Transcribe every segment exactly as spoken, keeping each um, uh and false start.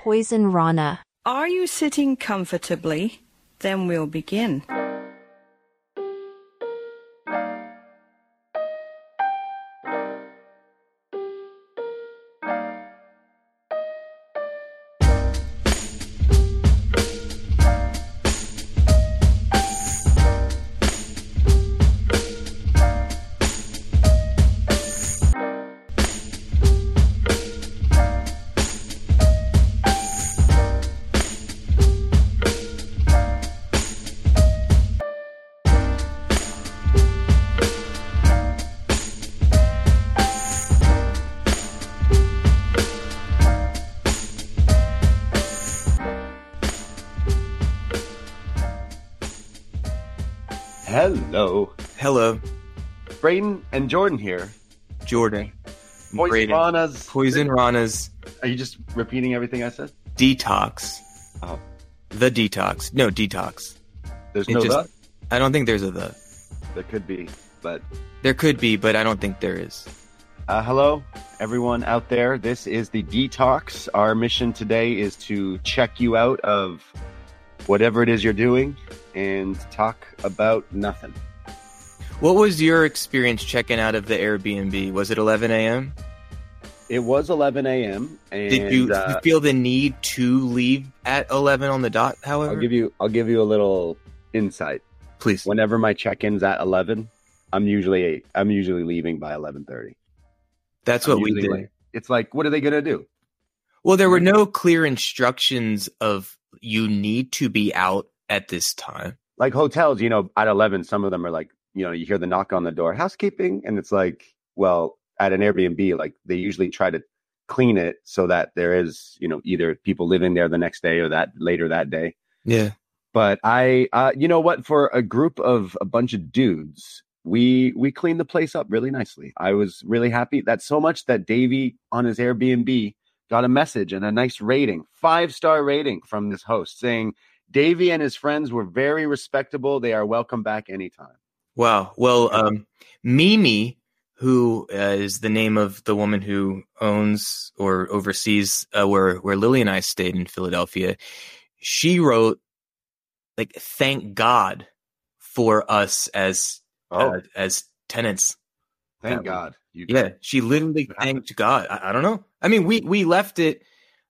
Poison Rana. Are you sitting comfortably? Then we'll begin. Hello. Hello. Brayden and Jordan here. Jordan. Poison Brayden. Rana's. Poison Rana's. Are you just repeating everything I said? Detox. Oh. The Detox. No, Detox. There's It no just- the? I don't think there's a the. There could be, but... There could be, but I don't think there is. Uh, hello, everyone out there. This is the Detox. Our mission today is to check you out of whatever it is you're doing and talk about nothing. What was your experience checking out of the Airbnb? Was it eleven a.m.? It was eleven a.m. and Did you uh, feel the need to leave at eleven on the dot, however? I'll give you I'll give you a little insight. Please. Whenever my check-in's at eleven, I'm usually I'm usually leaving by eleven thirty. That's what we did. Like, it's like, what are they gonna do? Well, there were no clear instructions of you need to be out at this time. Like hotels, you know, at eleven, some of them are like, you know, you hear the knock on the door, housekeeping, and it's like, well, at an Airbnb, like they usually try to clean it so that there is, you know, either people living there the next day or that later that day. Yeah. But I, uh, you know what, for a group of a bunch of dudes, we we cleaned the place up really nicely. I was really happy. That's so much that Davey on his Airbnb got a message and a nice rating, five star rating from this host saying Davey and his friends were very respectable. They are welcome back anytime. Wow. Well, um, Mimi, who uh, is the name of the woman who owns or oversees uh, where where Lily and I stayed in Philadelphia, she wrote, like, thank God for us as Oh, uh, as tenants. thank that God. You Yeah, she literally thanked God. I, I don't know. I mean, we we left it.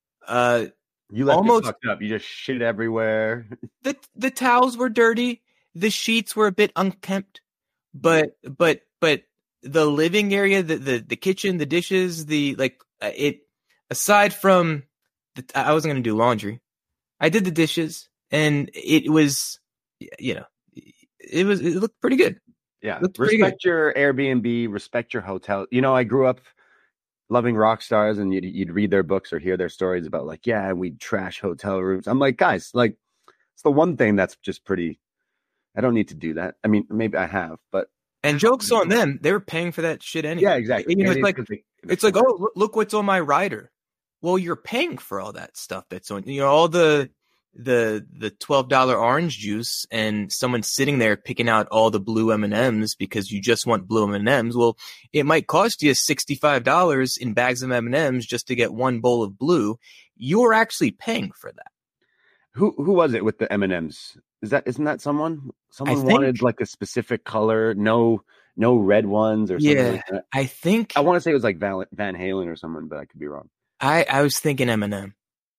Uh, You left almost- it fucked up. You just shit everywhere. the the towels were dirty. The sheets were a bit unkempt, but but but the living area, the the, the kitchen, the dishes, the like uh, it. Aside from, the, I wasn't gonna do laundry. I did the dishes, and it was, you know, it was it looked pretty good. Yeah. Looked pretty Respect your Airbnb, respect your hotel. You know, I grew up loving rock stars, and you'd, you'd read their books or hear their stories about like, yeah, we'd trash hotel rooms. I'm like, guys, like, it's the one thing that's just pretty, I don't need to do that. I mean, maybe I have, but. And jokes on them, they were paying for that shit anyway. Yeah, exactly. You know, It it's is like 'cause they- it's like, oh, look- look what's on my rider. Well, you're paying for all that stuff that's on, you know, all the the the twelve dollar orange juice, and someone sitting there picking out all the blue M and M's because you just want blue M and M's. Well, it might cost you sixty-five dollars in bags of M and M's just to get one bowl of blue. You're actually paying for that. Who who was it with the M and M's? Is that isn't that someone? Someone think- wanted like a specific color, no no red ones or something Yeah. like that. I think I want to say it was like Val- Van Halen or someone, but I could be wrong. I, I was thinking M and M.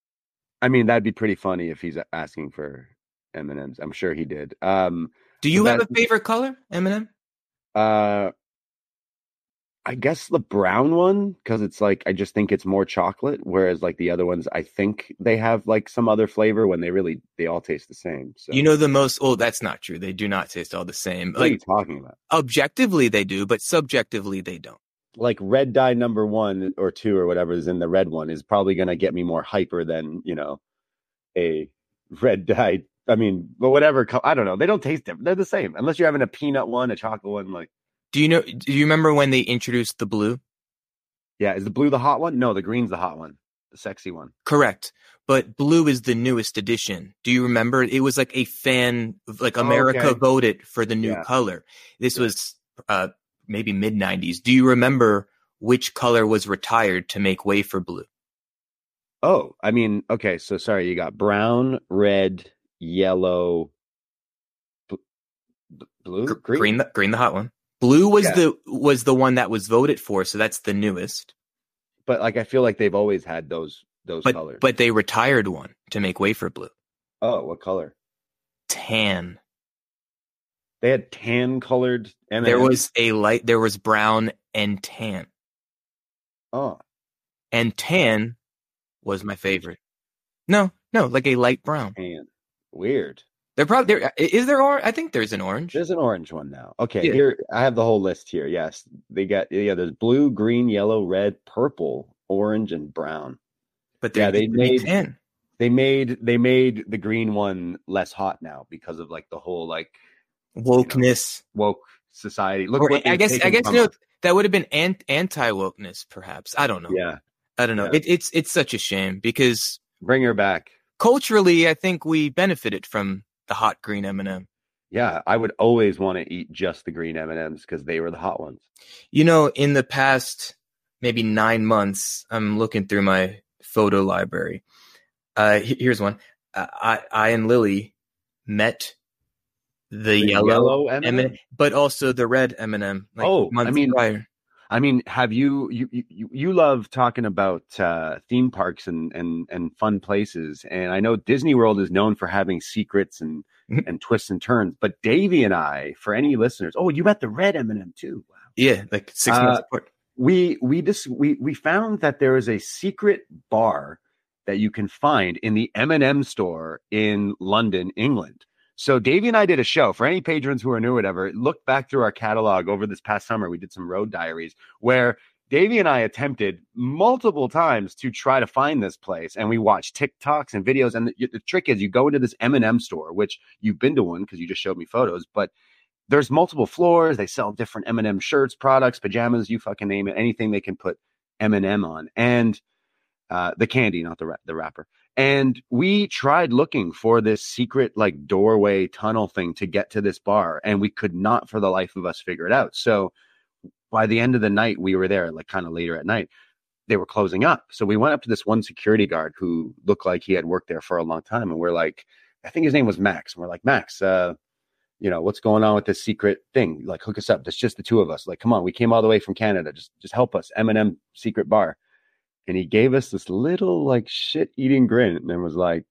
I mean, that'd be pretty funny if he's asking for M and M's. I'm sure he did. Um, Do you But have a that- favorite color, M and M? uh, I guess the brown one, because it's like I just think it's more chocolate, whereas like the other ones, I think they have like some other flavor when they really they all taste the same. So You know the most. Oh, that's not true. They do not taste all the same. what are you Like talking about? objectively, they do, but subjectively, they don't. Like red dye number one or two or whatever is in the red one is probably going to get me more hyper than, you know, a red dye. I mean, but whatever. co- I don't know. They don't taste different. They're the same unless you're having a peanut one, a chocolate one. Like, Do you know? Do you remember when they introduced the blue? yeah, is the blue the hot one? No, the green's the hot one, the sexy one. Correct. But blue is the newest edition. Do you remember? It was like a fan, like America Okay. voted for the new Yeah. color. This Yeah. was uh, maybe mid nineties. Do you remember which color was retired to make way for blue? Oh, I mean, okay. So sorry, you got brown, red, yellow, bl- bl- Gr- blue, green, green. the, green, the hot one. Blue was Yeah, the was the one that was voted for, so that's the newest. but like I feel like they've always had those those But colors. but they retired one to make way for blue. Oh, what color? Tan. They had tan colored M and M's. There was a light. There was brown and tan, Oh, and tan was my favorite. No, no, like a light brown. tan. Weird. There probably there is there or I think there's an orange. There's an orange one now. Okay, Yeah. here I have the whole list here. Yes, they got yeah. There's blue, green, yellow, red, purple, orange, and brown. But Yeah, there they used to be made- tan. They made they made the green one less hot now because of like the whole like Wokeness. woke society. Look, Or what I they've guess I taken guess from you know us. that would have been ant, anti wokeness, perhaps. I don't know. Yeah, I don't know. Yeah. It, it's it's such a shame because bring her back. culturally, I think we benefited from the hot green M and M. Yeah, I would always want to eat just the green M and M's because they were the hot ones. You know, in the past maybe nine months, I'm looking through my photo library. Uh, he- here's one. Uh, I I and Lily met the, The yellow, yellow M M and M? and M, but also the red M and M. Like Oh, I months mean- prior. I mean, have you you you, you love talking about uh, theme parks and, and and fun places, and I know Disney World is known for having secrets and Mhm. and twists and turns. But Davey and I, for any listeners, oh, you met the red M and M too. Wow. Yeah, like six Uh, months apart. we we just we we found that there is a secret bar that you can find in the M and M store in London, England. So Davey and I did a show for any patrons who are new or whatever. Look back through our catalog over this past summer. We did some road diaries where Davey and I attempted multiple times to try to find this place, and we watched TikToks and videos. And the, the trick is, you go into this M and M store, which you've been to one because you just showed me photos, but there's multiple floors. They sell different M and M shirts, products, pajamas, you fucking name it, anything they can put M and M on, and uh, the candy, not the ra- the wrapper. And we tried looking for this secret like doorway tunnel thing to get to this bar, and we could not for the life of us figure it out. So by the end of the night, we were there like kind of later at night. They were closing up. So we went up to this one security guard who looked like he had worked there for a long time. And we're like, I think his name was Max. And we're like, Max, uh, you know, what's going on with this secret thing? Like, hook us up. It's just the two of us. Like, come on, we came all the way from Canada. Just, just help us. M and M secret bar. And he gave us this little like shit eating grin and was like,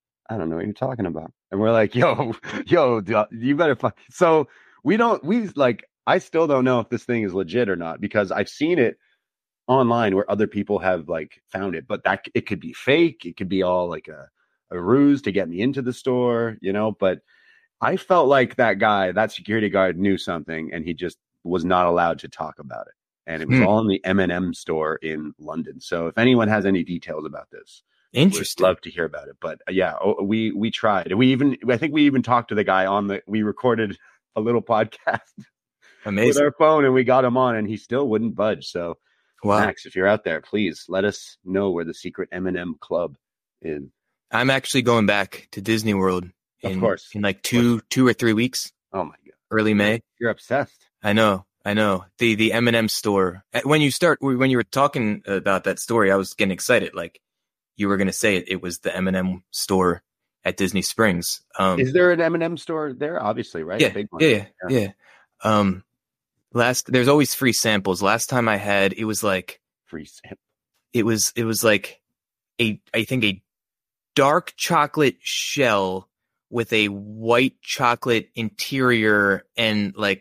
I don't know what you're talking about. And we're like, yo, yo, you better fuck. So we don't, we like, I still don't know if this thing is legit or not because I've seen it online where other people have like found it, but that it could be fake. It could be all like a, a ruse to get me into the store, you know, but I felt like that guy, that security guard knew something and he just was not allowed to talk about it. And it was Hmm. all in the M and M store in London. So if anyone has any details about this, Interesting. would love to hear about it. But uh, yeah, oh, we we tried. We even I think we even talked to the guy on the. We recorded a little podcast with Amazing. our phone, and we got him on, and he still wouldn't budge. So Wow. Max, if you're out there, please let us know where the secret M and M club is. I'm actually going back to Disney World Of in, course. in like two two or three weeks, Oh my god, early May. you're obsessed. I know. I know. The the M and M store. Uh, When you start when you were talking about that story, I was getting excited. Like you were going to say it, it was the M and M store at Disney Springs. Um, Is there an M and M store there? Obviously, right? yeah, A big one. yeah, yeah, yeah. Um, last there's always free samples. Last time I had, it was like Free sample. it was it was like a I think a dark chocolate shell with a white chocolate interior and like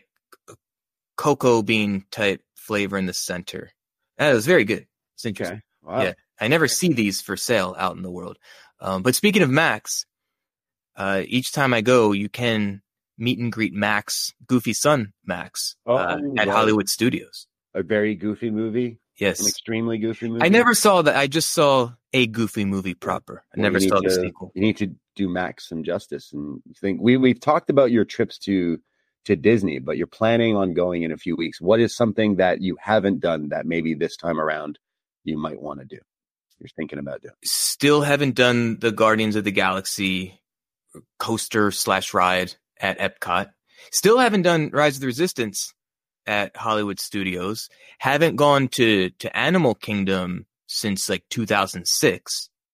cocoa bean type flavor in the center. That was very good. It's interesting. Okay. Wow. Yeah. I never see these for sale out in the world. Um, but speaking of Max, uh, each time I go, you can meet and greet Max, Goofy son Max, Oh, uh, at wow. Hollywood Studios. A very goofy movie. An Yes. extremely goofy movie. I never saw that. I just saw a Goofy movie proper. I Well, never you saw need the to- sequel. You need to do Max some justice and think. We we've talked about your trips to to Disney, but you're planning on going in a few weeks. What is something that you haven't done that maybe this time around you might want to do? You're thinking about doing. Still haven't done the Guardians of the Galaxy coaster slash ride at Epcot. Still haven't done Rise of the Resistance at Hollywood Studios. Haven't gone to, to Animal Kingdom since like two thousand six.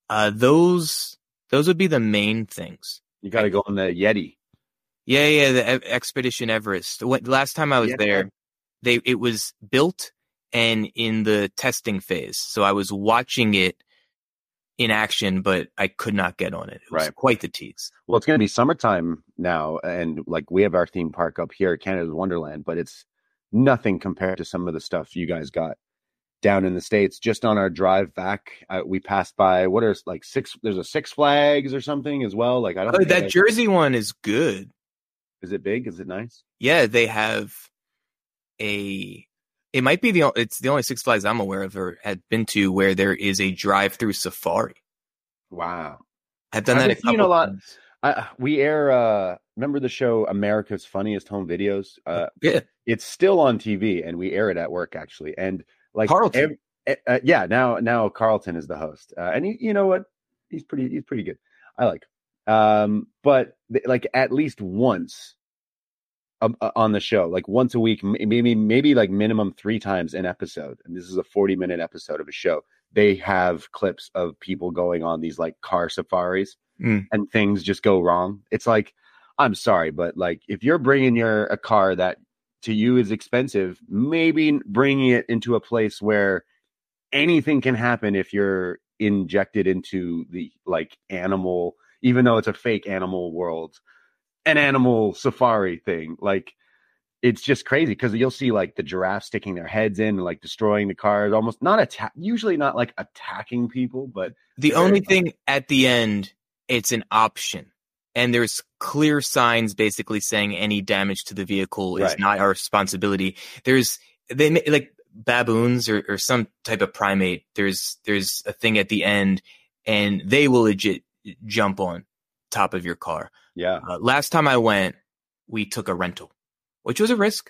Uh, those those would be the main things. You got to go on the Yeti. Yeah, yeah, the e- Expedition Everest. When, last time I was Yeah. there, they it was built and in the testing phase, so I was watching it in action, but I could not get on it. It was Right. quite the tease. Well, it's going to be summertime now, and like we have our theme park up here at Canada's Wonderland, but it's nothing compared to some of the stuff you guys got down in the States. Just on our drive back, uh, we passed by what are like six. There's a Six Flags or something as well. Like I don't. Oh, think that I- Jersey one is good. Is it big? Is it nice? Yeah, they have a. It might be the o- it's the only Six Flags I'm aware of or had been to where there is a drive-through safari. Wow. I've done I've that a been seeing couple a lot. times. I, we air. Uh, remember the show America's Funniest Home Videos? Uh, Yeah, it's still on T V, and we air it at work actually. And like Carlton. ev- uh, yeah, now now Carlton is the host, uh, and he, you know what? He's pretty. He's pretty good. I like him. Um, but th- like at least once um, uh, on the show, like once a week, m- maybe maybe like minimum three times an episode. And this is a forty minute episode of a show. They have clips of people going on these like car safaris, Mm. and things just go wrong. It's like, I'm sorry, but like if you're bringing your a car that to you is expensive, maybe bringing it into a place where anything can happen if you're injected into the like animal, even though it's a fake animal world, an animal safari thing. Like it's just crazy because you'll see like the giraffes sticking their heads in and like destroying the cars, almost not attack, usually not like attacking people, but The Very only fun. thing at the end, it's an option. And there's clear signs basically saying any damage to the vehicle is Right. not our responsibility. There's they ma- like baboons or, or some type of primate. There's there's a thing at the end, and they will legit jump on top of your car. yeah. Uh, last time I went, we took a rental, which was a risk.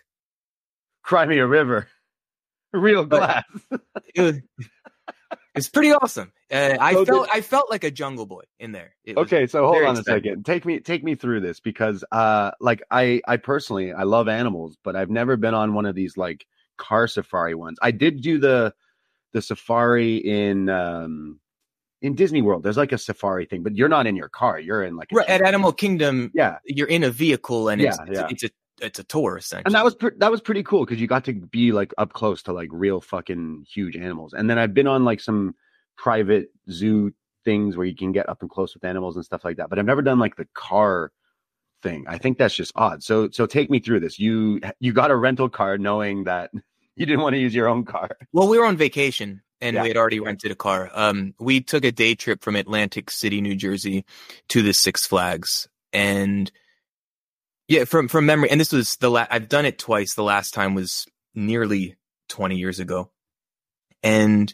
Cry me a river. Real But- glass. It was, it's pretty awesome. Uh, I So felt did- I felt like a jungle boy in there. It was- Okay, so hold very on a exciting. second. Take me take me through this because uh like I I personally I love animals, but I've never been on one of these like car safari ones. I did do the the safari in um in Disney World. There's like a safari thing, but you're not in your car. You're in like a Right, at Jeep. Animal Kingdom, Yeah. you're in a vehicle and it's Yeah, it's, yeah. it's a it's a tour essentially. And that was pre- that was pretty cool because you got to be like up close to like real fucking huge animals. And then I've been on like some private zoo things where you can get up and close with animals and stuff like that. But I've never done like the car thing. I think that's just odd. So so take me through this. You you got a rental car knowing that you didn't want to use your own car. Well, we were on vacation and Yeah. we had already rented a car. Um, we took a day trip from Atlantic City, New Jersey, to the Six Flags, and yeah, from from memory. And this was the la- I've done it twice. The last time was nearly twenty years ago, and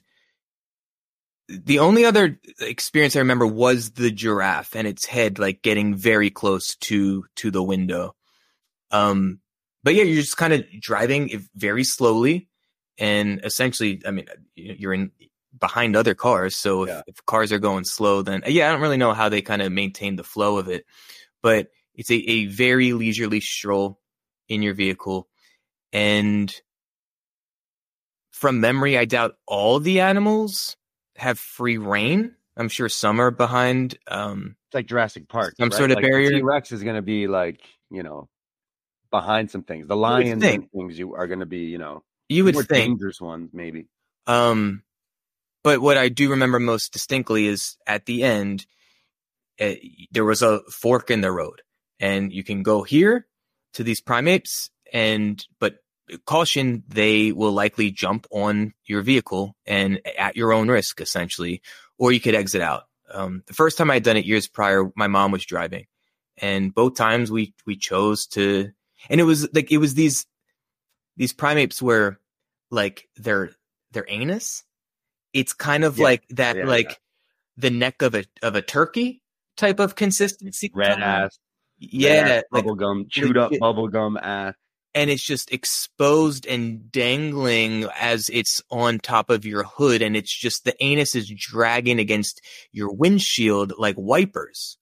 the only other experience I remember was the giraffe and its head like getting very close to to the window. Um, but yeah, you're just kind of driving very slowly, and essentially, I mean, you're in behind other cars. So if, Yeah. if cars are going slow, then yeah, I don't really know how they kind of maintain the flow of it, but it's a, a very leisurely stroll in your vehicle. And from memory, I doubt all the animals have free reign. I'm sure some are behind. Um, It's like Jurassic Park. Some sort of like barrier. T Rex is going to be like, you know, behind some things. The lions think. and things you are going to be, you know, you would more think. dangerous ones maybe. Um, but what I do remember most distinctly is at the end, uh, there was a fork in the road, and you can go here to these primates, and but caution, they will likely jump on your vehicle and at your own risk, essentially, or you could exit out. Um, the first time I had done it years prior, my mom was driving, and both times we we chose to, and it was like it was these these primates where like their their anus, it's kind of Yeah. like that, Yeah, like yeah. the neck of a of a turkey type of consistency, Red kinda. ass, yeah, red ass, like, bubble gum, chewed up legit- bubble gum ass. and it's just exposed and dangling as it's on top of your hood, and it's just the anus is dragging against your windshield like wipers.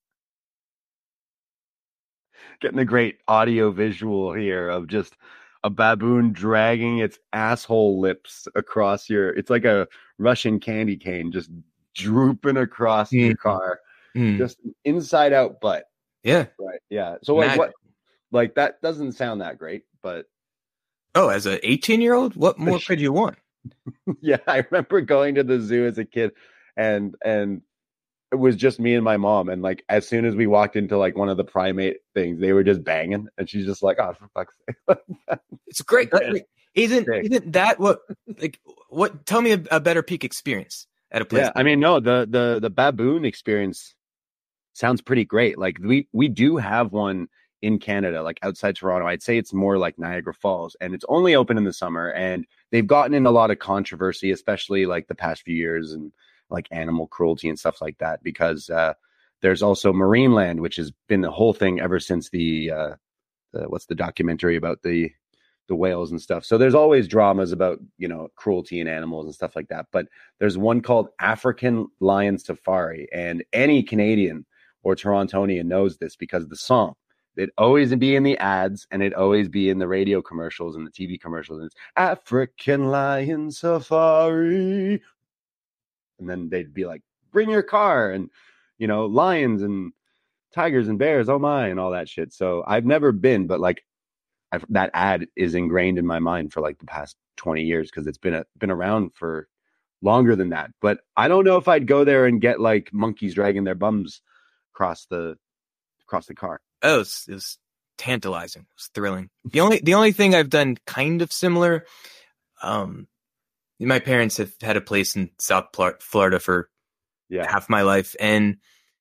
Getting a great audio visual here of just a baboon dragging its asshole lips across your, it's like a Russian candy cane, just drooping across Mm. your car, Mm. just inside out butt. Yeah. Right. Yeah. So like Magic. what? Like that doesn't sound that great, but Oh, as an eighteen year old, what more could you want? yeah, I remember going to the zoo as a kid, and and it was just me and my mom, and like as soon as we walked into like one of the primate things, they were just banging, and she's just like, "Oh, for fuck's sake!" It's great. Yeah. Like, isn't Sick. isn't that what like what? Tell me a, a better peak experience at a place. Yeah, I mean, no, the the the baboon experience sounds pretty great. Like we we do have one in Canada, like outside Toronto. I'd say it's more like Niagara Falls, and it's only open in the summer. And they've gotten in a lot of controversy, especially like the past few years, and like animal cruelty and stuff like that. Because uh, there's also Marineland, which has been the whole thing ever since the, uh, the what's the documentary about the the whales and stuff. So there's always dramas about, you know, cruelty in animals and stuff like that. But there's one called African Lion Safari, and any Canadian or Torontonian knows this because of the song. It'd always be in the ads, and it'd always be in the radio commercials and the T V commercials. And it's African Lion Safari. And then they'd be like, bring your car, and, you know, lions and tigers and bears, oh my, and all that shit. So I've never been, but like I've, that ad is ingrained in my mind for like the past twenty years because it's been a, been around for longer than that. But I don't know if I'd go there and get like monkeys dragging their bums across the across the car. Oh, it was, it was tantalizing. It was thrilling. The only the only thing I've done kind of similar, um, my parents have had a place in South Florida for Yeah. half my life, and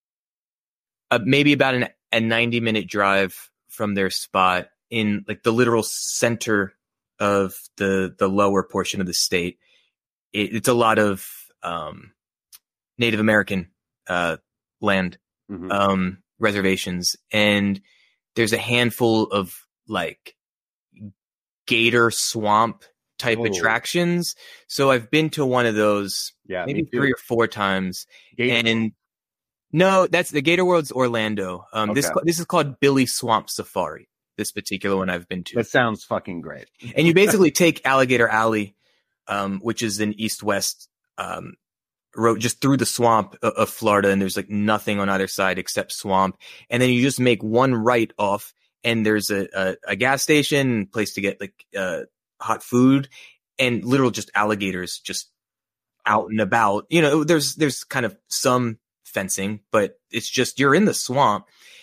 uh, maybe about an, a ninety minute drive from their spot in like the literal center of the the lower portion of the state. It, it's a lot of um, Native American uh, land. Mhm. Um, reservations, and there's a handful of like gator swamp type Oh. attractions. So I've been to one of those Yeah, maybe me too. three or four times. Gator- And no, that's the Gator World's Orlando. Um, this Okay. this is called Billy Swamp Safari. This particular one I've been to, that sounds fucking great. and you basically take Alligator Alley, um, which is an east-west um, road just through the swamp of, of Florida, and there's like nothing on either side except swamp. And then you just make one right off, and there's a, a, a gas station, place to get like uh, hot food, and literal just alligators just out and about. You know, there's there's kind of some fencing, but it's just you're in the swamp,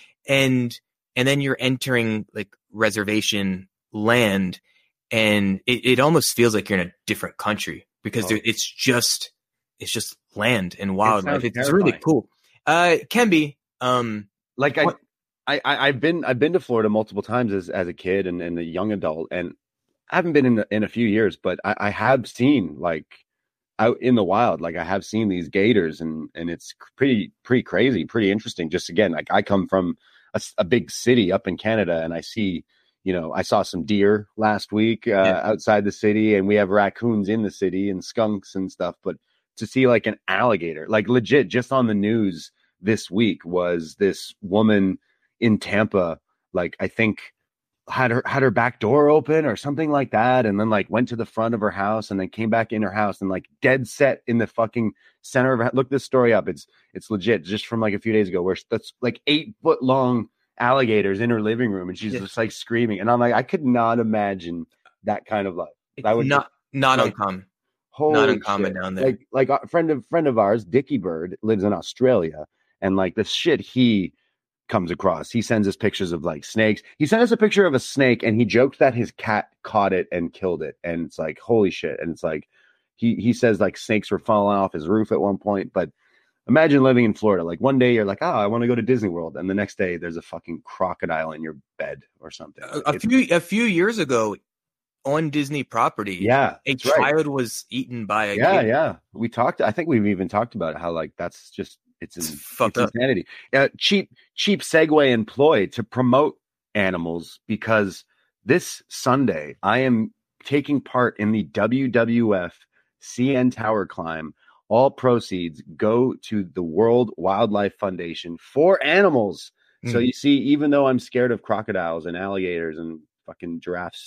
and and then you're entering like reservation land, and it, it almost feels like you're in a different country because Oh. there, it's just it's just land and wildlife. sounds It's, it's really terrifying. cool. Uh, it can be. Um, Like I, What- I, I, I've been, I've been to Florida multiple times as, as a kid and, and a young adult, and I haven't been in a, in a few years, but I, I have seen like out in the wild, like I have seen these gators, and, and it's pretty, pretty crazy, pretty interesting. Just again, like I come from a, s- a big city up in Canada, and I see, you know, I saw some deer last week uh, Yeah. outside the city, and we have raccoons in the city and skunks and stuff, but to see like an alligator, like legit, just on the news this week was this woman in Tampa, like I think had her had her back door open or something like that, and then like went to the front of her house and then came back in her house and like dead set in the fucking center of her. Look this story up. It's it's legit, just from like a few days ago, where that's like eight foot long alligators in her living room, and she's Yeah. just like screaming. And I'm like, I could not imagine that kind of life. it's I would not not like- uncommon. Holy uncommon shit. down there. Like, like a friend of friend of ours, Dickie Bird, lives in Australia, and like the shit he comes across, he sends us pictures of like snakes. He sent us a picture of a snake, and he joked that his cat caught it and killed it. And it's like, holy shit! And it's like, he he says like snakes were falling off his roof at one point. But imagine living in Florida. Like one day you're like, oh, I want to go to Disney World, and the next day there's a fucking crocodile in your bed or something. A, Like, a it's- few a few years ago, on Disney proproperty, yeah, a that's right. child was eaten by a Yeah, gator. yeah. We talked. I think we've even talked about how like that's just it's, It's in, fucked it's up. insanity. Uh, cheap, cheap segue employed to promote animals, because this Sunday I am taking part in the W W F C N Tower Climb. All proceeds go to the World Wildlife Foundation for animals. So Mm. you see, even though I'm scared of crocodiles and alligators and fucking giraffes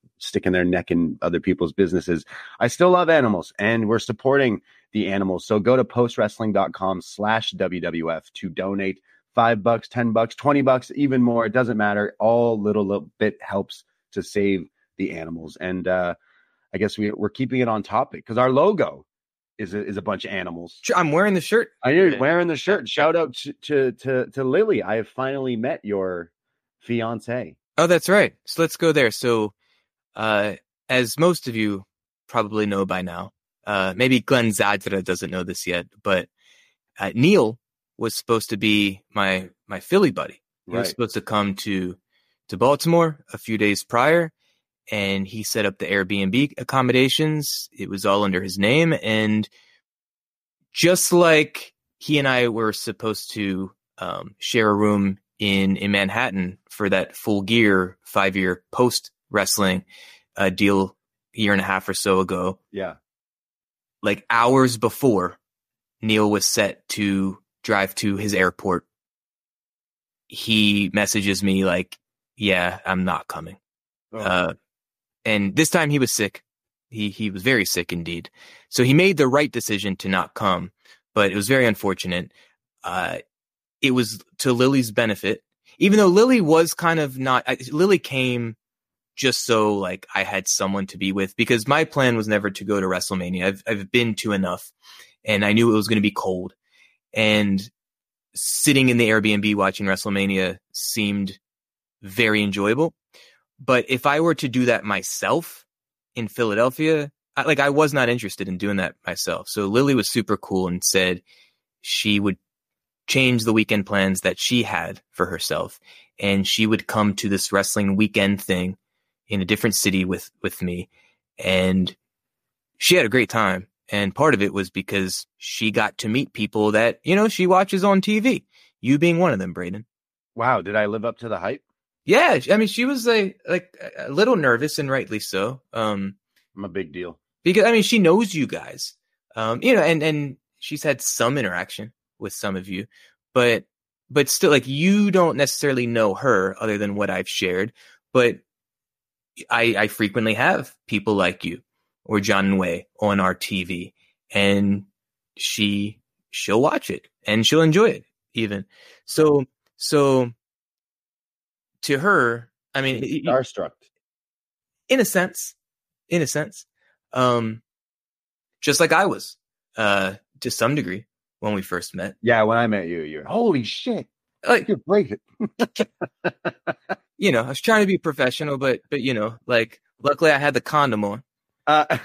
sticking their neck in other people's businesses. I still love animals, and we're supporting the animals. So go to postwrestling.com slash WWF to donate five bucks, ten bucks, twenty bucks, even more. It doesn't matter. All little, little bit helps to save the animals. And uh, I guess we, we're keeping it on topic because our logo is a, is a bunch of animals. I'm wearing the shirt. I knew you're wearing the shirt. Shout out to, to, to, to Lily. I have finally met your fiance. Oh, that's right. So let's go there. So uh, as most of you probably know by now, uh, maybe Glenn Zadra doesn't know this yet, but uh, Neil was supposed to be my my Philly buddy. He Right. was supposed to come to to Baltimore a few days prior, and he set up the Airbnb accommodations. It was all under his name, and just like he and I were supposed to um, share a room in in Manhattan for that Full Gear five year post wrestling uh, deal a year and a half or so ago, Yeah. like hours before Neil was set to drive to his airport, he messages me like, yeah, I'm not coming. Oh. Uh, and this time he was sick. He, he was very sick indeed. So he made the right decision to not come, but it was very unfortunate. Uh, it was to Lily's benefit, even though Lily was kind of not, I, Lily came just so like I had someone to be with, because my plan was never to go to WrestleMania. I've, I've been to enough, and I knew it was going to be cold, and sitting in the Airbnb watching WrestleMania seemed very enjoyable. But if I were to do that myself in Philadelphia, I, like I was not interested in doing that myself. So Lily was super cool and said she would change the weekend plans that she had for herself, and she would come to this wrestling weekend thing in a different city with, with me. And she had a great time. And part of it was because she got to meet people that, you know, she watches on T V, you being one of them, Braden. Wow. Did I live up to the hype? Yeah. I mean, she was a, like a little nervous, and rightly so. Um, I'm a big deal. because I mean, she knows you guys, um, you know, and, and she's had some interaction with some of you, but, but still, like, you don't necessarily know her other than what I've shared, but I, I frequently have people like you or John and Way on our T V, and she, she'll watch it and she'll enjoy it even. So, so to her, I mean, Starstruck. in a sense, in a sense, um, just like I was, uh, to some degree when we first met. Yeah. When I met you, you're holy shit. Like, You're great. you know, I was trying to be professional, but, but, you know, like, luckily I had the condom on. Uh,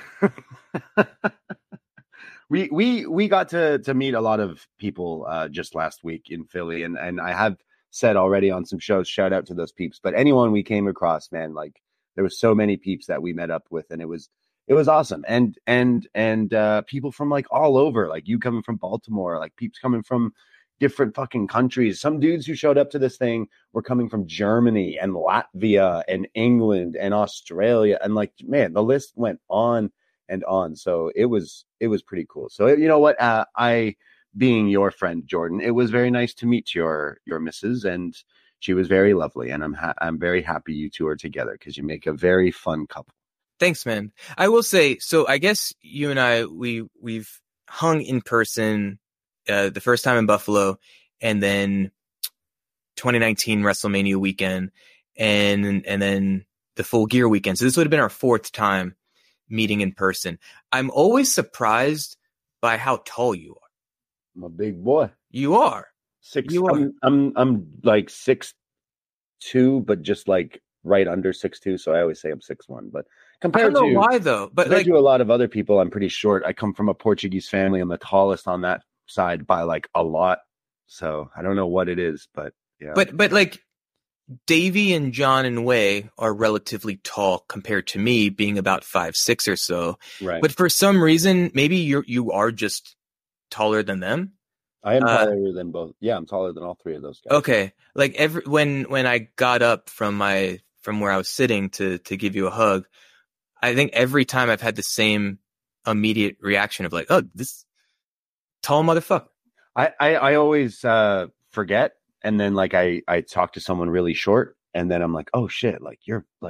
we we we got to to meet a lot of people uh, just last week in Philly, and and I have said already on some shows, shout out to those peeps. But anyone we came across, man, like there was so many peeps that we met up with, and it was it was awesome. And and and uh, people from like all over, like you coming from Baltimore, like peeps coming from different fucking countries. Some dudes who showed up to this thing were coming from Germany and Latvia and England and Australia. And like, man, the list went on and on. So it was, it was pretty cool. So, you know what? Uh, I, being your friend, Jordan, it was very nice to meet your, your missus, and she was very lovely. And I'm, ha- I'm very happy you two are together because you make a very fun couple. Thanks, man. I will say, so I guess you and I, we, we've hung in person Uh, the first time in Buffalo, and then twenty nineteen WrestleMania weekend, and and then the Full Gear weekend. So this would have been our fourth time meeting in person. I'm always surprised by how tall you are. I'm a big boy. You are. Six. You are. I'm, I'm I'm like six two, but just like right under six two. So I always say I'm six one. But I compared don't know to why though, but compared like to a lot of other people, I'm pretty short. I come from a Portuguese family. I'm the tallest on that side by like a lot. So I don't know what it is, but yeah. but but like Davey and John and Way are relatively tall compared to me, being about five six or so. Right. But for some reason, maybe you you are just taller than them. I am uh, taller than both. Yeah, I'm taller than all three of those guys. Okay. Like every when when I got up from my from where I was sitting to to give you a hug, I think every time I've had the same immediate reaction of like, oh, this tall motherfucker. I, I, I always uh, forget, and then like I, I talk to someone really short, and then I'm like, oh shit, like you're like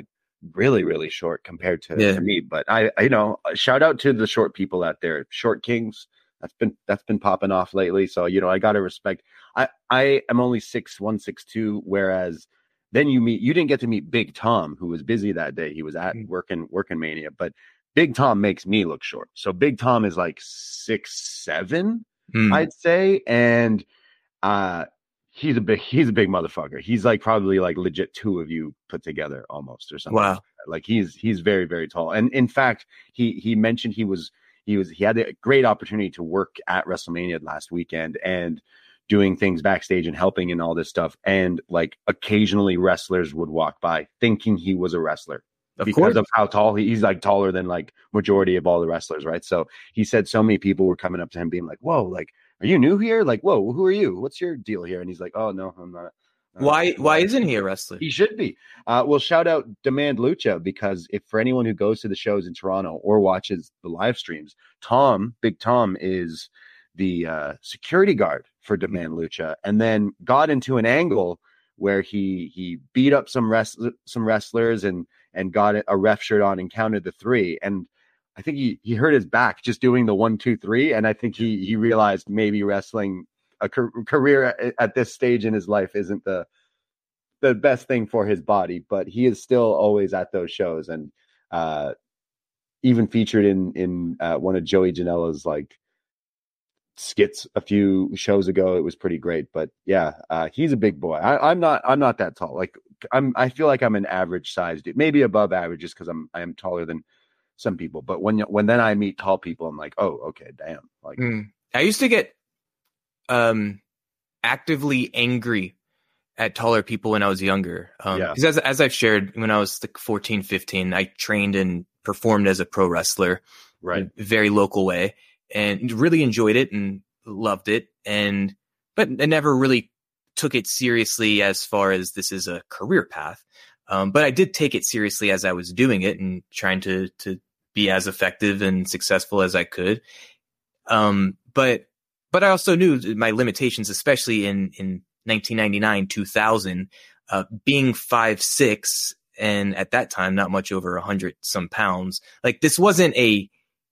really, really short compared to, Yeah. to me. But I, I, you know, shout out to the short people out there, short kings. That's been that's been popping off lately. So you know, I gotta respect. I I am only six one, six two, whereas then you meet you didn't get to meet Big Tom, who was busy that day. He was at Mm. working working Mania, but Big Tom makes me look short. So Big Tom is like six seven, Mm. I'd say, and uh he's a big he's a big motherfucker. He's like probably like legit two of you put together almost or something. Wow. Like he's he's very, very tall. And in fact, he he mentioned he was he was he had a great opportunity to work at WrestleMania last weekend and doing things backstage and helping and all this stuff. And like occasionally wrestlers would walk by thinking he was a wrestler. Of Because course. of how tall he, he's like taller than like majority of all the wrestlers, right? So he said so many people were coming up to him being like, whoa, like, are you new here? Like, whoa, who are you? What's your deal here? And he's like, oh no, I'm not. Uh, Why why isn't he a wrestler? He should be. Uh, well, shout out Demand Lucha, because if for anyone who goes to the shows in Toronto or watches the live streams, Tom, Big Tom, is the uh, security guard for Demand Lucha, and then got into an angle where he he beat up some rest some wrestlers and and got a ref shirt on and counted the three. And I think he he hurt his back just doing the one two three, and I think he he realized maybe wrestling a car- career at, at this stage in his life isn't the the best thing for his body, but he is still always at those shows, and uh, even featured in in uh, one of Joey Janela's like skits a few shows ago. It was pretty great. But yeah, uh, he's a big boy. I, I'm not I'm not that tall. Like I'm I feel like I'm an average size dude, maybe above average, just because I'm I am taller than some people. But when when then I meet tall people, I'm like, oh, okay, damn. Like Mm. I used to get um actively angry at taller people when I was younger. Um, Yeah. because as, as I've shared, when I was like fourteen, fifteen, I trained and performed as a pro wrestler, right. in a very local way, and really enjoyed it and loved it. And, but I never really took it seriously as far as this is a career path. Um, but I did take it seriously as I was doing it and trying to, to be as effective and successful as I could. Um, but, but I also knew my limitations, especially in, in nineteen ninety-nine, two thousand, uh, being five, six, and at that time, not much over a hundred some pounds. Like this wasn't a,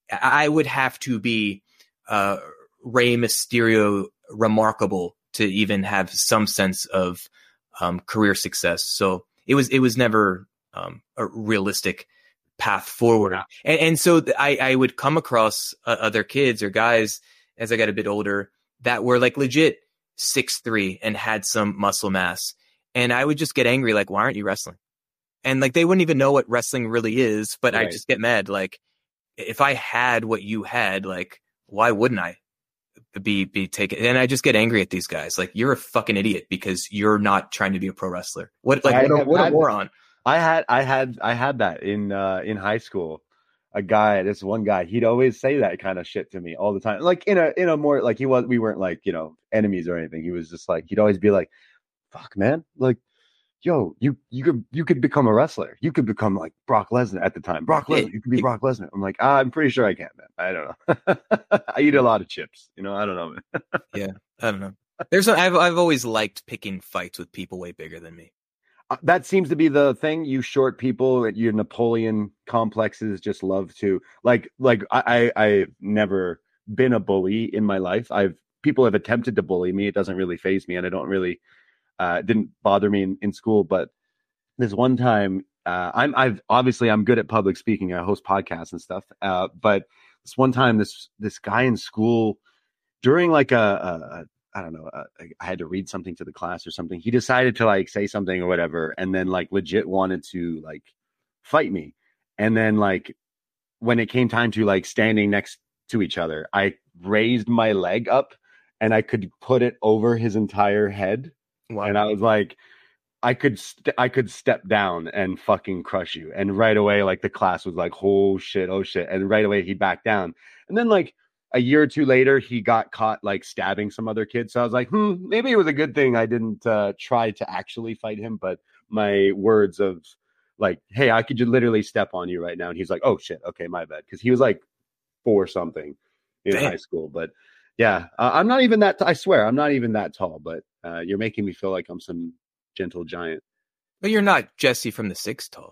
I would have to be, uh, Rey Mysterio remarkable to even have some sense of, um, career success. So it was, it was never, um, a realistic path forward. Yeah. And, and so I, I would come across uh, other kids or guys as I got a bit older that were like legit six three and had some muscle mass. And I would just get angry, like, why aren't you wrestling? And like, they wouldn't even know what wrestling really is, but Right. I just get mad. Like, if I had what you had, like, why wouldn't I be, be taken? And I just get angry at these guys. Like, you're a fucking idiot because you're not trying to be a pro wrestler. What, like, I what a, have what a had- moron. I had I had I had that in uh in high school. A guy, this one guy, he'd always say that kind of shit to me all the time. Like in a in a more like he was we weren't like, you know, enemies or anything. He was just like he'd always be like, fuck man, like yo, you you could you could become a wrestler. You could become like Brock Lesnar at the time. Brock Lesnar, you could be Brock Lesnar. I'm like, ah, I'm pretty sure I can, man. I don't know. I eat a lot of chips, you know, I don't know, man. Yeah. I don't know. There's a, I've, I've always liked picking fights with people way bigger than me. Uh, that seems to be the thing. You short people, your Napoleon complexes just love to like like I, I I've never been a bully in my life. I've people have attempted to bully me. It doesn't really faze me, and I don't really uh it didn't bother me in, in school. But this one time, uh I'm I've obviously I'm good at public speaking. I host podcasts and stuff. Uh but this one time this this guy in school during like a, a I don't know, uh, I had to read something to the class or something. He decided to like say something or whatever, and then like legit wanted to like fight me. And then like when it came time to like standing next to each other, I raised my leg up and I could put it over his entire head. Wow. And I was like, I could st- I could step down and fucking crush you. And right away, like the class was like, oh shit, oh shit. And right away he backed down. And then like a year or two later, he got caught like stabbing some other kid. So I was like, hmm, maybe it was a good thing I didn't uh, try to actually fight him. But my words of like, hey, I could just literally step on you right now. And he's like, oh shit, okay, my bad. Because he was like four something in Damn. high school. But yeah, uh, I'm not even that, t- I swear, I'm not even that tall. But uh, you're making me feel like I'm some gentle giant. But you're not Jesse from the Six tall.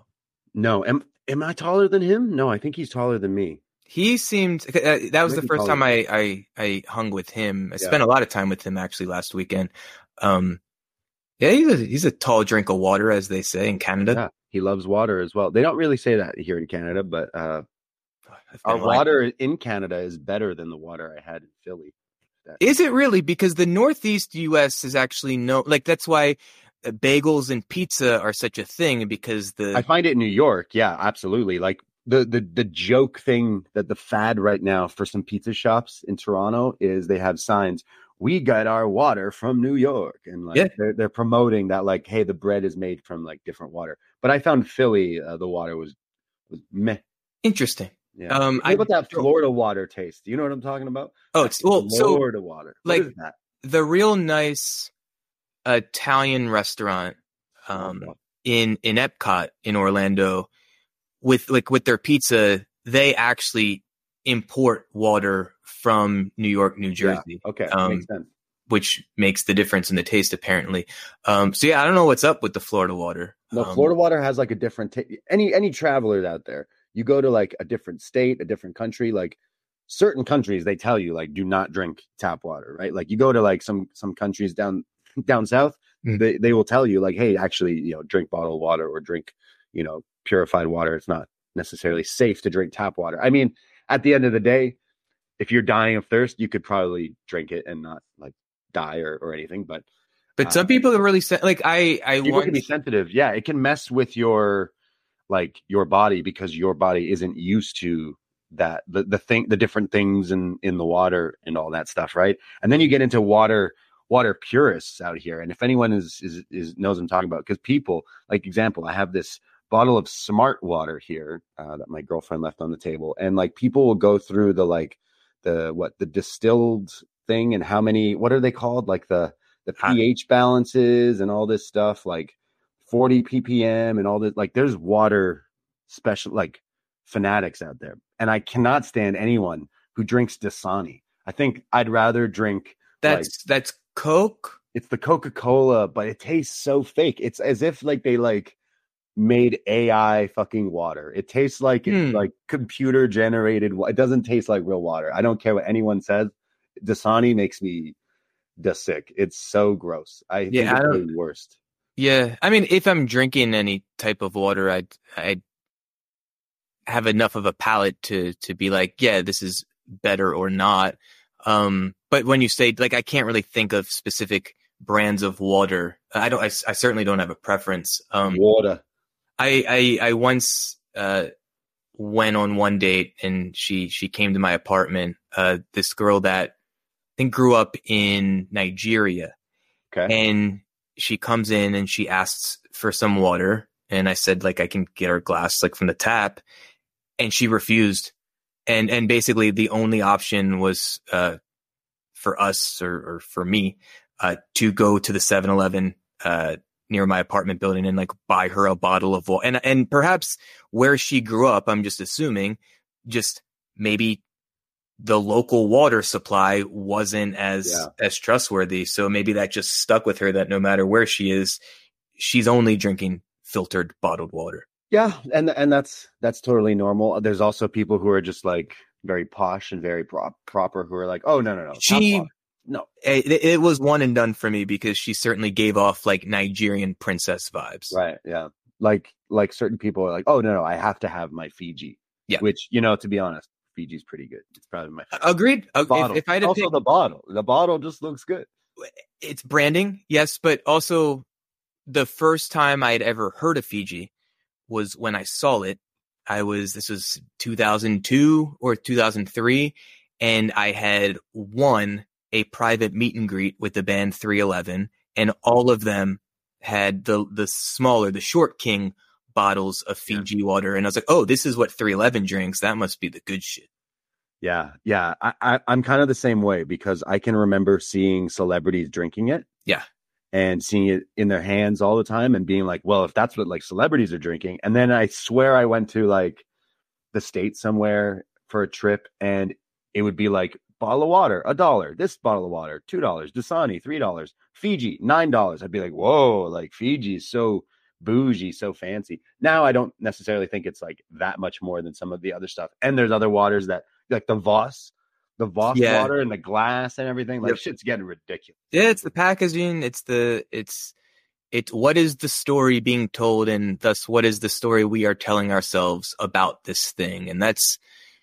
No, am am I taller than him? No, I think he's taller than me. He seemed uh, that was the Maybe first taller. time I, I I hung with him. I Yeah. spent a lot of time with him actually last weekend. Um, yeah, he's a he's a tall drink of water, as they say in Canada. Yeah, he loves water as well. They don't really say that here in Canada, but uh, I've our been lying. water in Canada is better than the water I had in Philly. That- Is it really? Because the Northeast U S is actually no like that's why uh, bagels and pizza are such a thing because the I find it in New York. Yeah, absolutely. Like the the the joke thing that the fad right now for some pizza shops in Toronto is they have signs. We got our water from New York, and like Yeah. they're they're promoting that like, hey, the bread is made from like different water. But I found Philly, uh, the water was was meh. interesting. Yeah. Um, What I about that Florida water taste? Do you know what I'm talking about? oh, it's well, so Florida water. What like is that? the real nice Italian restaurant um, Oh, in in Epcot in Orlando with like with their pizza, they actually import water from New York, New Jersey. yeah. Okay, um, makes sense. which makes the difference in the taste apparently. Um, so yeah, I don't know what's up with the Florida water. No, Um, Florida water has like a different ta- any any traveler out there. You go to like a different state, a different country, like certain countries they tell you like do not drink tap water, right? Like you go to like some some countries down down south, Mm. they they will tell you like, hey, actually, you know, drink bottled water or drink, you know, purified water. It's not necessarily safe to drink tap water. I mean, at the end of the day, if you're dying of thirst, you could probably drink it and not like die or, or anything, but but some people are really sen- like I I people can be once sensitive. Yeah, it can mess with your like your body because your body isn't used to that the the thing the different things in in the water and all that stuff, right? And then you get into water water purists out here, and if anyone is is, is knows what I'm talking about, because people like example, I have this bottle of Smart Water here uh, that my girlfriend left on the table, and like people will go through the like the what the distilled thing and how many what are they called like the the Huh. pH balances and all this stuff like forty ppm and all this like there's water special like fanatics out there, and I cannot stand anyone who drinks Dasani. I think I'd rather drink that's like that's Coke. it's the Coca-Cola, but it tastes so fake. It's as if like they like made A I fucking water. It tastes like it's Hmm. like computer generated. It doesn't taste like real water. I don't care what anyone says. Dasani makes me the sick. It's so gross. I Yeah, think I it's don't- the worst. Yeah, I mean, if I'm drinking any type of water, I'd I'd have enough of a palate to to be like, yeah, this is better or not. Um, but when you say like, I can't really think of specific brands of water. I don't. I, I certainly don't have a preference. Um, Water. I I I once uh went on one date and she she came to my apartment. Uh, this girl that I think grew up in Nigeria. Okay. And she comes in and she asks for some water. And I said, like, I can get her a glass, like, from the tap. And she refused. And and basically the only option was uh, for us or, or for me uh, to go to the seven eleven uh, near my apartment building and, like, buy her a bottle of water. And, and perhaps where she grew up, I'm just assuming, just maybe the local water supply wasn't as Yeah. as trustworthy. So maybe that just stuck with her that no matter where she is, she's only drinking filtered bottled water. Yeah, and and that's that's totally normal. There's also people who are just like very posh and very prop, proper who are like, oh no no no, She- tap water. no, It, it was one and done for me because she certainly gave off like Nigerian princess vibes. right, yeah, like like certain people are like, oh no no, I have to have my Fiji. Yeah. Which, you know, to be honest, Fiji's pretty good. It's probably my favorite. Agreed. Uh, bottle. If, if I had to Also pick, the bottle, the bottle just looks good. it's branding, yes, but also the first time I had ever heard of Fiji was when I saw it. I was, this was two thousand two or two thousand three, and I had won a private meet and greet with the band three eleven, and all of them had the the smaller, the Short King bottles of Fiji water. And I was like, oh, this is what three eleven drinks. That must be the good shit. Yeah, yeah. I, I, I'm kind of the same way because I can remember seeing celebrities drinking it. Yeah. And seeing it in their hands all the time and being like, well, if that's what like celebrities are drinking. And then I swear I went to like the States somewhere for a trip and it would be like bottle of water, a dollar, this bottle of water, two dollars, Dasani, three dollars, Fiji, nine dollars. I'd be like, whoa, like Fiji is so bougie, so fancy. Now I don't necessarily think it's like that much more than some of the other stuff. And there's other waters that like the Voss, the Voss Yeah. water and the glass and everything. Like Yep. shit's getting ridiculous. Yeah, it's the packaging. It's the it's it's what is the story being told, and thus what is the story we are telling ourselves about this thing, and that's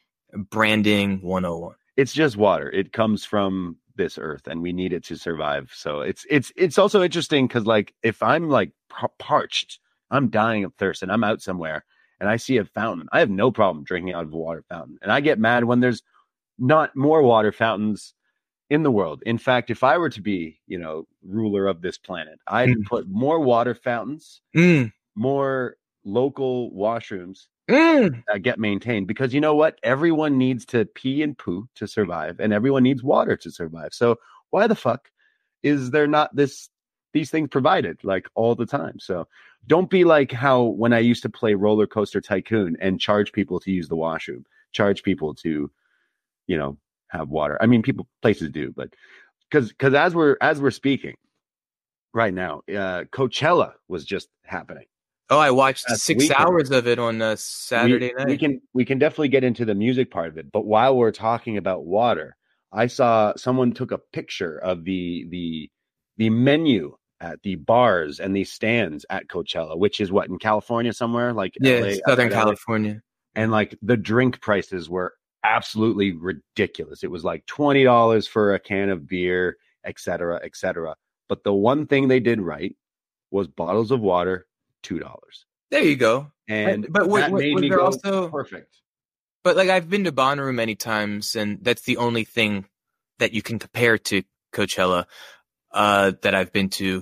branding one oh one. It's just water. It comes from this earth, and we need it to survive. So it's it's it's also interesting because like if I'm like par- parched, I'm dying of thirst, and I'm out somewhere, and I see a fountain, I have no problem drinking out of a water fountain, and I get mad when there's not more water fountains in the world. In fact, if I were to be, you know, ruler of this planet, I'd Mm. put more water fountains, Mm. more local washrooms Mm. that get maintained, because you know what? Everyone needs to pee and poo to survive, and everyone needs water to survive. So why the fuck is there not this these things provided like all the time? So don't be like how when I used to play Roller Coaster Tycoon and charge people to use the washroom, charge people to, you know, have water. I mean, people places do, but because because as we're as we're speaking right now, uh, Coachella was just happening. Oh, I watched That's six weekend. hours of it on uh, Saturday we, night. we can we can definitely get into the music part of it, but while we're talking about water, I saw someone took a picture of the the the menu at the bars and the stands at Coachella, which is what, in California somewhere, like yeah, L A, Southern outside L A. California. And like the drink prices were absolutely ridiculous. It was like twenty dollars for a can of beer, et cetera, et cetera. But the one thing they did right was bottles of water, two dollars. There you go. And but that what, what, made was me there go, also perfect. But like I've been to Bonnaroo many times, and that's the only thing that you can compare to Coachella uh, that I've been to.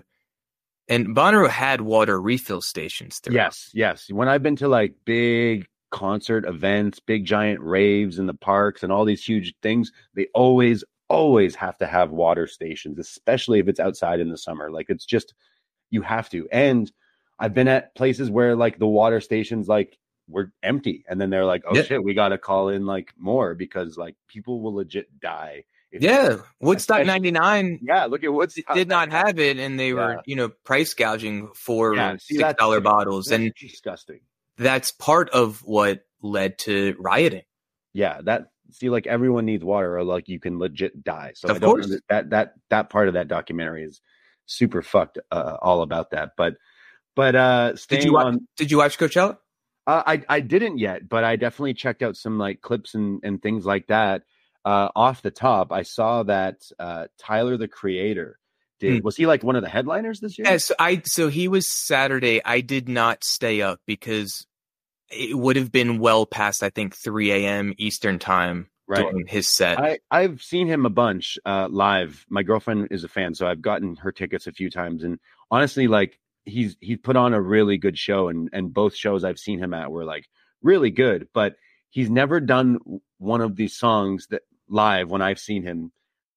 And Bonnaroo had water refill stations throughout. Yes, yes. When I've been to like big concert events, big giant raves in the parks and all these huge things, they always, always have to have water stations, especially if it's outside in the summer. Like it's just, you have to. And I've been at places where like the water stations like were empty, and then they're like, oh Yeah. shit, we got to call in like more because like people will legit die. if- Yeah, Woodstock Especially- ninety-nine Yeah, look at what's did not have it, and they Yeah. were, you know, price gouging for Yeah, see, six that's- dollar bottles, That's and disgusting. that's part of what led to rioting. Yeah, that see, like everyone needs water, or like you can legit die. So Of I don't course. know that that that part of that documentary is super fucked, uh, all about that. But but uh, staying Did you watch, on, Did you watch Coachella? uh, I I didn't yet, but I definitely checked out some like clips and and things like that. Uh, off the top, I saw that uh, Tyler the Creator did. Hmm. Was he like one of the headliners this year? Yeah, so I so he was Saturday. I did not stay up because it would have been well past, I think, three a.m. Eastern time Right. during his set. I, I've seen him a bunch uh, live. My girlfriend is a fan, so I've gotten her tickets a few times. And honestly, like he's he's put on a really good show, and and both shows I've seen him at were like really good. But he's never done one of these songs that live when I've seen him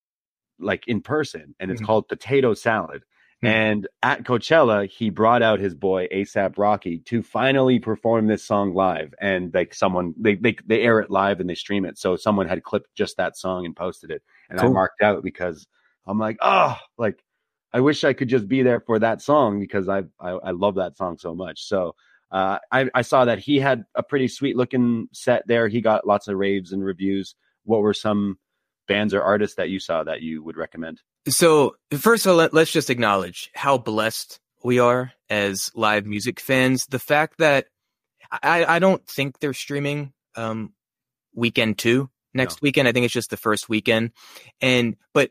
like in person, and it's Mhm. called Potato Salad. Mhm. And at Coachella, he brought out his boy ASAP Rocky to finally perform this song live. And like someone, they they they air it live and they stream it. So someone had clipped just that song and posted it, and I Cool. marked out because I'm like, oh, like I wish I could just be there for that song because I I, I love that song so much. So uh, I I saw that he had a pretty sweet looking set there. He got lots of raves and reviews. What were some bands or artists that you saw that you would recommend? So first of all, let, let's just acknowledge how blessed we are as live music fans. The fact that I, I don't think they're streaming um, weekend two next No. weekend. I think it's just the first weekend. And but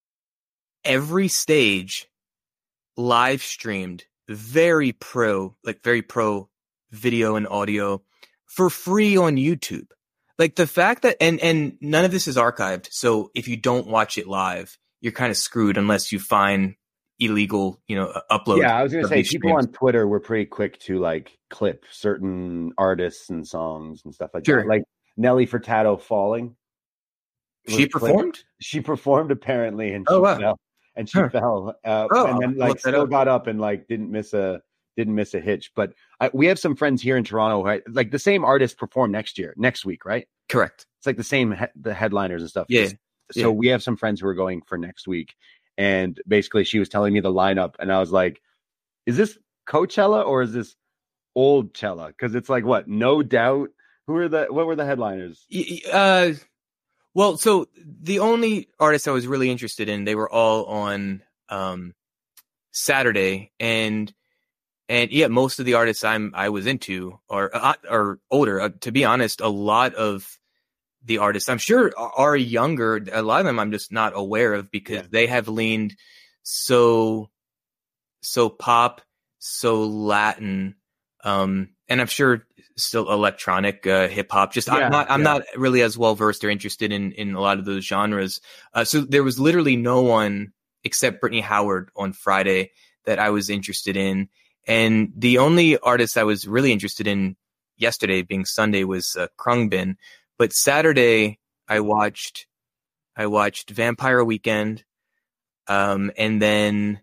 every stage live streamed, very pro, like very pro video and audio for free on YouTube. Like the fact that, and, and none of this is archived. So if you don't watch it live, you're kind of screwed unless you find illegal, you know, uploads. Yeah, I was gonna of say these people streams. on Twitter were pretty quick to like clip certain artists and songs and stuff like Sure. that. Like Nelly Furtado falling. She was clipped. performed? She performed apparently, and Oh, she wow. fell. And she Huh. fell, uh, Oh, and then I'll like look that still up. got up and like didn't miss a didn't miss a hitch. But I, we have some friends here in Toronto, right? Like the same artist perform next year, next week, right? Correct. It's like the same he- the headliners and stuff. Yeah. So Yeah. we have some friends who are going for next week, and basically she was telling me the lineup, and I was like, "Is this Coachella or is this old Cella? Because it's like what? No Doubt. Who are the? What were the headliners? Uh, well, so the only artists I was really interested in, they were all on um, Saturday, and and yeah, most of the artists I'm I was into are uh, are older. Uh, to be honest, a lot of the artists I'm sure are younger. A lot of them I'm just not aware of because yeah. they have leaned so so pop, so Latin, um, and I'm sure still electronic uh, hip hop. Just yeah, I'm not I'm yeah. not really as well versed or interested in in a lot of those genres. Uh, so there was literally no one except Brittany Howard on Friday that I was interested in, and the only artist I was really interested in yesterday, being Sunday, was uh, Khruangbin. But Saturday I watched I watched Vampire Weekend, um, and then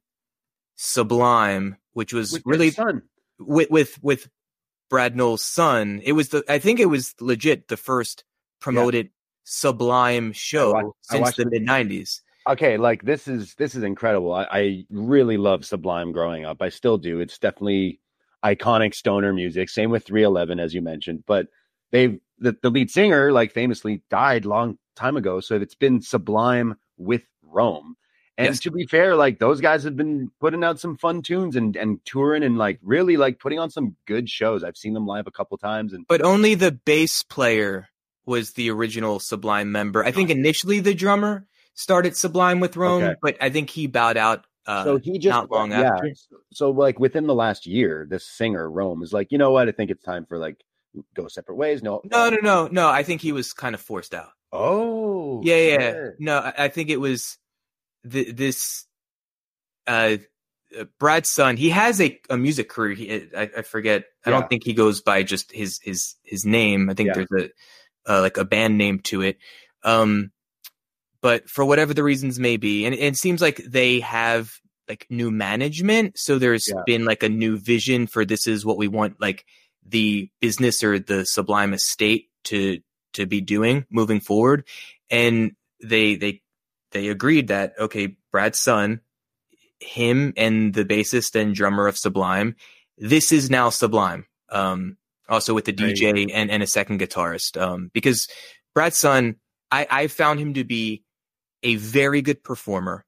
Sublime, which was with really fun with with with. Brad Knowles' son. It was the I think it was legit the first promoted yeah. Sublime show I watched, since I the mid nineties. Okay, like this is this is incredible. I, I really loved Sublime growing up. I still do. It's definitely iconic stoner music. Same with three eleven, as you mentioned. But they've the, the lead singer, like famously, died long time ago. So it's been Sublime with Rome. And yes. to be fair, like those guys have been putting out some fun tunes and, and touring and like really like putting on some good shows. I've seen them live a couple times. And but only the bass player was the original Sublime member. I think initially the drummer started Sublime with Rome, okay. but I think he bowed out uh, so he just, not long yeah. after. So like within the last year, this singer Rome is like, you know what? I think it's time for like go separate ways. No, no, no, no, no. I think he was kind of forced out. Oh, yeah, yeah. yeah. No, I, I think it was. The, this uh, Brad's son, he has a, a music career. He, I, I forget. I yeah. don't think he goes by just his his his name. I think yeah. there's a uh, like a band name to it. Um, but for whatever the reasons may be, and, and it seems like they have like new management. So there's yeah. been like a new vision for this is what we want like the business or the Sublime estate to to be doing moving forward, and they they. They agreed that, okay, Brad's son, him and the bassist and drummer of Sublime, this is now Sublime. Um, also with the D J and, and a second guitarist. Um, because Brad's son, I, I found him to be a very good performer,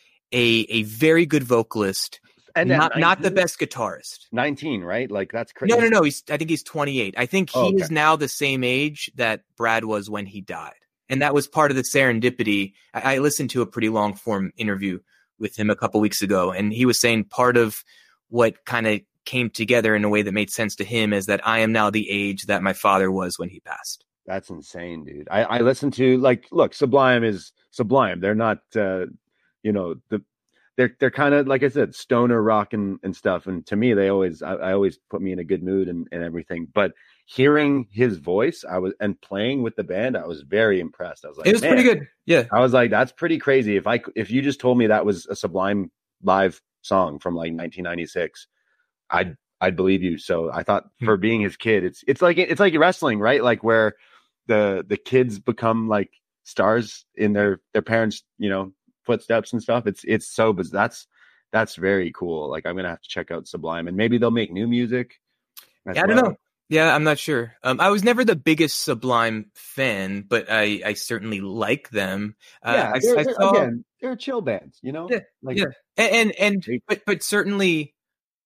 a a very good vocalist, and not not the best guitarist. nineteen, right? Like that's crazy. No, no, no. He's I think he's twenty-eight. I think he oh, okay. is now the same age that Brad was when he died. And that was part of the serendipity. I, I listened to a pretty long form interview with him a couple weeks ago, and he was saying part of what kind of came together in a way that made sense to him is that I am now the age that my father was when he passed. That's insane, dude. I, I listened to like, look, Sublime is Sublime. They're not, uh, you know, the they're they're kind of like I said, stoner rock and, and stuff. And to me, they always I, I always put me in a good mood and, and everything. But hearing his voice, I was and playing with the band, I was very impressed. I was like, it was pretty good. Yeah, I was like, that's pretty crazy. If I if you just told me that was a Sublime live song from like nineteen ninety-six, I'd I'd believe you. So I thought for being his kid, it's it's like it's like wrestling, right? Like where the the kids become like stars in their their parents, you know, footsteps and stuff. It's it's so, but that's that's very cool. Like I'm gonna have to check out Sublime, and maybe they'll make new music. Yeah, I don't well. know. Yeah, I'm not sure. Um, I was never the biggest Sublime fan, but I, I certainly like them. Uh, yeah, I, they're, I they're, saw, again, they're chill bands, you know. Yeah, like, yeah, and and, and but but certainly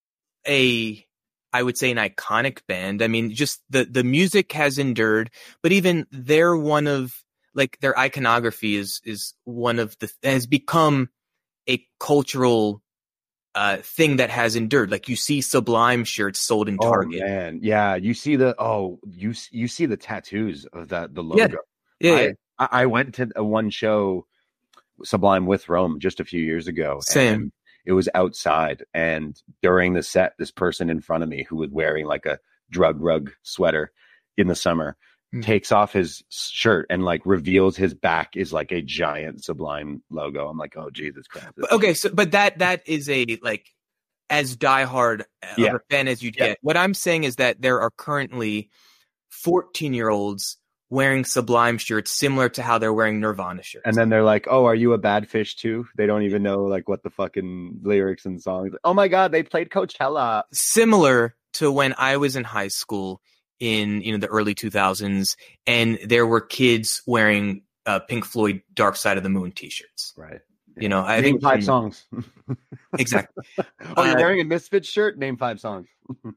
a I would say an iconic band. I mean, just the the music has endured, but even they're one of like their iconography is is one of the has become a cultural uh, thing that has endured. Like you see Sublime shirts sold in Target. Oh man, yeah. You see the oh you you see the tattoos of that the logo. Yeah, yeah. I, I went to a one show Sublime with Rome just a few years ago. Same. And it was outside, and during the set, this person in front of me who was wearing like a drug rug sweater in the summer mm. takes off his shirt and like reveals his back is like a giant Sublime logo. I'm like, oh Jesus Christ. But, okay, so but that that is a like as diehard yeah. of a fan as you'd yeah. get. What I'm saying is that there are currently fourteen year olds wearing Sublime shirts similar to how they're wearing Nirvana shirts. And then they're like, "Oh, are you a bad fish too?" They don't even know like what the fucking lyrics and songs. Oh my god, they played Coachella. Similar to when I was in high school in you know the early two thousands, and there were kids wearing uh, Pink Floyd Dark Side of the Moon t-shirts. Right. You know, I Name think five songs. Exactly. Oh, you're Uh, wearing a Misfits shirt? Name five songs.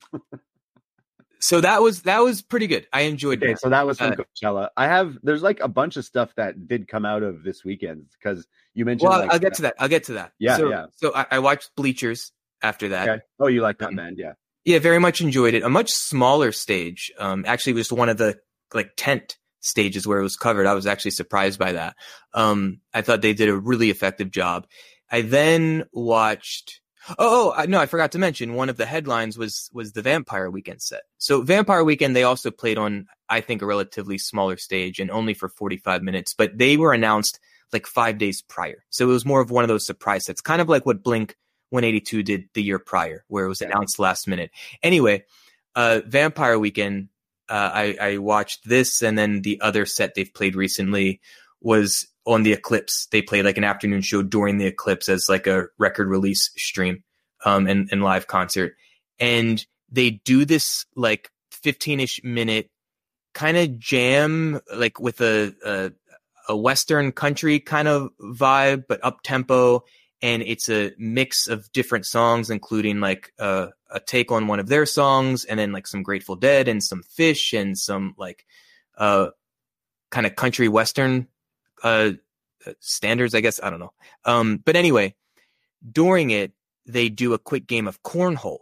So that was that was pretty good. I enjoyed Okay, that. so that was from Uh, Coachella. I have there's like a bunch of stuff that did come out of this weekend because you mentioned. Well, like, I'll get to that. I'll get to that. Yeah, so, yeah. So I, I watched Bleachers after that. Okay. Oh, you like that Um, band? Yeah. Yeah, very much enjoyed it. A much smaller stage. Um, actually, it was one of the like tent stages where it was covered. I was actually surprised by that. Um, I thought they did a really effective job. I then watched. Oh, oh I, no, I forgot to mention one of the headlines was was the Vampire Weekend set. So Vampire Weekend, they also played on, I think, a relatively smaller stage and only for forty-five minutes, but they were announced like five days prior. So it was more of one of those surprise sets, kind of like what Blink one eighty-two did the year prior, where it was announced last minute. Anyway, uh, Vampire Weekend, uh, I, I watched this, and then the other set they've played recently was on the Eclipse. They played like an afternoon show during the Eclipse as like a record release stream um, and, and live concert. And they do this like fifteen-ish minute kind of jam, like with a, a a Western country kind of vibe, but up tempo. And it's a mix of different songs, including like uh, a take on one of their songs, and then like some Grateful Dead and some Fish and some like uh, kind of country Western uh, standards, I guess. I don't know. Um, but anyway, during it, they do a quick game of cornhole.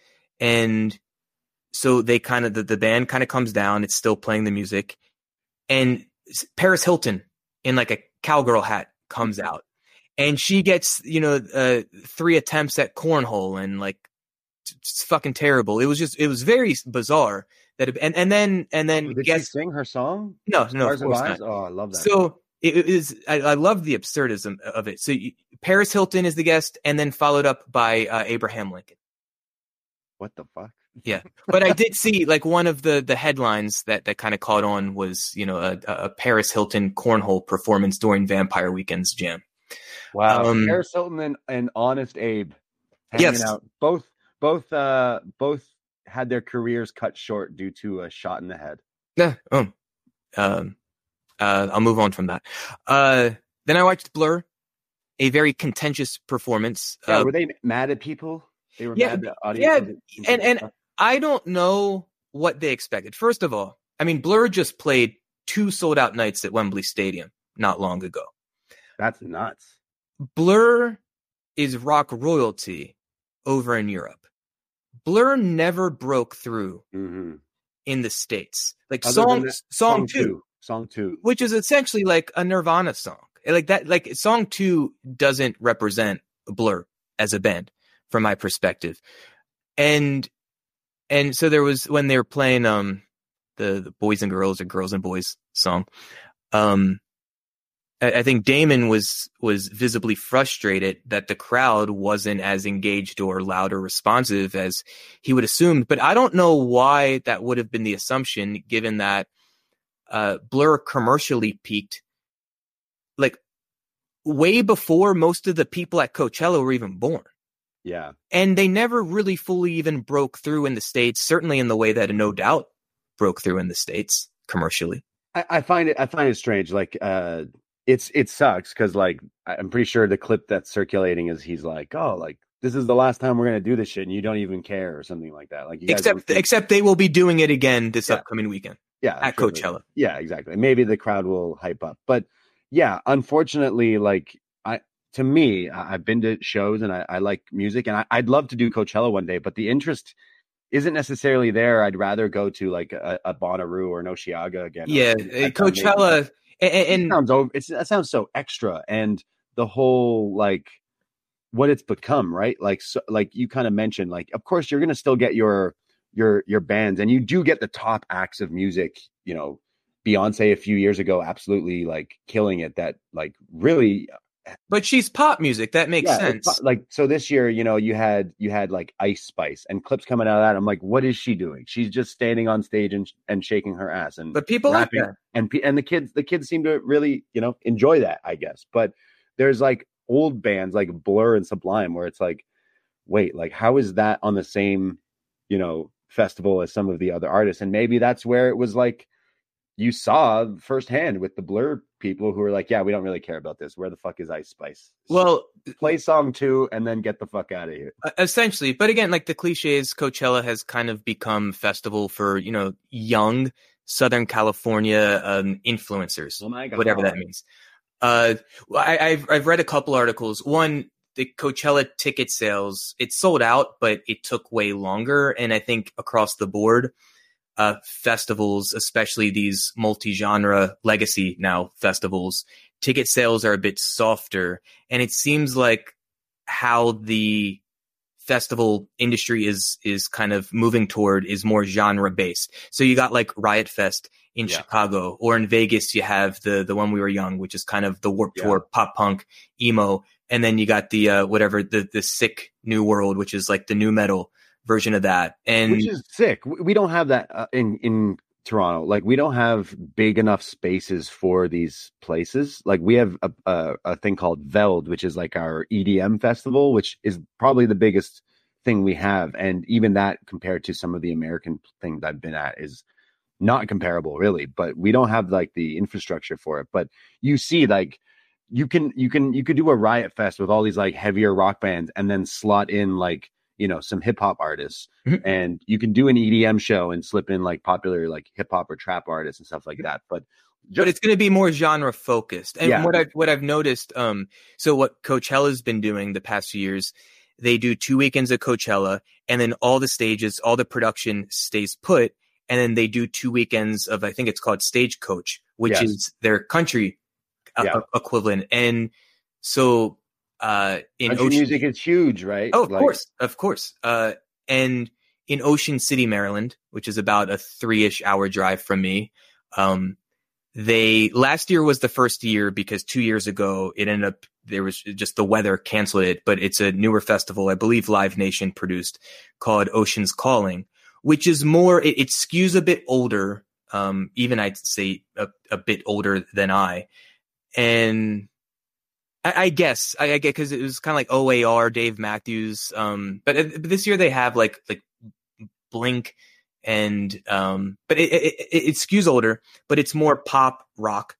And so they kind of, the, the band kind of comes down. It's still playing the music. And Paris Hilton in like a cowgirl hat comes out. And she gets, you know, uh, three attempts at cornhole, and like it's fucking terrible. It was just, it was very bizarre. That it, and and then and then Did guess she sing her song? no no Stars of of course Eyes? not. Oh, I love that. So it, it is. I, I love the absurdism of it. So you, Paris Hilton is the guest, and then followed up by uh, Abraham Lincoln. What the fuck? Yeah, but I did see like one of the the headlines that that kind of caught on was, you know, a, a Paris Hilton cornhole performance during Vampire Weekend's jam. Wow. Um, Paris Hilton and, and Honest Abe hanging Yes. out. Both both uh both had their careers cut short due to a shot in the head. Yeah. Oh. Um. Uh. I'll move on from that. Uh. Then I watched Blur, a very contentious performance. Yeah, Uh, were they mad at people? They were yeah, mad at audience. yeah, and and I don't know what they expected. First of all, I mean, Blur just played two sold out nights at Wembley Stadium not long ago. That's nuts. Blur is rock royalty over in Europe. Blur never broke through Mm-hmm. in the States. Like Other song, than that- song two, Song two. which is essentially like a Nirvana song. Like that, like song two doesn't represent Blur as a band from my perspective. And, and so there was, when they were playing, um, the, the Boys and Girls or Girls and Boys song, um, I, I think Damon was, was visibly frustrated that the crowd wasn't as engaged or loud or responsive as he would assume. But I don't know why that would have been the assumption, given that, uh, Blur commercially peaked like way before most of the people at Coachella were even born. Yeah. And they never really fully even broke through in the States, certainly in the way that No Doubt broke through in the States commercially. I, I find it I find it strange. Like uh it's it sucks because like I'm pretty sure the clip that's circulating is he's like, oh, like this is the last time we're gonna do this shit and you don't even care or something like that. Like you guys Except don't think- except they will be doing it again this Yeah. upcoming weekend yeah, at sure. Coachella. Yeah, exactly. Maybe the crowd will hype up. But yeah, unfortunately, like I to me, I- I've been to shows and I, I like music and I, I'd love to do Coachella one day, but the interest isn't necessarily there. I'd rather go to like a, a Bonnaroo or an Oceaga again. Yeah, Or- uh, I- I- Coachella and, it and sounds over. It's that sounds so extra, and the whole like what it's become, right? Like, so, like you kind of mentioned, like of course you're gonna still get your your your bands, and you do get the top acts of music. You know, Beyonce a few years ago, absolutely like killing it. That like really But she's pop music. That makes yeah, sense. it's, like so this year, you know, you had you had like Ice Spice and clips coming out of that. I'm like, what is she doing? She's just standing on stage and and shaking her ass and But people rapping. like that. And and the kids the kids seem to really, you know, enjoy that, I guess. But there's like old bands like Blur and Sublime where it's like, wait, like how is that on the same, you know, festival as some of the other artists? And maybe that's where it was like you saw firsthand with the Blur people who were like, yeah, we don't really care about this. Where the fuck is Ice Spice? Well, Play song two and then get the fuck out of here. Essentially. But again, like the cliches, Coachella has kind of become festival for, you know, young Southern California um, influencers, Oh my God. whatever that means. Uh, I, I've, I've read a couple articles. One, the Coachella ticket sales, it sold out, but it took way longer. And I think across the board, uh, festivals, especially these multi-genre legacy now festivals, ticket sales are a bit softer. And it seems like how the festival industry is is kind of moving toward is more genre based. So you got like Riot Fest in Yeah. Chicago, or in Vegas you have the the When We Were Young, which is kind of the Warped Yeah. Tour pop punk emo, and then you got the uh, whatever the the Sick New World, which is like the new metal version of that. And Which is sick. We we don't have that uh, in in Toronto. Like we don't have big enough spaces for these places. Like we have a, a, a thing called Veld, which is like our E D M festival, which is probably the biggest thing we have. And even that compared to some of the American things I've been at is not comparable really, but we don't have like the infrastructure for it. But you see like you can, you can, you could do a Riot Fest with all these like heavier rock bands and then slot in like, you know, some hip hop artists, Mhm. and you can do an E D M show and slip in like popular like hip hop or trap artists and stuff like that. But just, but it's going to be more genre focused. And Yeah. what I've what I've noticed, um, so what Coachella's been doing the past few years, they do two weekends at Coachella, and then all the stages, all the production stays put, and then they do two weekends of, I think it's called Stagecoach, which Yes. is their country uh, Yeah. equivalent. And so uh, in country Ocean, music is huge, right? oh, of Like, course, of course, uh, and in Ocean City, Maryland, which is about a three-ish hour drive from me. Um, They last year was the first year because two years ago it ended up there was just the weather canceled it, but it's a newer festival, I believe Live Nation produced, called Ocean's Calling, which is more it, it skews a bit older, um, even I'd say a, a bit older than I, and I, I guess I, I get because it was kind of like O A R, Dave Matthews, um, but, but this year they have like like Blink. And, um, but it, it, it, it skews older, but it's more pop rock.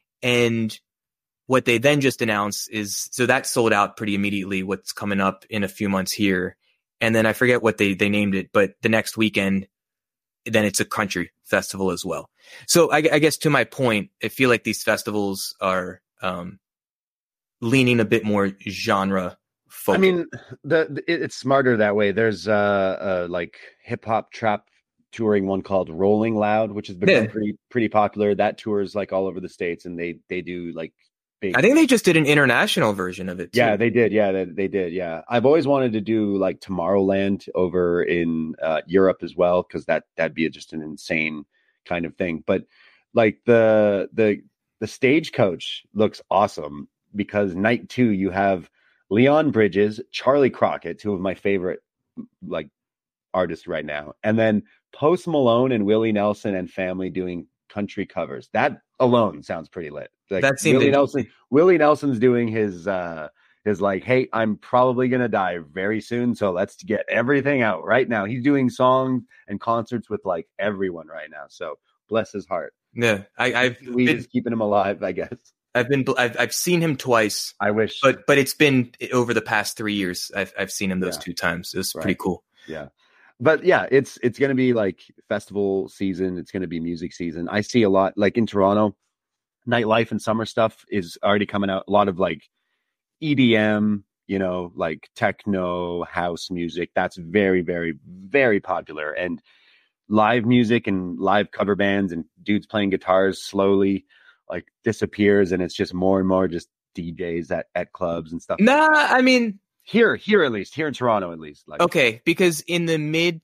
And what they then just announced is, so that sold out pretty immediately, what's coming up in a few months here. And then I forget what they, they named it, but the next weekend, then it's a country festival as well. So I, I guess to my point, I feel like these festivals are, um, leaning a bit more genre focused. I mean, the, the it, it's smarter that way. There's uh, uh like hip hop trap touring one called Rolling Loud, which has become Yeah. pretty pretty popular. That tours like all over the states, and they they do like big. I think they just did an international version of it too. Yeah, they did. Yeah, they, they did. Yeah, I've always wanted to do like Tomorrowland over in uh, Europe as well, because that that'd be just an insane kind of thing. But like the the the Stagecoach looks awesome because night two you have Leon Bridges, Charlie Crockett, two of my favorite like artists right now, and then Post Malone and Willie Nelson and family doing country covers. That alone sounds pretty lit. Like That seemed Willie interesting. Nelson. Willie Nelson's doing his uh his like, hey, I'm probably gonna die very soon, so let's get everything out right now. He's doing songs and concerts with like everyone right now. So bless his heart. Yeah, I, I've We been, just keeping him alive, I guess. I've been, I've, I've seen him twice, I wish. but but it's been over the past three years. I've I've seen him those Yeah. two times. It was Right. pretty cool. Yeah. But yeah, it's it's going to be like festival season. It's going to be music season. I see a lot like in Toronto, nightlife and summer stuff is already coming out. A lot of like E D M, you know, like techno, house music. That's very, very, very popular. And live music and live cover bands and dudes playing guitars slowly like disappears. And it's just more and more just D Js at, at clubs and stuff. Nah, I mean, Here, here at least, here in Toronto at least. Like, okay, because in the mid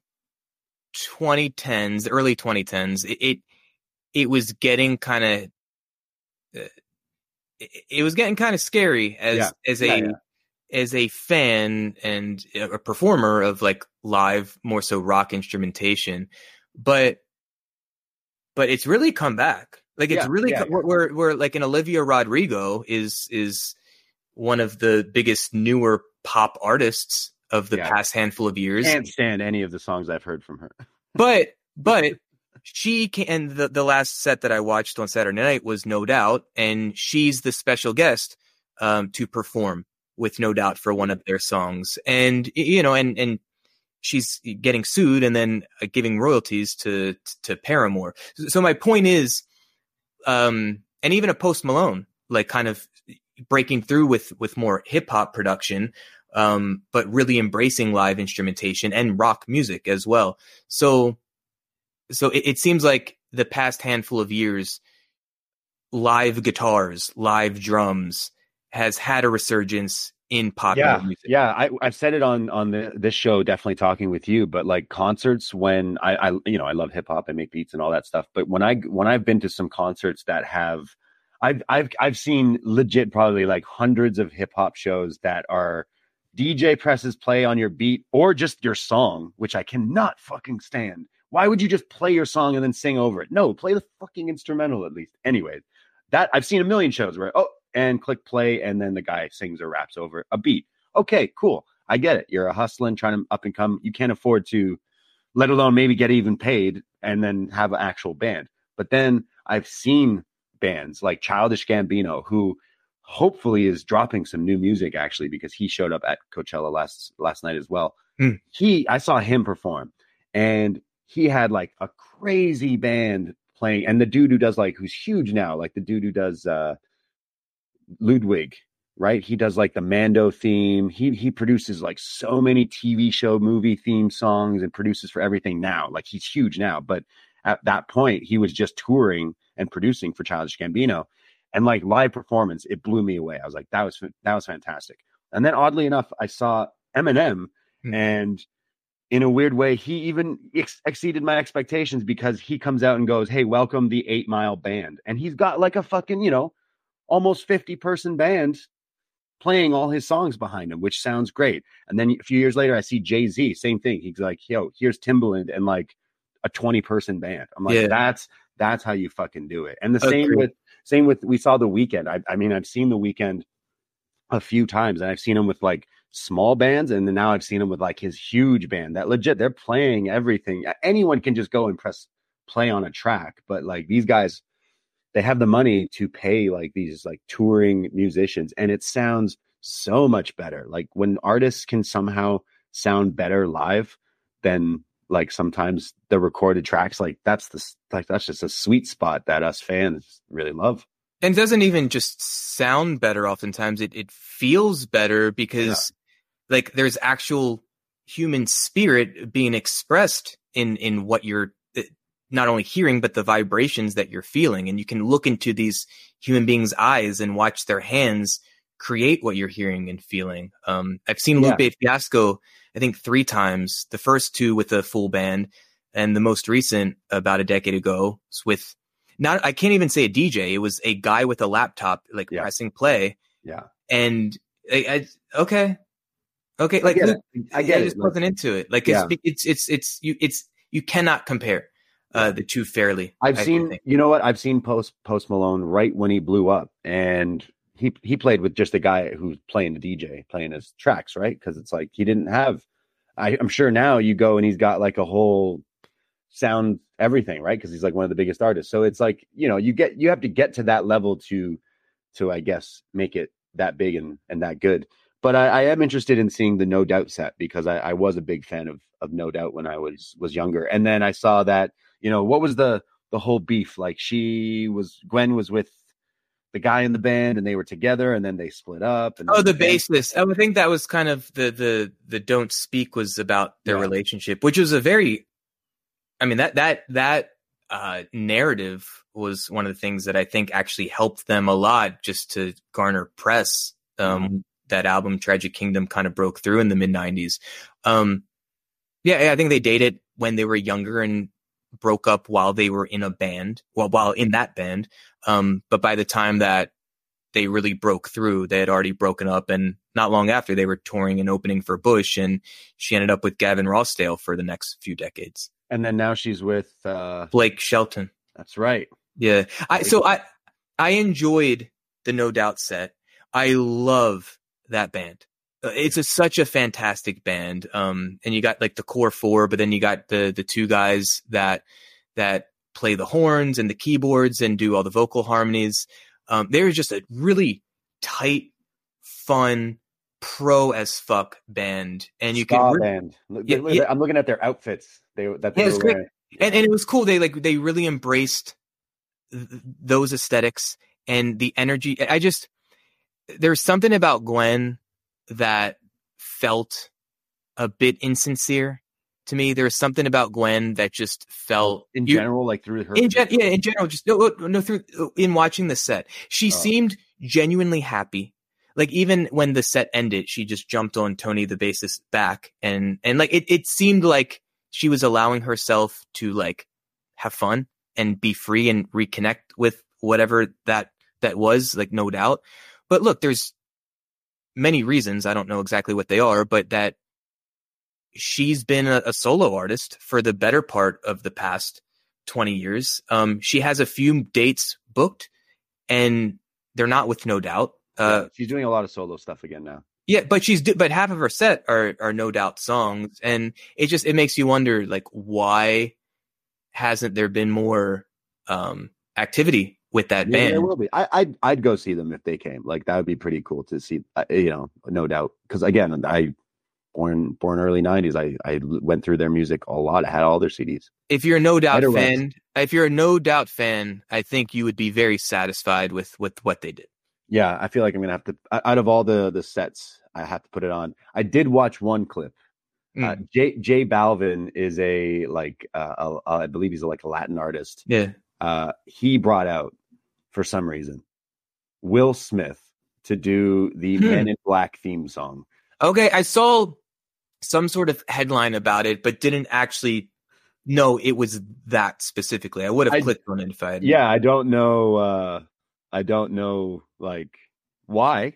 twenty tens, early twenty tens, it it, it was getting kind of uh, it, it was getting kind of scary as Yeah. as a Yeah, yeah. as a fan and a performer of like live, more so rock instrumentation, but but it's really come back. Like it's Yeah, really yeah, co- yeah. we're, we're we're like an Olivia Rodrigo is is one of the biggest newer pop artists of the Yeah. past handful of years. Can't stand any of the songs I've heard from her. But but she can, and the, the last set that I watched on Saturday night was No Doubt, and she's the special guest um, to perform with No Doubt for one of their songs. And you know, and and she's getting sued and then uh, giving royalties to to Paramore. So my point is, um, and even a Post Malone, like kind of breaking through with with more hip hop production, um, but really embracing live instrumentation and rock music as well. So, so it, it seems like the past handful of years, live guitars, live drums has had a resurgence in popular Yeah, music. yeah. I, I've said it on on the, this show, definitely talking with you. But like concerts, when I, I you know, I love hip hop, I make beats and all that stuff. But when I when I've been to some concerts that have, I've I've I've seen legit probably like hundreds of hip hop shows that are D J presses play on your beat or just your song, which I cannot fucking stand. Why would you just play your song and then sing over it? No, play the fucking instrumental at least. Anyway, that I've seen a million shows where oh. and click play, and then the guy sings or raps over a beat. Okay, cool. I get it. You're a hustling, trying to up and come. You can't afford to, let alone maybe get even paid and then have an actual band. But then I've seen bands like Childish Gambino, who hopefully is dropping some new music actually, because he showed up at Coachella last last night as well. Mm. He, I saw him perform, and he had like a crazy band playing. And the dude who does like, who's huge now, like the dude who does, uh, Ludwig, right? He does like the Mando theme. He he produces like so many T V show, movie theme songs and produces for everything now. Like he's huge now, but at that point he was just touring and producing for Childish Gambino. And like live performance, it blew me away. I was like, that was that was fantastic. And then oddly enough, I saw Eminem, Hmm. and in a weird way, he even ex- exceeded my expectations, because he comes out and goes, "Hey, welcome the Eight Mile Band," and he's got like a fucking, you know, almost fifty person band playing all his songs behind him, which sounds great. And then a few years later, I see Jay-Z, same thing. He's like, yo, here's Timbaland and like a twenty person band. I'm like, Yeah. that's, that's how you fucking do it. And the Agreed. same with, same with, we saw The Weeknd. I, I mean, I've seen The Weeknd a few times, and I've seen him with like small bands. And then now I've seen him with like his huge band that legit, they're playing everything. Anyone can just go and press play on a track, but like these guys, they have the money to pay like these like touring musicians, and it sounds so much better. Like when artists can somehow sound better live than like sometimes the recorded tracks, like that's the like that's just a sweet spot that us fans really love. And it doesn't even just sound better. Oftentimes it, it feels better because like there's actual human spirit being expressed in, in what you're not only hearing, but the vibrations that you're feeling. And you can look into these human beings' eyes and watch their hands create what you're hearing and feeling. Um, I've seen Yeah. Lupe Fiasco, I think three times, the first two with a full band, and the most recent about a decade ago was with not, I can't even say a D J. It was a guy with a laptop, like Yeah. pressing play. Yeah. And I, I okay. Okay. Like, I get Luke, it. I get I it. just Like, wasn't into it. Like Yeah. it's, it's, it's, it's, you, it's, you cannot compare uh, the two fairly. I've I seen, think. you know what? I've seen Post Post Malone right when he blew up, and he he played with just a guy who's playing the D J, playing his tracks, right? Because it's like he didn't have. I, I'm sure now you go and he's got like a whole sound everything, right? Because he's like one of the biggest artists. So it's like, you know, you get you have to get to that level to to I guess make it that big and and that good. But I, I am interested in seeing the No Doubt set, because I, I was a big fan of of No Doubt when I was was younger, and then I saw that. You know, what was the the whole beef? Like she was, Gwen was with the guy in the band and they were together and then they split up. And Oh, the band- bassist. I would think that was kind of the the the Don't Speak was about their Yeah. relationship, which was a very, I mean that that that uh, narrative was one of the things that I think actually helped them a lot just to garner press. Um, Mm-hmm. That album, Tragic Kingdom, kind of broke through in the mid nineties. Um, yeah, I think they dated when they were younger and broke up while they were in a band, well, while in that band. Um, but by the time that they really broke through. They had already broken up, and not long after they were touring and opening for Bush, and she ended up with Gavin Rossdale for the next few decades. And then now she's with uh, Blake Shelton. That's right. Yeah. I, so I, I enjoyed the No Doubt set. I love that band. It's a, such a fantastic band. Um, and you got like the core four, but then you got the, the two guys that, that play the horns and the keyboards and do all the vocal harmonies. Um, they're just a really tight, fun, pro as fuck band. And you Ska can, re- band. Yeah, yeah. I'm looking at their outfits. They, that they Yeah, it's were great. wearing. And, and it was cool. They like, they really embraced th- those aesthetics and the energy. I just, there's something about Gwen that felt a bit insincere to me. There was something about Gwen that just felt in you, general, like through her. In gen- yeah, in general, just no, no. Through in watching the set, she Oh. seemed genuinely happy. Like even when the set ended, she just jumped on Tony the bassist back, and and like it, it seemed like she was allowing herself to like have fun and be free and reconnect with whatever that that was. Like No Doubt. But look, there's many reasons. I don't know exactly what they are, but that she's been a, a solo artist for the better part of the past twenty years. Um, she has a few dates booked, and they're not with No Doubt. Uh, Yeah, she's doing a lot of solo stuff again now. yeah, but she's but half of her set are are No Doubt songs, and it just it makes you wonder, like, why hasn't there been more um, activity with that Yeah, band? there will be. I, I'd I'd go see them if they came. Like that would be pretty cool to see. Uh, you know, No Doubt. Because again, I born born early nineties. I I went through their music a lot. I had all their C Ds. If you're a No Doubt Better fan, West. if you're a No Doubt fan, I think you would be very satisfied with with what they did. Yeah, I feel like I'm gonna have to. Out of all the the sets, I have to put it on. I did watch one clip. Mm. Uh, Jay Jay Balvin is a like uh, a, a, I believe he's a, like a Latin artist. Yeah. Uh, he brought out for some reason Will Smith to do the Hmm. Men in Black theme song. Okay, I saw some sort of headline about it, but didn't actually know it was that specifically. I would have I- clicked on it if I had. Yeah, I don't know. Uh, I don't know like why,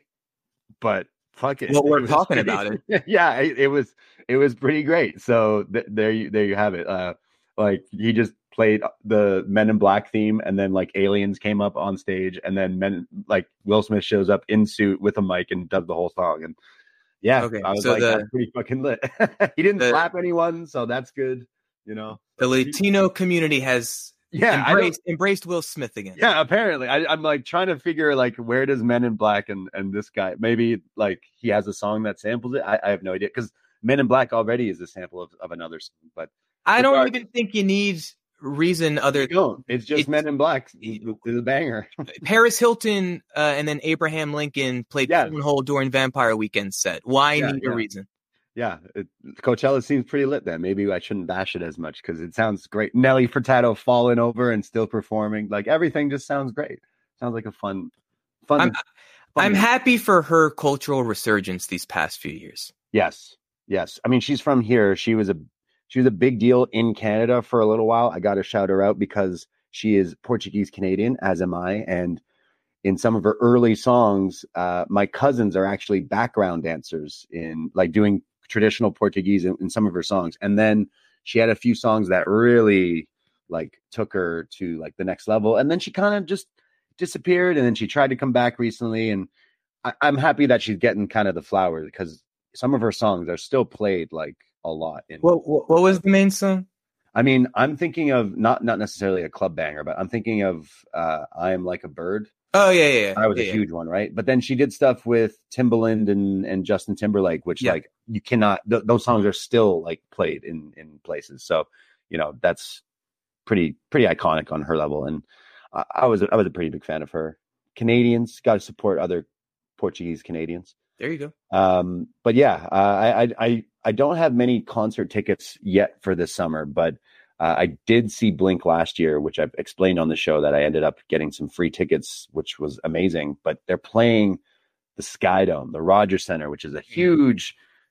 but fuck it. Well, we're It was talking pretty- about it. Yeah, it, it was it was pretty great. So th- there you there you have it. Uh, like he just played the Men in Black theme, and then like aliens came up on stage, and then men like Will Smith shows up in suit with a mic and does the whole song. And yeah, Okay, I was so like, the- that's pretty fucking lit. He didn't the- slap anyone, so that's good. You know, The Latino community has yeah, I don't- embraced embraced Will Smith again. Yeah, apparently. I, I'm like trying to figure like where does Men in Black and and this guy maybe like he has a song that samples it. I, I have no idea because Men in Black already is a sample of, of another song, but I don't regardless. even think you need reason other you don't. It's just It's- Men in Black. It's a banger. Paris Hilton uh, and then Abraham Lincoln played Yeah. Cornhole during Vampire Weekend set. Why Yeah, need yeah. a reason? Yeah, it, Coachella seems pretty lit then. Maybe I shouldn't bash it as much because it sounds great. Nelly Furtado falling over and still performing. Like everything just sounds great. Sounds like a fun, fun. I'm- fun I'm night. happy for her cultural resurgence these past few years. Yes, yes. I mean, she's from here. She was a she was a big deal in Canada for a little while. I got to shout her out because she is Portuguese Canadian, as am I. And in some of her early songs, uh, my cousins are actually background dancers in like doing traditional Portuguese in, in some of her songs. And then she had a few songs that really like took her to like the next level. And then she kind of just disappeared. And then she tried to come back recently. And I, I'm happy that she's getting kind of the flowers because some of her songs are still played like a lot. In, What what, what was the main song? I mean, I'm thinking of not not necessarily a club banger, but I'm thinking of uh, I Am Like a Bird. Oh yeah, yeah, yeah. That was yeah, a yeah. huge one, right? But then she did stuff with Timbaland and, and Justin Timberlake, which Yeah. like you cannot. Th- those songs are still like played in in places. So you know that's pretty pretty iconic on her level. And I, I was I was a pretty big fan of her. Canadians got to support other Portuguese Canadians. There you go. Um, but yeah, uh, I, I I I don't have many concert tickets yet for this summer, but uh, I did see Blink last year, which I've explained on the show that I ended up getting some free tickets, which was amazing. But they're playing the Sky Dome, the Rogers Center, which is a huge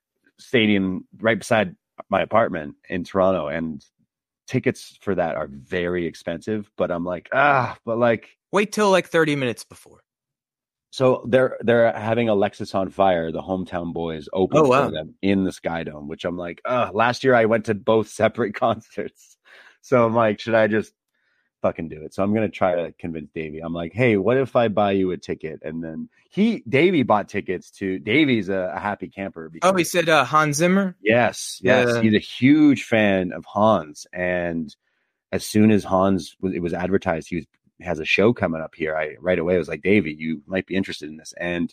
stadium right beside my apartment in Toronto, and tickets for that are very expensive. But I'm like, ah, but like. Wait till like thirty minutes before. So they're they're having Alexis on Fire, the Hometown Boys, open Oh, wow. for them in the Sky Dome, which I'm like, uh, last year I went to both separate concerts. So I'm like, should I just fucking do it? So I'm gonna try to convince Davey. I'm like, hey, what if I buy you a ticket? And then he Davey bought tickets to Davey's a, a happy camper. Because, Oh, he said uh, Hans Zimmer? yes, yes. Yeah. He's a huge fan of Hans. And as soon as Hans was it was advertised, he was has a show coming up here. I right away was like, Davey, you might be interested in this. And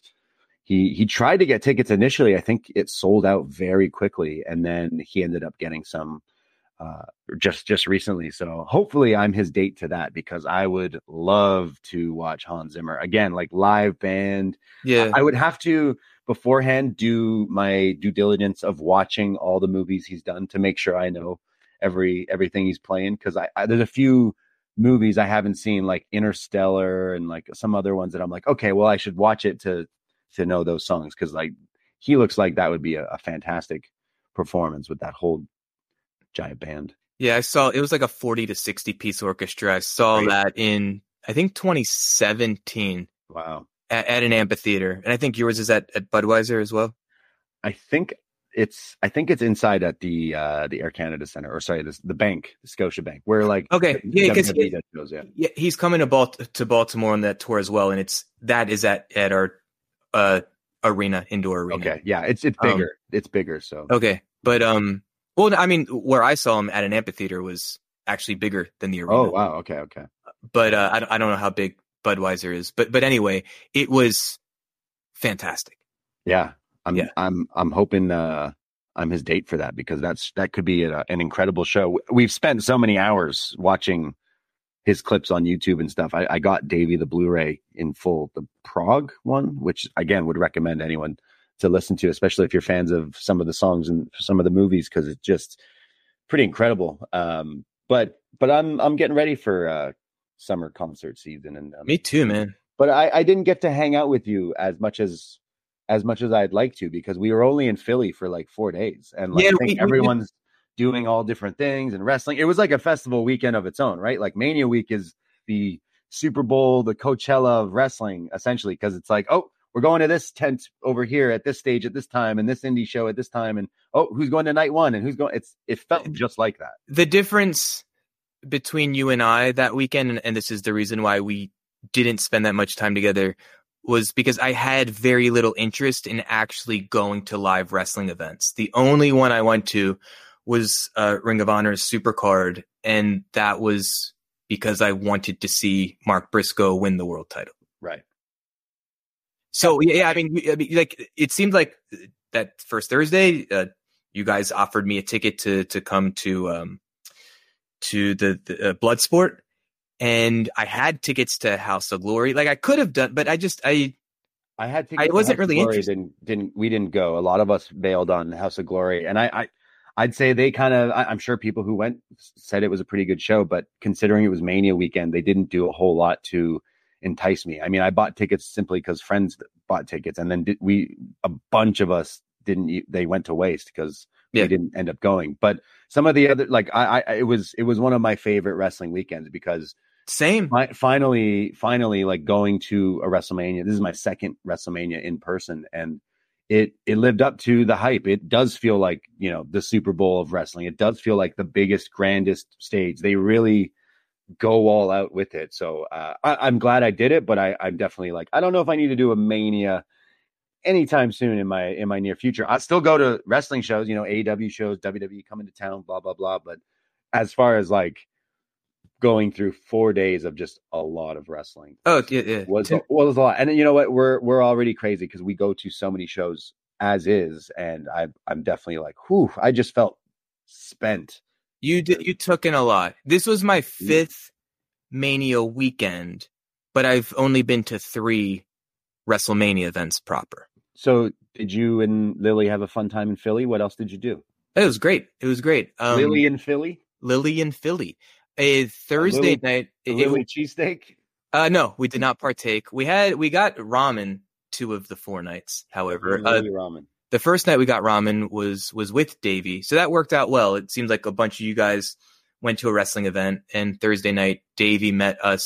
he he tried to get tickets initially. I think it sold out very quickly, and then he ended up getting some uh, just just recently. So hopefully I'm his date to that, because I would love to watch Hans Zimmer again, like live band. Yeah. I would have to beforehand do my due diligence of watching all the movies he's done to make sure I know every everything he's playing, because I, I there's a few movies I haven't seen, like Interstellar and like some other ones that I'm like, okay, well I should watch it to to know those songs, because like he looks like that would be a, a fantastic performance with that whole giant band. Yeah, I saw it was like a forty to sixty piece orchestra. I saw Right. that in I think twenty seventeen Wow. at, at an amphitheater, and I think yours is at, at Budweiser as well. I think it's I think it's inside at the uh the Air Canada Center, or sorry, this the bank, the Scotia Bank, where like Okay, yeah, because W W E he, does shows, yeah. yeah, he's coming to Balt- to Baltimore on that tour as well, and it's that is at at our uh arena, indoor arena. Okay, yeah, it's it's Um, bigger, it's bigger. So Okay, but um, well, I mean, where I saw him at an amphitheater was actually bigger than the arena. oh wow, okay, okay, But uh, I don't- I don't know how big Budweiser is, but but anyway, it was fantastic. yeah. I'm Yeah. I'm I'm hoping uh I'm his date for that, because that's that could be a, an incredible show. We've spent so many hours watching his clips on YouTube and stuff. I, I got Davey the Blu-ray in full, the Prague one, which again would recommend anyone to listen to, especially if you're fans of some of the songs and some of the movies, because it's just pretty incredible. Um, but but I'm I'm getting ready for uh, summer concert season, and um, Me too, man. but I, I didn't get to hang out with you as much as as much as I'd like to, because we were only in Philly for like four days, and like Yeah, I we- think we- everyone's doing all different things and wrestling. It was like a festival weekend of its own, right? Like Mania Week is the Super Bowl, the Coachella of wrestling, essentially, because it's like, oh, we're going to this tent over here at this stage at this time, and this indie show at this time, and oh, who's going to night one, and who's going? It's it felt just like that. The difference between you and I that weekend, and, and this is the reason why we didn't spend that much time together, was because I had very little interest in actually going to live wrestling events. The only one I went to was uh, Ring of Honor's Supercard, and that was because I wanted to see Mark Briscoe win the world title. Right. So yeah, I mean, I mean, like it seemed like that first Thursday, uh, you guys offered me a ticket to to come to um, to the, the uh, Bloodsport, and I had tickets to House of Glory. Like I could have done, but I just I I had to. I wasn't really Glory, interested. Didn't didn't we didn't go. A lot of us bailed on House of Glory, and I, I I'd say they kind of. I'm sure people who went said it was a pretty good show, but considering it was Mania weekend, they didn't do a whole lot to entice me. I mean, I bought tickets simply because friends bought tickets, and then did, we a bunch of us didn't. They went to waste because Yeah. we didn't end up going. But some of the other, like I, I, it was it was one of my favorite wrestling weekends because. Same. My, finally, finally, like going to a WrestleMania. This is my second WrestleMania in person, and it it lived up to the hype. It does feel like, you know, the Super Bowl of wrestling. It does feel like the biggest, grandest stage. They really go all out with it. So uh, I, I'm glad I did it, but I, I'm definitely like, I don't know if I need to do a Mania anytime soon in my in my near future. I still go to wrestling shows, you know, A E W shows, W W E coming to town, blah blah blah. But as far as like going through four days of just a lot of wrestling. Oh yeah, yeah. Was Tim- was a lot. And you know what? We're we're already crazy because we go to so many shows as is, and I I'm definitely like, whew, I just felt spent. You did. You took in a lot. This was my fifth Mania weekend, but I've only been to three WrestleMania events proper. So did you and Lily have a fun time in Philly? What else did you do? It was great. It was great. Um, Lily in Philly? Lily in Philly. A Thursday Lily- night. A it- Lily it- cheesesteak? uh, no, we did not partake. We had we got ramen two of the four nights. However, uh, Lily ramen. the first night we got ramen was was with Davey, so that worked out well. It seems like a bunch of you guys went to a wrestling event, and Thursday night Davey met us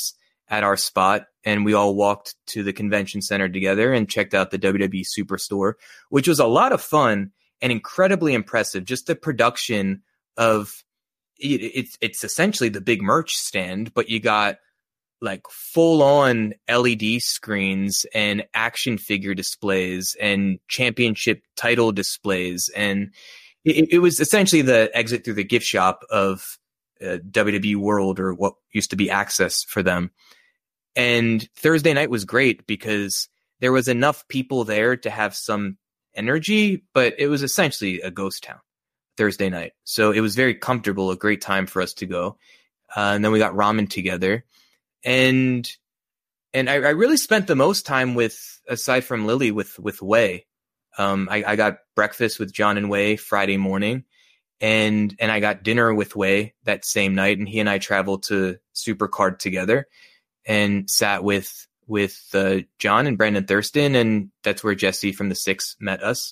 at our spot, and we all walked to the convention center together and checked out the W W E Superstore, which was a lot of fun and incredibly impressive. Just the production of it, it's it's essentially the big merch stand, but you got like full on L E D screens and action figure displays and championship title displays. And it, it was essentially the exit through the gift shop of uh, W W E World, or what used to be Access for them. And Thursday night was great because there was enough people there to have some energy, but it was essentially a ghost town Thursday night. So it was very comfortable, a great time for us to go. Uh, and then we got ramen together. And and I, I really spent the most time with, aside from Lily, with with Wei. Um, I, I got breakfast with John and Wei Friday morning, and and I got dinner with Wei that same night. And he and I traveled to Supercard together and sat with with uh, John and Brandon Thurston, and that's where Jesse from the Six met us.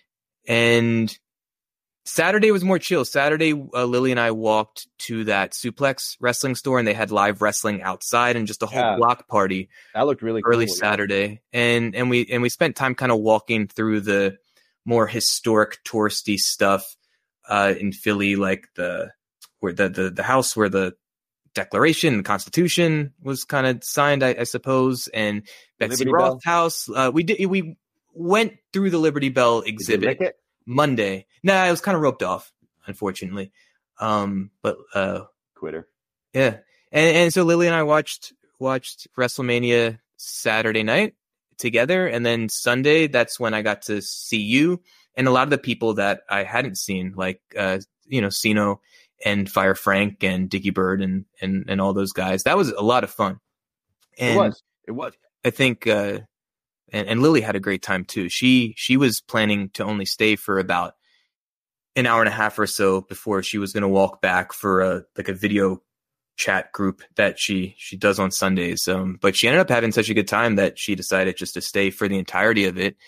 And Saturday was more chill. Saturday, uh, Lily and I walked to that Suplex wrestling store, and they had live wrestling outside and just a whole Yeah. block party. That looked really early cool. Saturday, and and we and we spent time kind of walking through the more historic touristy stuff uh, in Philly, like the where the, the the house where the Declaration, the Constitution was kind of signed, I, I suppose, and Betsy Liberty Roth's Bell. house. Uh, we did we went through the Liberty Bell Did you exhibit. lick it? Monday. Nah, it was kind of roped off, unfortunately. Um, but uh, Quitter. yeah, and and so Lily and I watched watched WrestleMania Saturday night together, and then Sunday, that's when I got to see you and a lot of the people that I hadn't seen, like uh, you know, Sino and Fire Frank and Dickie Bird and and and all those guys. That was a lot of fun. And It was. It was. I think. Uh, And, and Lily had a great time too. She she was planning to only stay for about an hour and a half or so before she was going to walk back for a like a video chat group that she she does on Sundays. Um, but she ended up having such a good time that she decided just to stay for the entirety of it.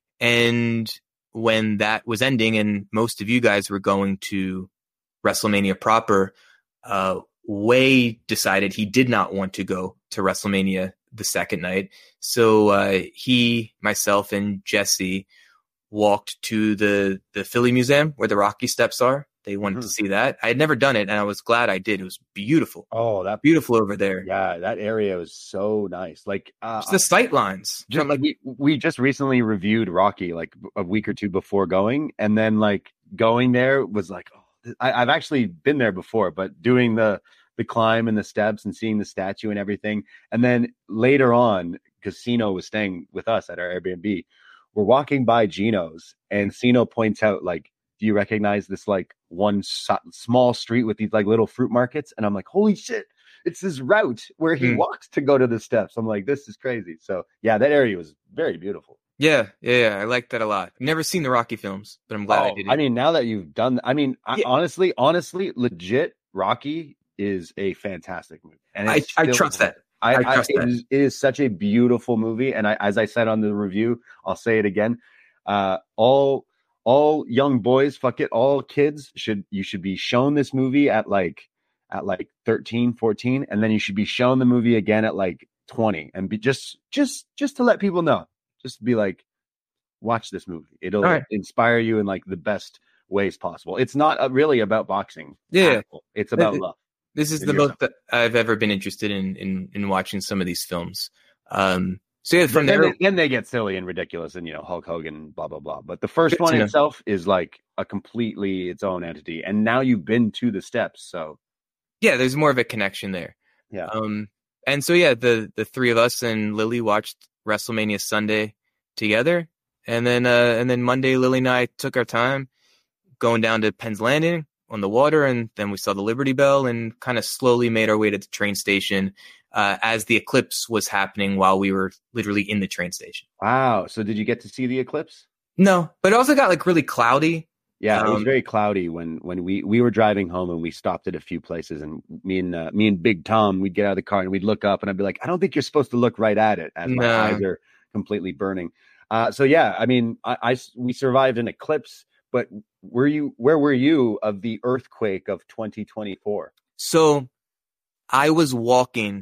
And when that was ending, and most of you guys were going to WrestleMania proper, uh, Wei decided he did not want to go to WrestleMania the second night. So uh, he, myself, and Jesse walked to the, the Philly Museum where the Rocky Steps are. They wanted Mhm. to see that. I had never done it, and I was glad I did. It was beautiful. Oh, that Beautiful over there. yeah, that area was so nice. Like uh, Just the sight lines. just From, like, we we just recently reviewed Rocky like a week or two before going, and then like going there was like, oh, I, I've actually been there before, but doing the the climb and the steps and seeing the statue and everything, and then later on, because Sino was staying with us at our Airbnb, we're walking by Gino's, and Sino points out like, do you recognize this like one so- small street with these like little fruit markets? And I'm like, holy shit, it's this route where he Mm. walks to go to the steps. I'm like, this is crazy. So yeah, that area was very beautiful. yeah, yeah, yeah, I liked that a lot. Never seen the Rocky films, but I'm glad I Oh, did it. I mean, now that you've done, I mean, I, Yeah. honestly, honestly, legit, Rocky is a fantastic movie, and I, it's I still- trust that. I, I I, trust it, that. is, it is such a beautiful movie, and I, as I said on the review, I'll say it again. Uh, all all young boys, fuck it, all kids should you should be shown this movie at like at like thirteen, fourteen, and then you should be shown the movie again at like twenty, and be just just just to let people know, just be like, watch this movie. It'll All right. inspire you in like the best ways possible. It's not uh, really about boxing. Yeah. at all. It's about It- love. This is in the yourself. most that I've ever been interested in in, in watching some of these films. Um, so yeah, from then, there, they, then they get silly and ridiculous, and you know Hulk Hogan, blah blah blah. But the first Good one to know. itself is like a completely its own entity. And now you've been to the steps, so yeah, there's more of a connection there. Yeah. Um, and so yeah, the the three of us and Lily watched WrestleMania Sunday together, and then uh, and then Monday, Lily and I took our time going down to Penn's Landing on the water, and then we saw the Liberty Bell and kind of slowly made our way to the train station uh, as the eclipse was happening while we were literally in the train station. wow. So did you get to see the eclipse? No, but it also got like really cloudy. Yeah, it was Um, very cloudy when when we we were driving home, and we stopped at a few places, and me and uh, me and Big Tom, we'd get out of the car and we'd look up, and I'd be like, I don't think you're supposed to look right at it, as my No. eyes are completely burning. Uh, so yeah, I mean, I, I we survived an eclipse, but were you where were you of the earthquake of twenty twenty-four? So I was walking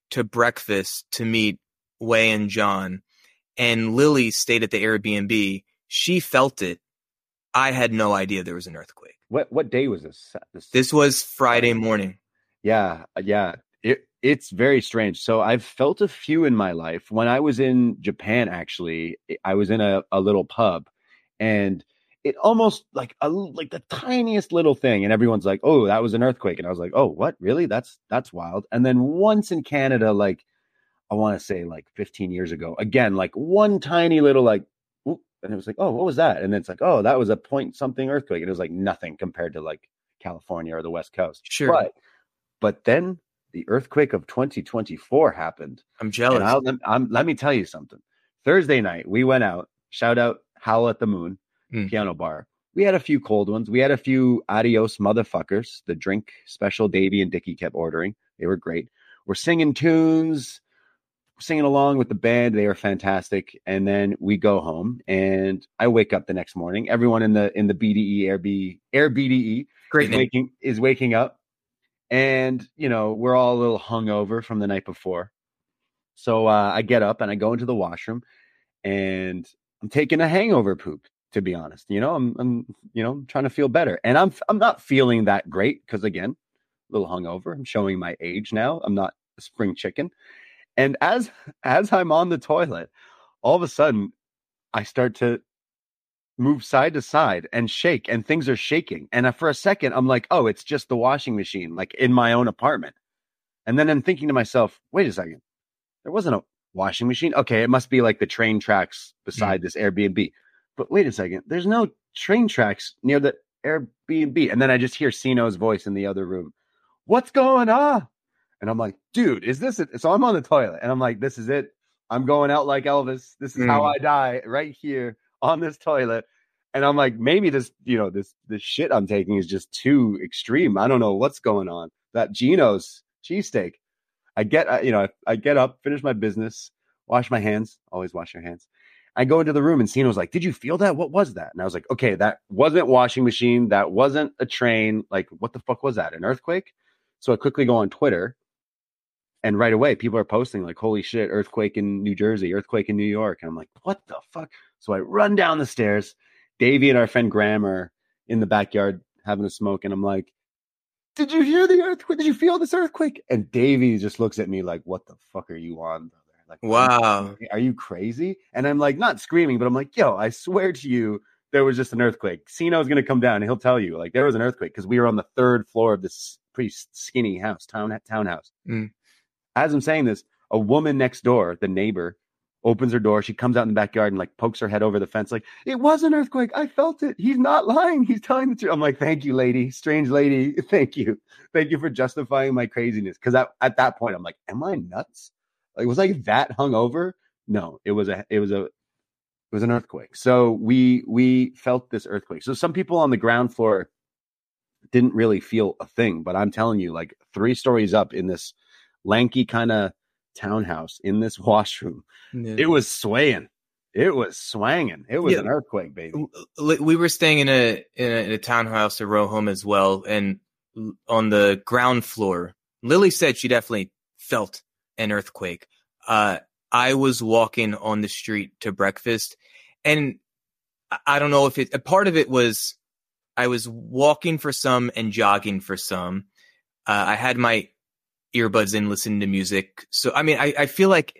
to breakfast to meet Wei and John, and Lily stayed at the Airbnb. She felt it. I had no idea there was an earthquake. What what day was this? This, this was Friday morning. Yeah, yeah. It, it's very strange. So I've felt a few in my life. When I was in Japan, actually, I was in a, a little pub, and it almost like a like the tiniest little thing, and everyone's like, "Oh, that was an earthquake," and I was like, "Oh, what? Really? That's that's wild." And then once in Canada, like I want to say like fifteen years ago, again, like one tiny little like, whoop, and it was like, "Oh, what was that?" And it's like, "Oh, that was a point something earthquake," and it was like nothing compared to like California or the West Coast. Sure, but but then the earthquake of twenty twenty-four happened. I'm jealous. And I'll, I'm, let me tell you something. Thursday night, we went out. Shout out Howl at the Moon mm. Piano Bar. We had a few cold ones. We had a few adios motherfuckers. The drink special Davey and Dickie kept ordering. They were great. We're singing tunes, singing along with the band. They were fantastic. And then we go home, and I wake up the next morning. Everyone in the in the B D E Air B Air B D E great is name. waking is waking up. And, you know, we're all a little hungover from the night before. So uh, I get up and I go into the washroom, and I'm taking a hangover poop, to be honest. You know, I'm, I'm you know, trying to feel better. And I'm I'm not feeling that great because, again, a little hungover. I'm showing my age now. I'm not a spring chicken. And as as I'm on the toilet, all of a sudden, I start to move side to side and shake, and things are shaking. And for a second, I'm like, oh, it's just the washing machine, like in my own apartment. And then I'm thinking to myself, wait a second, there wasn't a washing machine. Okay, it must be like the train tracks beside mm. this Airbnb. But wait a second, there's no train tracks near the Airbnb. And then I just hear Sino's voice in the other room. What's going on? And I'm like, dude, is this it? So I'm on the toilet, and I'm like, this is it. I'm going out like Elvis. This is mm. how I die, right here on this toilet. And I'm like, maybe this, you know, this, this shit I'm taking is just too extreme. I don't know what's going on. That Geno's cheesesteak. I get, uh, you know, I, I get up, finish my business, wash my hands, always wash your hands. I go into the room, and Sino's like, did you feel that? What was that? And I was like, okay, that wasn't washing machine. That wasn't a train. Like, what the fuck was that? An earthquake? So I quickly go on Twitter, and right away people are posting like, holy shit, earthquake in New Jersey, earthquake in New York. And I'm like, what the fuck? So I run down the stairs. Davey and our friend Graham are in the backyard having a smoke. And I'm like, did you hear the earthquake? Did you feel this earthquake? And Davey just looks at me like, what the fuck are you on, brother? Like, wow. Are you crazy? And I'm like, not screaming, but I'm like, yo, I swear to you, there was just an earthquake. Sino's going to come down and he'll tell you, like, there was an earthquake, because we were on the third floor of this pretty skinny house, town townhouse. Mm. As I'm saying this, a woman next door, the neighbor, opens her door. She comes out in the backyard and like pokes her head over the fence. Like, it was an earthquake. I felt it. He's not lying. He's telling the truth. I'm like, thank you, lady. Strange lady. Thank you. Thank you for justifying my craziness. Cause at, at that point I'm like, am I nuts? Like, was I that hungover? No, it was a, it was a, it was an earthquake. So we, we felt this earthquake. So some people on the ground floor didn't really feel a thing, but I'm telling you, like three stories up in this lanky kind of townhouse in this washroom, yeah. It was swaying, it was swanging, it was yeah. an earthquake, baby. We were staying in a, in a in a townhouse at row home as well, and on the ground floor, Lily said she definitely felt an earthquake. Uh, I was walking on the street to breakfast, and I don't know if it. A part of it was I was walking for some and jogging for some. Uh, I had my earbuds in, listening to music. So, I mean, I, I feel like,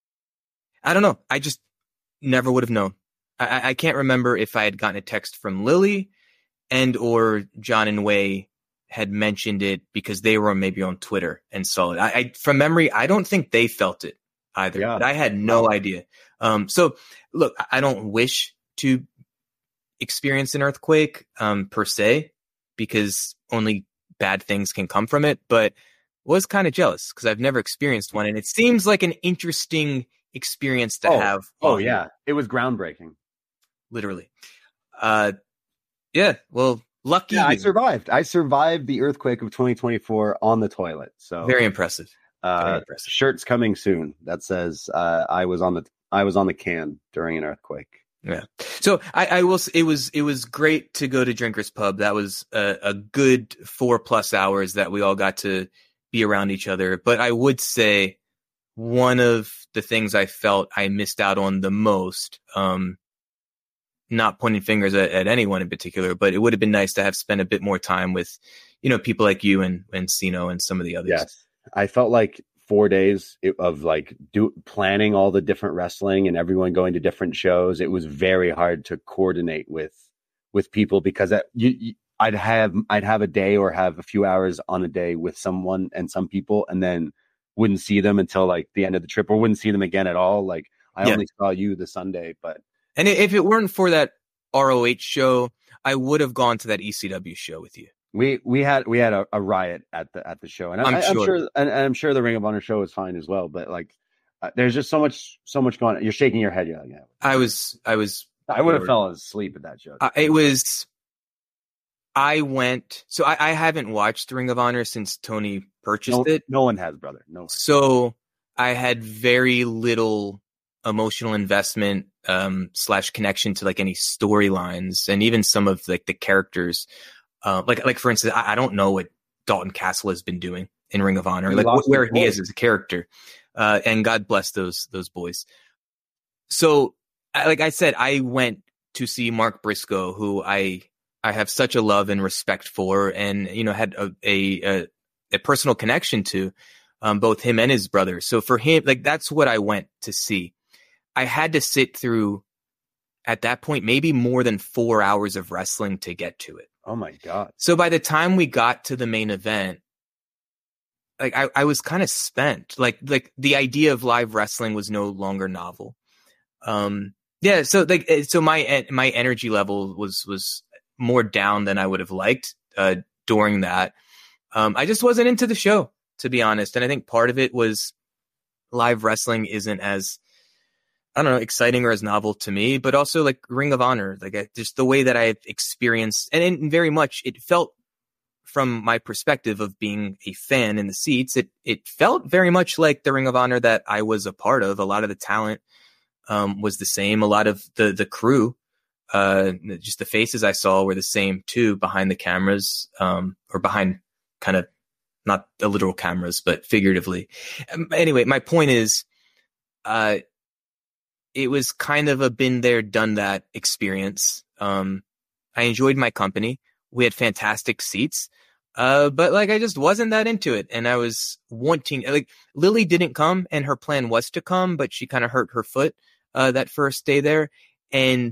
I don't know. I just never would have known. I, I can't remember if I had gotten a text from Lily and or John and Wei had mentioned it because they were maybe on Twitter and saw it. I, I from memory, I don't think they felt it either, yeah. but I had no idea. Um, so look, I don't wish to experience an earthquake, um, per se, because only bad things can come from it, but was kind of jealous because I've never experienced one, and it seems like an interesting experience to oh, have. Oh yeah, here. It was groundbreaking, literally. Uh, yeah. Well, lucky. Yeah, I survived. I survived the earthquake of twenty twenty-four on the toilet. So very impressive. Uh, very impressive. Shirts coming soon that says uh, I was on the I was on the can during an earthquake. Yeah. So I, I will. It was it was great to go to Drinkers Pub. That was a, a good four plus hours that we all got to be around each other. But I would say one of the things I felt I missed out on the most. Um, not pointing fingers at, at anyone in particular, but it would have been nice to have spent a bit more time with, you know, people like you and, and Sino and some of the others. Yes. I felt like four days of like do planning all the different wrestling and everyone going to different shows. It was very hard to coordinate with, with people because that you, you I'd have, I'd have a day or have a few hours on a day with someone and some people, and then wouldn't see them until like the end of the trip, or wouldn't see them again at all. Like I yeah. only saw you the Sunday, but. And if it weren't for that R O H show, I would have gone to that E C W show with you. We we had we had a, a riot at the at the show, and I, I'm, I'm sure, sure, and I'm sure the Ring of Honor show is fine as well. But like, uh, there's just so much so much going on. You're shaking your head. You're like, yeah. I was I was I would have fell asleep at that show. Uh, it was. I went. So I, I haven't watched Ring of Honor since Tony purchased no, it. No one has, brother. No one. So I had very little emotional investment um slash connection to like any storylines, and even some of like the characters, uh, like like for instance, I, I don't know what Dalton Castle has been doing in Ring of Honor, he like wh- where he is as a character, uh and God bless those those boys. So like I said, I went to see Mark Briscoe, who I I have such a love and respect for, and you know had a a, a, a personal connection to, um both him and his brother. So for him, like that's what I went to see. I had to sit through, at that point, maybe more than four hours of wrestling to get to it. Oh my God. So by the time we got to the main event, like I, I was kind of spent. Like like the idea of live wrestling was no longer novel. Um, yeah, so like so my my energy level was was more down than I would have liked uh, during that. Um, I just wasn't into the show, to be honest. And I think part of it was live wrestling isn't as, I don't know, exciting or as novel to me, but also like Ring of Honor, like I, just the way that I've experienced, and in very much it felt from my perspective of being a fan in the seats, it it felt very much like the Ring of Honor that I was a part of. A lot of the talent um, was the same. A lot of the the crew, uh, just the faces I saw were the same too behind the cameras, um, or behind kind of not the literal cameras, but figuratively. Um, anyway, my point is, uh, it was kind of a been there, done that experience. Um, I enjoyed my company. We had fantastic seats. Uh, but like, I just wasn't that into it. And I was wanting, like, Lily didn't come, and her plan was to come, but she kind of hurt her foot, uh, that first day there. And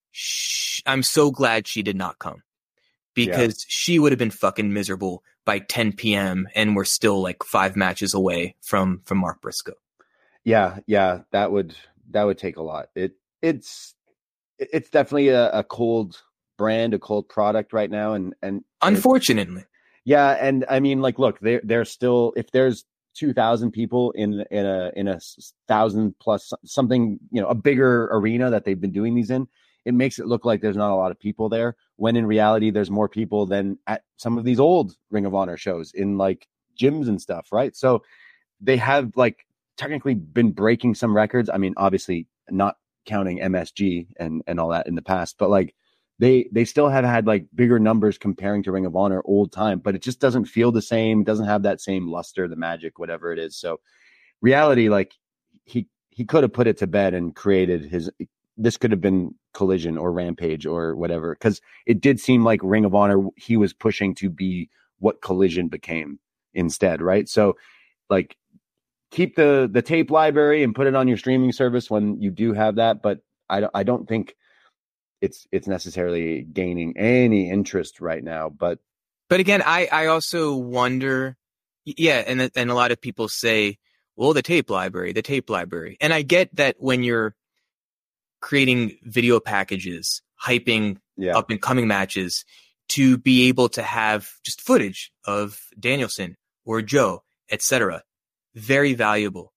sh- I'm so glad she did not come, because yeah. she would have been fucking miserable by ten p.m. and we're still like five matches away from, from Mark Briscoe. Yeah. Yeah. That would, that would take a lot. It it's it's definitely a, a cold brand, a cold product right now, and and unfortunately, yeah. And I mean, like, look, there there's still, if there's two thousand people in in a in a thousand plus something, you know, a bigger arena that they've been doing these in, it makes it look like there's not a lot of people there, when in reality there's more people than at some of these old Ring of Honor shows in like gyms and stuff, right? So they have like technically been breaking some records. I mean, obviously not counting M S G and, and all that in the past, but like they, they still have had like bigger numbers comparing to Ring of Honor old time, but it just doesn't feel the same. It doesn't have that same luster, the magic, whatever it is. So reality, like he, he could have put it to bed and created his, this could have been Collision or Rampage or whatever. Cause it did seem like Ring of Honor, he was pushing to be what Collision became instead. Right. So like, keep the, the tape library and put it on your streaming service when you do have that. But I don't, I don't think it's, it's necessarily gaining any interest right now. But, but again, I, I also wonder, yeah. And, and a lot of people say, well, the tape library, the tape library. And I get that when you're creating video packages, hyping yeah. up and coming matches, to be able to have just footage of Danielson or Joe, et cetera, very valuable.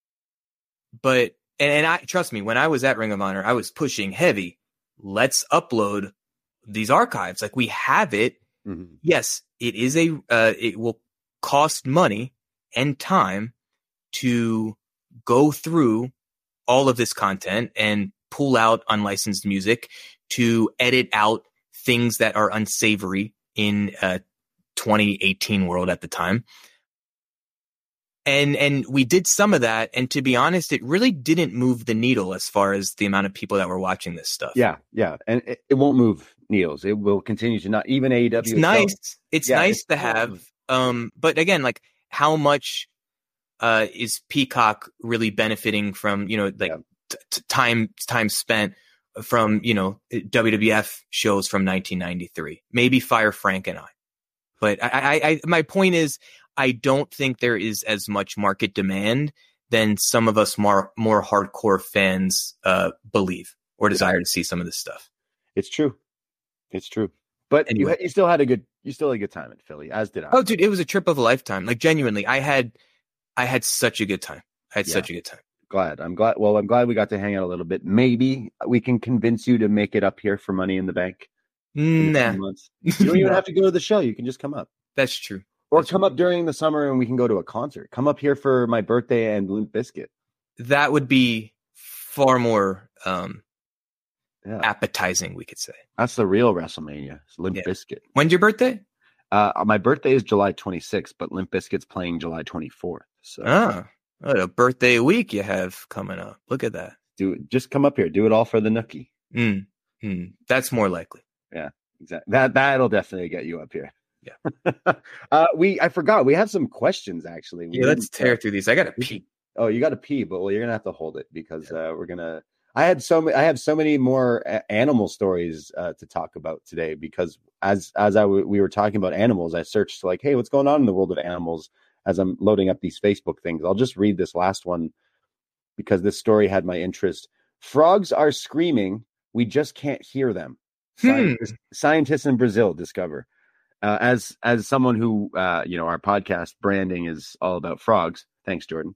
But, and, and I, trust me, when I was at Ring of Honor, I was pushing heavy. Let's upload these archives. Like, we have it. Mm-hmm. Yes, it is a, uh, it will cost money and time to go through all of this content and pull out unlicensed music, to edit out things that are unsavory in a twenty eighteen world at the time. And and we did some of that, and to be honest, it really didn't move the needle as far as the amount of people that were watching this stuff. Yeah, yeah, and it, it won't move needles. It will continue to not. Even A E W. It's nice. It's yeah, nice it's to have. Um, but again, like how much uh is Peacock really benefiting from? You know, like yeah. t- t- time time spent from you know W W F shows from nineteen ninety-three. Maybe Fire Frank and I. But I, I, I my point is, I don't think there is as much market demand than some of us more more hardcore fans uh, believe or desire to see some of this stuff. It's true. It's true. But Anyway. you, you still had a good you still had a good time in Philly, as did I. Oh, dude, it was a trip of a lifetime. Like genuinely, I had I had such a good time. I had Yeah. such a good time. Glad. I'm glad. Well, I'm glad we got to hang out a little bit. Maybe we can convince you to make it up here for Money in the Bank. in the Nah, coming months. You don't even have to go to the show. You can just come up. that's true. Or That's come up during the summer and we can go to a concert. Come up here for my birthday and Limp Bizkit. That would be far more um, Yeah. appetizing, we could say. That's the real WrestleMania. It's Limp Yeah. Bizkit. When's your birthday? Uh, my birthday is July twenty-sixth, but Limp Bizkit's playing July twenty-fourth. So Ah, what a birthday week you have coming up. Look at that. do it. Just come up here. Do it all for the nookie. Mm, mm, that's more likely. Exactly. That that'll definitely get you up here. Yeah. uh, we I forgot we have some questions actually. We Yeah, let's didn't, uh, tear through these. I gotta pee. Oh, you got to pee, but well, you're gonna have to hold it because uh, we're gonna. I had so many. I have so many more a- animal stories uh, to talk about today because as as I w- we were talking about animals, I searched like, hey, what's going on in the world of animals? As I'm loading up these Facebook things, I'll just read this last one because this story had my interest. Frogs are screaming. We just can't hear them. Hmm. Scientists, scientists in Brazil discover. Uh, as as someone who uh, you know, our podcast branding is all about frogs. Thanks, Jordan.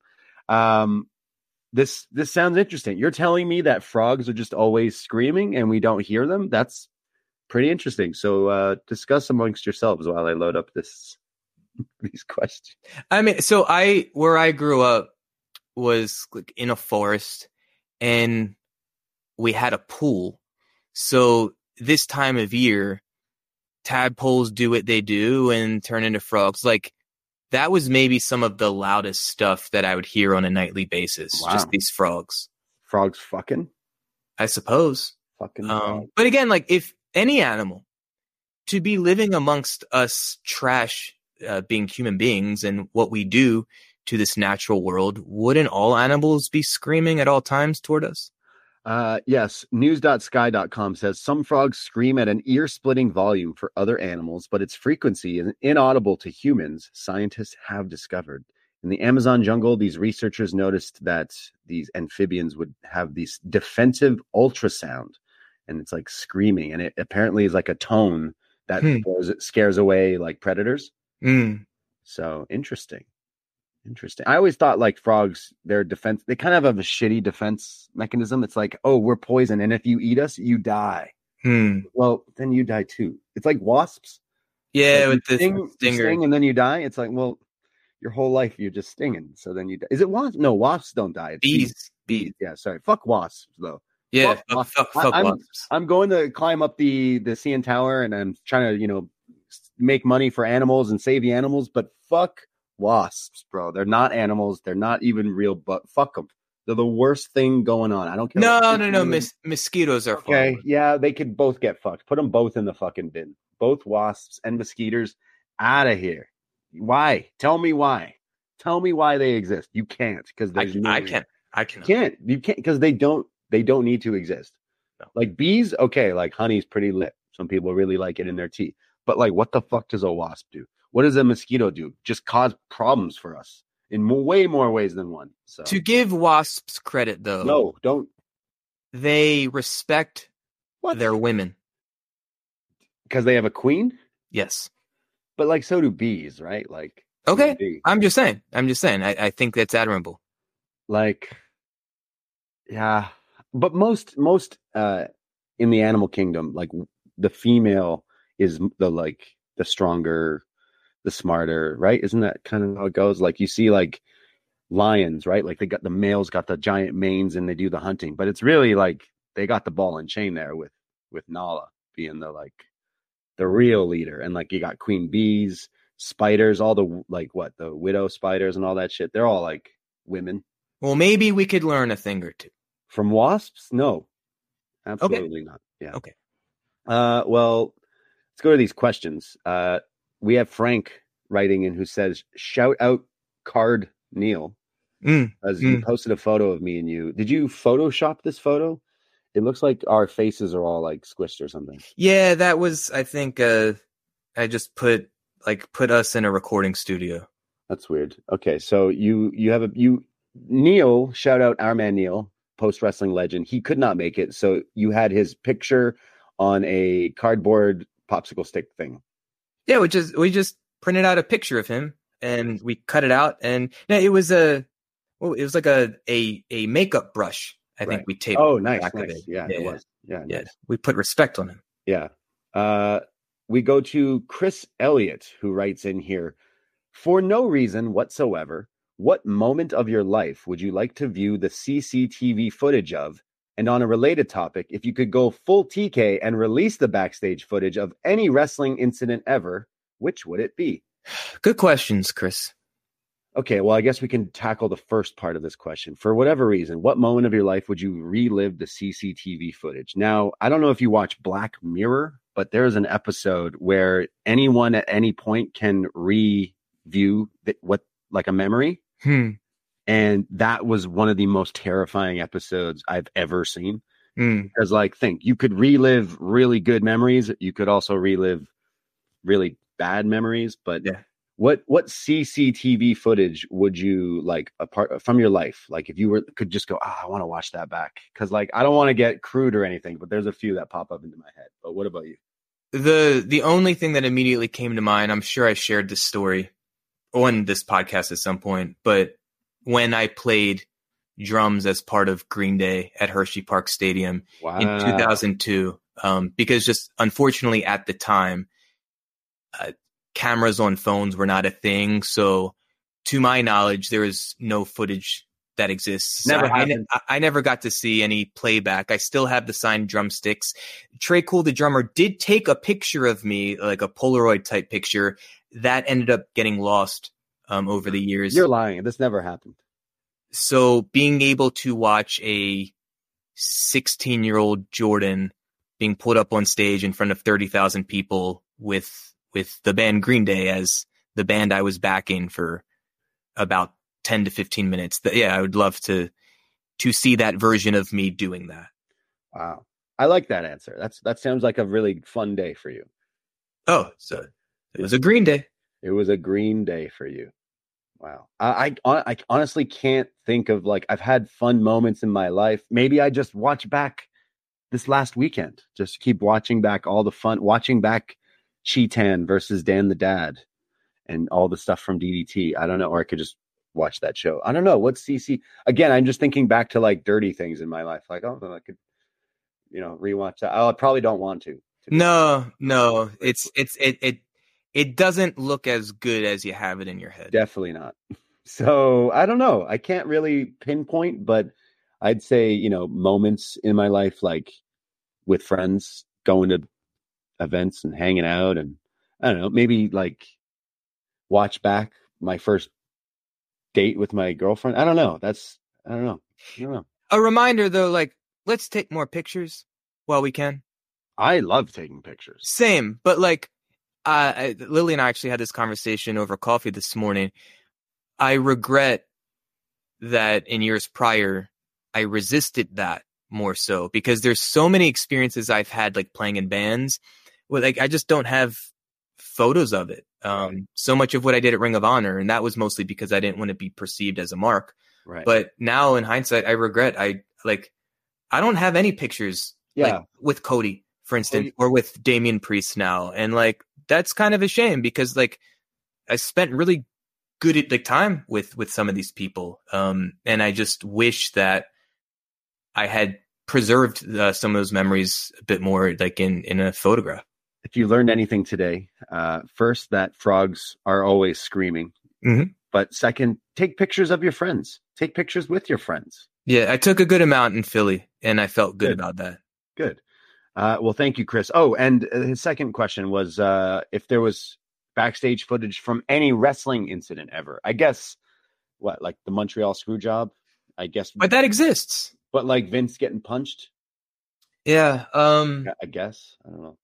Um, this this sounds interesting. You're telling me that frogs are just always screaming and we don't hear them? That's pretty interesting. So uh, discuss amongst yourselves while I load up this these questions. I mean, so I where I grew up was like in a forest, and we had a pool. So this time of year, tadpoles do what they do and turn into frogs. Like that was maybe some of the loudest stuff that I would hear on a nightly basis. Wow. Just these frogs, Frogs fucking I suppose. fucking. Um, frogs. but again, like if any animal to be living amongst us trash, uh, being human beings and what we do to this natural world, wouldn't all animals be screaming at all times toward us? Uh, yes, news dot sky dot com says some frogs scream at an ear-splitting volume for other animals, but its frequency is inaudible to humans, scientists have discovered. In the Amazon jungle, these researchers noticed that these amphibians would have these defensive ultrasound, and it's like screaming, and it apparently is like a tone that Hmm. scares, scares away like predators. Mm. So interesting. Interesting. I always thought like frogs, their defense, they kind of have a shitty defense mechanism. It's like, oh, we're poison, and if you eat us, you die. Hmm. Well, then you die too. It's like wasps. Yeah, Like, with the you sting, you stinger. sting and then you die. It's like, well, your whole life you're just stinging, so then you die. Is it wasps? No, wasps don't die. It's Bees. Bees. Yeah, sorry. Fuck wasps though. Yeah, Fuck fuck, wasps. fuck, I- fuck I'm- wasps. I'm going to climb up the the C N Tower, and I'm trying to, you know, make money for animals and save the animals, but fuck wasps, bro. They're not animals. They're not even real, but fuck them. They're the worst thing going on. I don't care. No, what no, you no. do. Mis- mosquitoes are Okay, fine. yeah, they could both get fucked. Put them both in the fucking bin. Both wasps and mosquitoes out of here. Why? Tell me why. Tell me why they exist. You can't because I, there's can, no I reason. can't. I You cannot. can't. You can't because they don't. They don't need to exist. No. Like bees, okay. Like honey's pretty lit. Some people really like it in their tea. But like, what the fuck does a wasp do? What does a mosquito do? Just cause problems for us in mo- way more ways than one. So To give wasps credit, though, no, don't. they respect What? their women. Because they have a queen. Yes. But like, so do bees, right? Like, Okay. bee. I'm just saying. I'm just saying. I, I think that's admirable. Like, yeah. But most most uh in the animal kingdom, like the female is the like the stronger, the smarter, right? Isn't that kind of how it goes? Like you see like lions, right? Like they got the males got the giant manes and they do the hunting, but it's really like they got the ball and chain there with with Nala being the like the real leader. And like you got queen bees, spiders, all the like what the widow spiders and all that shit. They're all like women. Well, maybe we could learn a thing or two from wasps. No, absolutely okay. not. Yeah. Okay. Uh, well, let's go to these questions. Uh, we have Frank writing in who says, "Shout out Card Neil." Mm, as mm. you posted a photo of me and you. Did you Photoshop this photo? It looks like our faces are all like squished or something. Yeah, that was, I think, uh, I just put like put us in a recording studio. That's weird. Okay, so you you have a you Neil, shout out our man Neil, post wrestling legend. He could not make it, so you had his picture on a cardboard popsicle stick thing. Yeah, we just we just printed out a picture of him and we cut it out, and yeah, it was a well, it was like a a a makeup brush. I think right. we taped. Oh, nice, back nice. Of it. Yeah, yeah, it yeah. was. Yeah, yeah. Nice. We put respect on him. Yeah. Uh, we go to Chris Elliott, who writes in here, for no reason whatsoever, what moment of your life would you like to view the C C T V footage of? And on a related topic, if you could go full T K and release the backstage footage of any wrestling incident ever, which would it be? Good questions, Chris. Okay, well, I guess we can tackle the first part of this question. For whatever reason, what moment of your life would you relive the C C T V footage? Now, I don't know if you watch Black Mirror, but there's an episode where anyone at any point can review the, what like a memory. Hmm. And that was one of the most terrifying episodes I've ever seen. Hmm. Because, like, think you could relive really good memories. You could also relive really bad memories. But yeah. What what C C T V footage would you like apart from your life? Like if you were could just go, ah, oh, I want to watch that back because like I don't want to get crude or anything, but there's a few that pop up into my head. But what about you? The the only thing that immediately came to mind, I'm sure I shared this story on this podcast at some point, but when I played drums as part of Green Day at Hershey Park Stadium wow. in two thousand two, um, because just unfortunately at the time. Uh, cameras on phones were not a thing. So to my knowledge, there is no footage that exists. Never I, happened. I, I never got to see any playback. I still have the signed drumsticks. Trey Cool, the drummer, did take a picture of me, like a Polaroid type picture that ended up getting lost um, over the years. You're lying. This never happened. So being able to watch a sixteen year old Jordan being put up on stage in front of thirty thousand people with with the band Green Day as the band I was backing for about ten to fifteen minutes. Yeah, I would love to to see that version of me doing that. Wow. I like that answer. That's that sounds like a really fun day for you. Oh, so it was a Green Day. It was a Green Day for you. Wow. I, I, I honestly can't think of like I've had fun moments in my life. Maybe I just watch back this last weekend. Just keep watching back all the fun, watching back Cheetan versus Dan the Dad and all the stuff from D D T. I don't know. Or I could just watch that show. I don't know. What's C C? Again, I'm just thinking back to like dirty things in my life. Like, oh, I could, you know, rewatch that. I probably don't want to. to no, no. It's, it's, it, it, it doesn't look as good as you have it in your head. Definitely not. So I don't know. I can't really pinpoint, but I'd say, you know, moments in my life, like with friends going to events and hanging out, and I don't know, maybe like watch back my first date with my girlfriend. I don't know. That's I don't know. I don't know. A reminder though, like let's take more pictures while we can. I love taking pictures. Same, but like uh, I, Lily and I actually had this conversation over coffee this morning. I regret that in years prior I resisted that more so because there's so many experiences I've had like playing in bands. Well, like I just don't have photos of it. Um, right. So much of what I did at Ring of Honor, and that was mostly because I didn't want to be perceived as a mark. Right. But now in hindsight, I regret I like I don't have any pictures yeah. like with Cody, for instance, oh, you- or with Damian Priest now, and like that's kind of a shame because like I spent really good like time with with some of these people, um, and I just wish that I had preserved uh, some of those memories a bit more, like in in a photograph. If you learned anything today, uh, first, that frogs are always screaming. Mm-hmm. But second, take pictures of your friends. Take pictures with your friends. Yeah, I took a good amount in Philly, and I felt good, good. about that. Good. Uh, well, thank you, Chris. Oh, and his second question was uh, if there was backstage footage from any wrestling incident ever. I guess what, like the Montreal Screwjob? I guess, But that exists. but like Vince getting punched. Yeah. Um. I guess I don't know.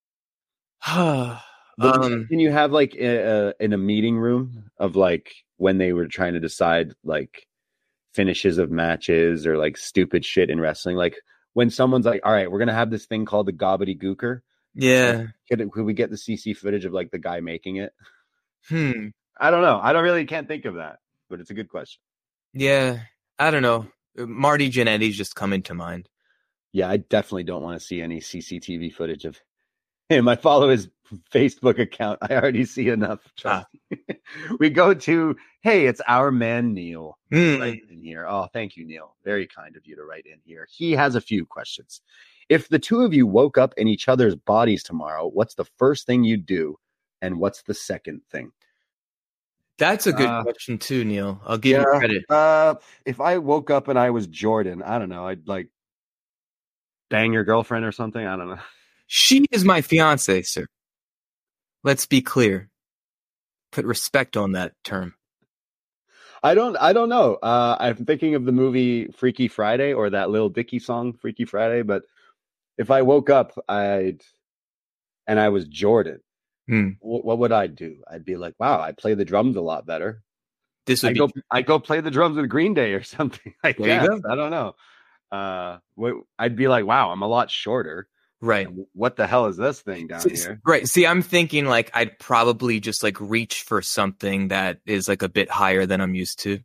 um. But can you have like a, a, in a meeting room of like when they were trying to decide like finishes of matches or like stupid shit in wrestling, like when someone's like, all right, we're gonna have this thing called the gobbledygooker. Yeah. Like, could, could we get the C C footage of like the guy making it? Hmm. I don't know. I don't really can't think of that, but it's a good question. Yeah. I don't know. Marty Jannetty's just coming to mind. Yeah, I definitely don't want to see any C C T V footage of him. I follow his Facebook account. I already see enough. Trust Ah. me. We go to, hey, it's our man Neil Mm. right in here. Oh, thank you, Neil. Very kind of you to write in here. He has a few questions. If the two of you woke up in each other's bodies tomorrow, what's the first thing you'd do, and what's the second thing? That's a good Uh, question too, Neil. I'll give you credit. Uh, if I woke up and I was Jordan, I don't know. I'd like bang your girlfriend or something. I don't know. She is my fiance, sir. Let's be clear. Put respect on that term. I don't. I don't know. Uh, I'm thinking of the movie Freaky Friday or that Lil Dicky song Freaky Friday. But if I woke up, I'd and I was Jordan, Hmm. wh- what would I do? I'd be like, wow, I play the drums a lot better. This would I be go. I go play the drums with Green Day or something. I There you guess. go. I don't know. Uh, wh- I'd be like, wow, I'm a lot shorter. right. What the hell is this thing down See- here? Right. See, I'm thinking like I'd probably just like reach for something that is like a bit higher than I'm used to.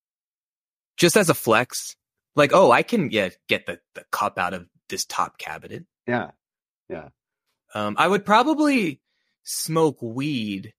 Just as a flex. Like, oh, I can get get the, the cup out of this top cabinet. Yeah. Um, I would probably smoke weed,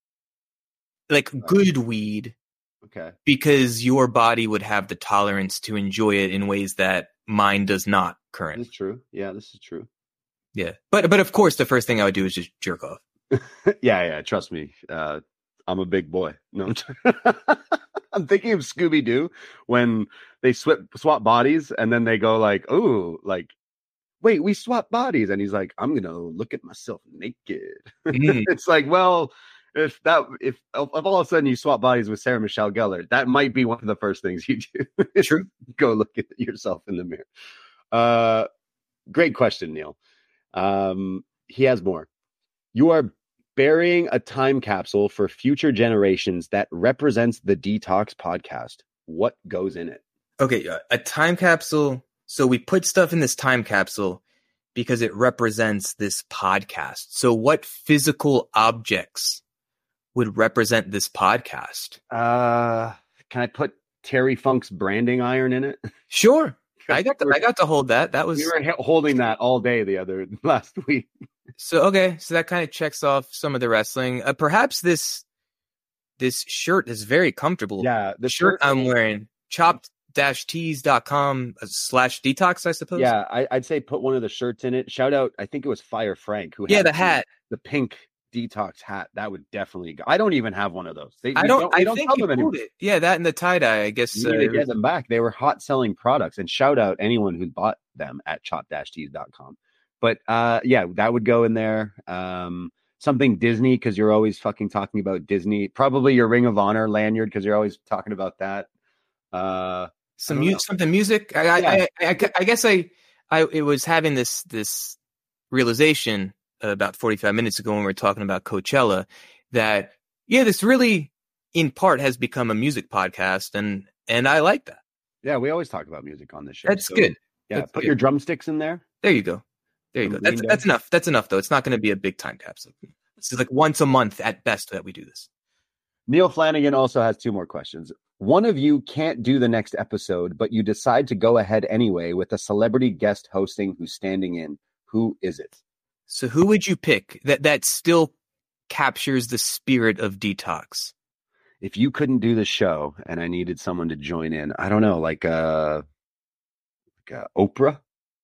like good weed, Okay. because your body would have the tolerance to enjoy it in ways that mine does not This currently. is true. Yeah, this is true. Yeah. But but of course the first thing I would do is just jerk off. yeah, yeah. Trust me. Uh, I'm a big boy. No, I'm, t- I'm thinking of Scooby Doo when they swap swap bodies, and then they go like, "Oh, like, wait, we swap bodies," and he's like, "I'm gonna look at myself naked." Mm. It's like, well, if that if, if all of a sudden you swap bodies with Sarah Michelle Gellar, that might be one of the first things you do. True. Go look at yourself in the mirror. Uh, great question, Neil. Um, he has more. You are burying a time capsule for future generations that represents the Detox podcast. What goes in it? Okay, uh, a time capsule. So we put stuff in this time capsule because it represents this podcast. So what physical objects would represent this podcast? Uh, can I put Terry Funk's branding iron in it? Sure. I got to, I got to hold that. That was We were he- holding that all day the other last week. so okay. So that kind of checks off some of the wrestling. Uh, perhaps this this shirt is very comfortable. Yeah, the The shirt I'm wearing, chopped dash tees dot com slash detox, I suppose. Yeah, I, I'd say put one of the shirts in it. Shout out, I think it was Fire Frank who Yeah, had the hat. the pink Detox hat. That would definitely go. I don't even have one of those. They, I we don't, we I don't think sell you them anymore. pulled it. Yeah, that and the tie dye, I guess. You uh, need to get them back. They were hot selling products, and shout out anyone who bought them at chop dash tees dot com. But uh, yeah, that would go in there. Um, something Disney, because you're always fucking talking about Disney. Probably your Ring of Honor lanyard, because you're always talking about that. Uh, some I don't mu- know. something music. I, Yeah. I, I, I, I guess I, I, it was having this this realization about forty-five minutes ago when we were talking about Coachella that yeah, this really in part has become a music podcast, and and I like that. yeah, we always talk about music on this show. That's so, good. Yeah, That's put good. your drumsticks in there. There you go. There you From go. That's Green that's Day. enough. That's enough though. It's not going to be a big time capsule. This is like once a month at best that we do this. Neil Flanagan also has two more questions. One of you can't do the next episode, but you decide to go ahead anyway with a celebrity guest hosting who's standing in. Who is it? So who would you pick that that still captures the spirit of Detox? If you couldn't do the show and I needed someone to join in, I don't know, like uh like uh, Oprah.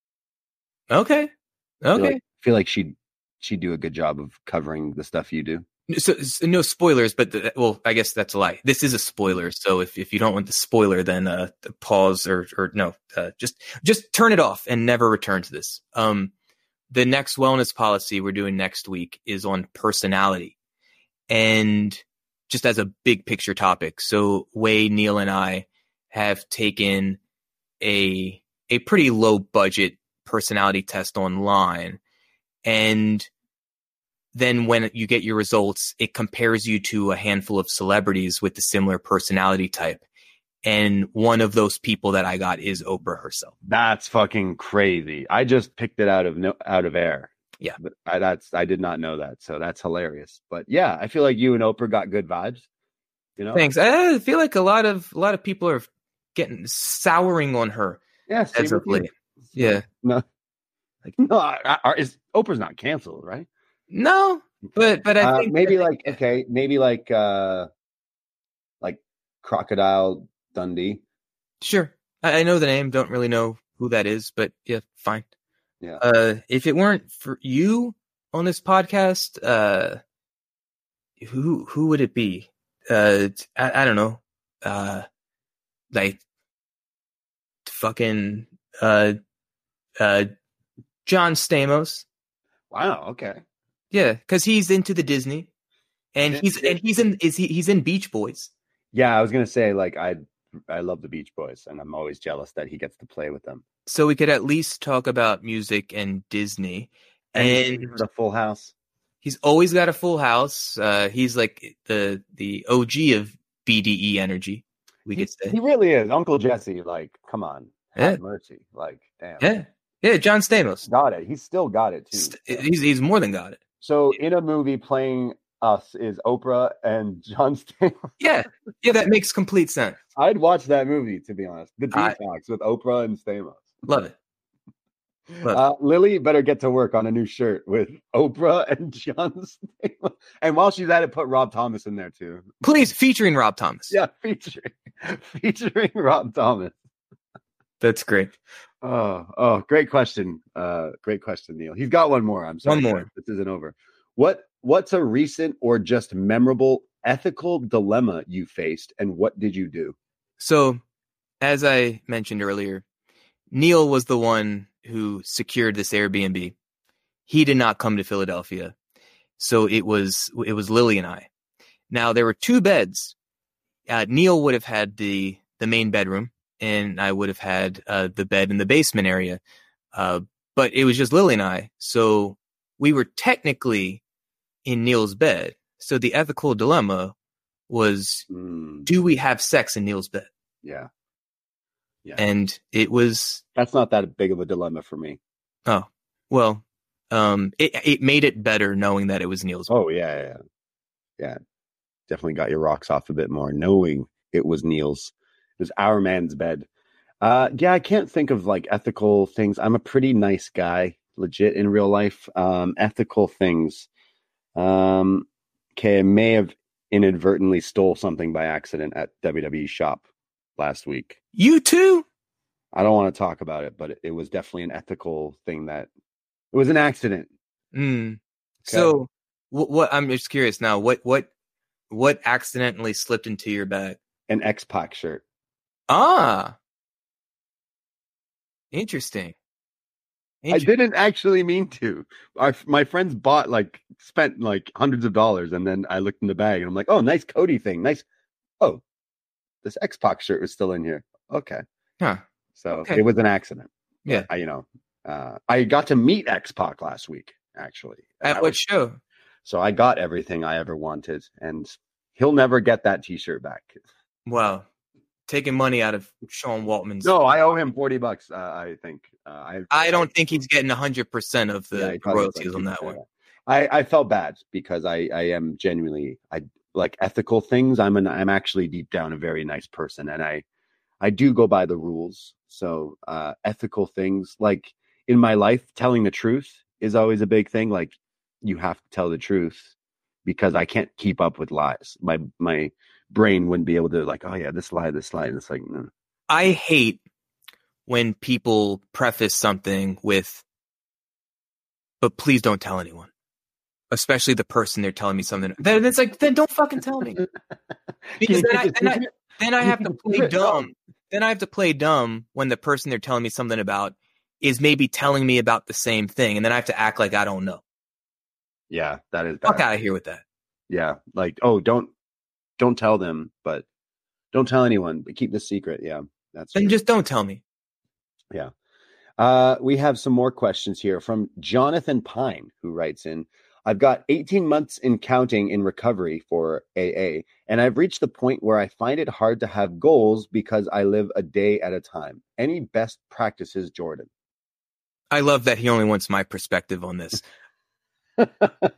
Okay. I feel Okay. like, I feel like she'd she'd do a good job of covering the stuff you do. So, so no spoilers, but the, well, I guess that's a lie. This is a spoiler. So if, if you don't want the spoiler, then uh, pause or or no, uh, just just turn it off and never return to this. Um, the next wellness policy we're doing next week is on personality, and just as a big picture topic. So Wei, Neil, and I have taken a a pretty low budget personality test online, and then when you get your results, it compares you to a handful of celebrities with a similar personality type. And one of those people that I got is Oprah herself. That's fucking crazy. I just picked it out of no, out of air. Yeah, but I, that's I did not know that, so that's hilarious. But yeah, I feel like you and Oprah got good vibes. You know, thanks. I feel like a lot of a lot of people are getting souring on her. Yeah, as of late. Yeah, no, like no, I, I, is Oprah's not canceled, right? No, but but I uh, think maybe that, like okay, maybe like uh like Crocodile Dundee. Sure, I, I know the name. Don't really know who that is, but yeah, fine. Yeah. Uh, if it weren't for you on this podcast, uh, who who would it be? Uh, I, I don't know. Uh, like fucking uh, uh, John Stamos. Wow. Okay. Yeah, because he's into the Disney, and he's and he's in is he he's in Beach Boys. Yeah, I was gonna say like I I love the Beach Boys, and I'm always jealous that he gets to play with them. So we could at least talk about music and Disney, and, and the Full House. He's always got a full house. Uh, he's like the the O G of B D E energy. We he, could say he really is Uncle Jesse. Like, come on, yeah. have mercy. Like, damn. Yeah, yeah. John Stamos got it. He's still got it too. St- he's he's more than got it. So in a movie playing us is Oprah and John Stamos. Yeah, yeah. That makes complete sense. I'd watch that movie, to be honest. The Detox I, with Oprah and Stamos. Love it. Love uh, Lily better get to work on a new shirt with Oprah and John Stamos. And while she's at it, put Rob Thomas in there too. Please, featuring Rob Thomas. Yeah, featuring featuring Rob Thomas. That's great. Oh, oh, great question. Uh, great question, Neil. He's got one more. I'm sorry. One more. This isn't over. What What's a recent or just memorable ethical dilemma you faced, and what did you do? So, as I mentioned earlier, Neil was the one who secured this Airbnb. He did not come to Philadelphia, so it was it was Lily and I. Now there were two beds. Uh, Neil would have had the the main bedroom, and I would have had uh, the bed in the basement area. Uh, but it was just Lily and I, so we were technically in Neil's bed. So the ethical dilemma was, mm. do we have sex in Neil's bed? Yeah. Yeah. And it was... That's not that big of a dilemma for me. Oh, well, um, it it made it better knowing that it was Neil's bed. Oh, yeah, yeah. Yeah. Definitely got your rocks off a bit more knowing it was Neil's. It was our man's bed. Uh, yeah, I can't think of like ethical things. I'm a pretty nice guy, legit in real life. Um, ethical things. Um, okay, I may have inadvertently stole something by accident at W W E shop last week. You too? I don't want to talk about it, but it, it was definitely an ethical thing that it was an accident. Mm. Okay. So what, what I'm just curious now, what, what, what accidentally slipped into your bag? An X-Pac shirt. Ah, interesting. I didn't actually mean to. Our, my friends bought like spent like hundreds of dollars, and then I looked in the bag and I'm like, "Oh, nice Cody thing, nice." Oh, this X-Pac shirt was still in here. Okay, huh? So okay. It was an accident. Yeah, I, you know, uh, I got to meet X-Pac last week actually. At what was, show? So I got everything I ever wanted, and he'll never get that T-shirt back. Wow. Taking money out of Sean Waltman's. No, I owe him forty bucks. Uh, I think. Uh, I I don't think he's getting a hundred percent of the yeah, royalties on that one. I, I felt bad because I, I am genuinely I like ethical things. I'm an I'm actually deep down a very nice person, and I I do go by the rules. So uh, ethical things like in my life, telling the truth is always a big thing. Like you have to tell the truth because I can't keep up with lies. My my. brain wouldn't be able to like, oh yeah, this lie, this lie. And it's like, no. I hate when people preface something with, but please don't tell anyone, especially the person they're telling me something. Then it's like, then don't fucking tell me. Because then I, then I, then I have to play dumb. Then I have to play dumb when the person they're telling me something about is maybe telling me about the same thing. And then I have to act like I don't know. Yeah, that is bad. Fuck out of here with that. Yeah. Like, oh, don't, don't tell them, but don't tell anyone, but keep this secret. Yeah. That's And true. just don't tell me. Yeah. Uh, we have some more questions here from Jonathan Pine, who writes in, I've got eighteen months in counting in recovery for A A, and I've reached the point where I find it hard to have goals because I live a day at a time. Any best practices, Jordan? I love that he only wants my perspective on this. Shout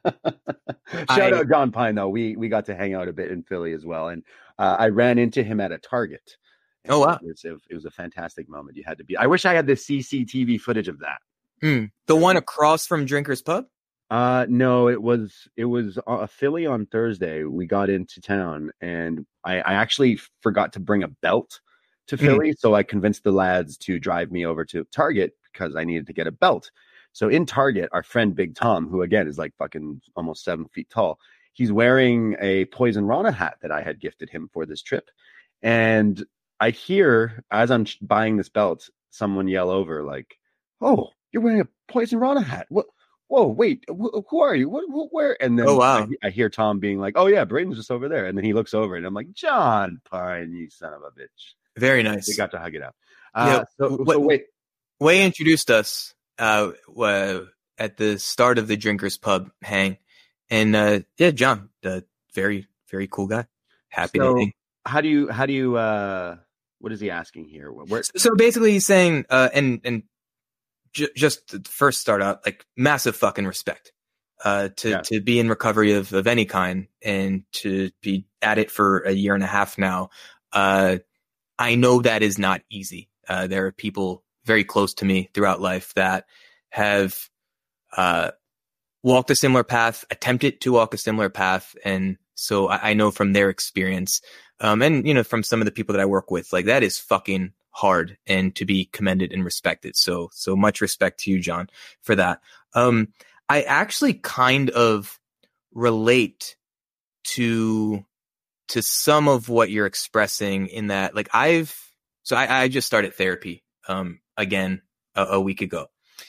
I- out John Pine, though. We we got to hang out a bit in Philly as well, and uh, I ran into him at a Target. Oh, wow. It was, it was a fantastic moment. You had to be. I wish I had the C C T V footage of that. Mm, the one across from Drinker's Pub? Uh, no, it was it was a Philly on Thursday. We got into town, and I, I actually forgot to bring a belt to Philly, mm. so I convinced the lads to drive me over to Target because I needed to get a belt. So in Target, our friend Big Tom, who again is like fucking almost seven feet tall, he's wearing a Poison Rana hat that I had gifted him for this trip, and I hear as I'm buying this belt, someone yell over like, "Oh, you're wearing a Poison Rana hat! What? Whoa, wait, wh- who are you? What, wh- where?" And then oh, wow. I, I hear Tom being like, "Oh yeah, Braden's just over there." And then he looks over, and I'm like, "John Pine, you son of a bitch!" Very nice. We got to hug it out. Uh, yeah, so, what, so wait, Way introduced us uh, uh, at the start of the Drinker's Pub hang, and uh, yeah, John, uh, very very cool guy. Happy so to hang. How do you? How do you? Uh, what is he asking here? Where? So basically, he's saying, uh, and and. J- just to first start out, like massive fucking respect uh, to yeah. to be in recovery of, of any kind and to be at it for a year and a half now. Uh, I know that is not easy. Uh, there are people very close to me throughout life that have uh, walked a similar path, attempted to walk a similar path, and so I, I know from their experience, um, and you know from some of the people that I work with, like that is fucking hard and to be commended and respected. So, so much respect to you, John, for that. Um, I actually kind of relate to, to some of what you're expressing in that, like I've, so I, I just started therapy, um, again, a, a week ago,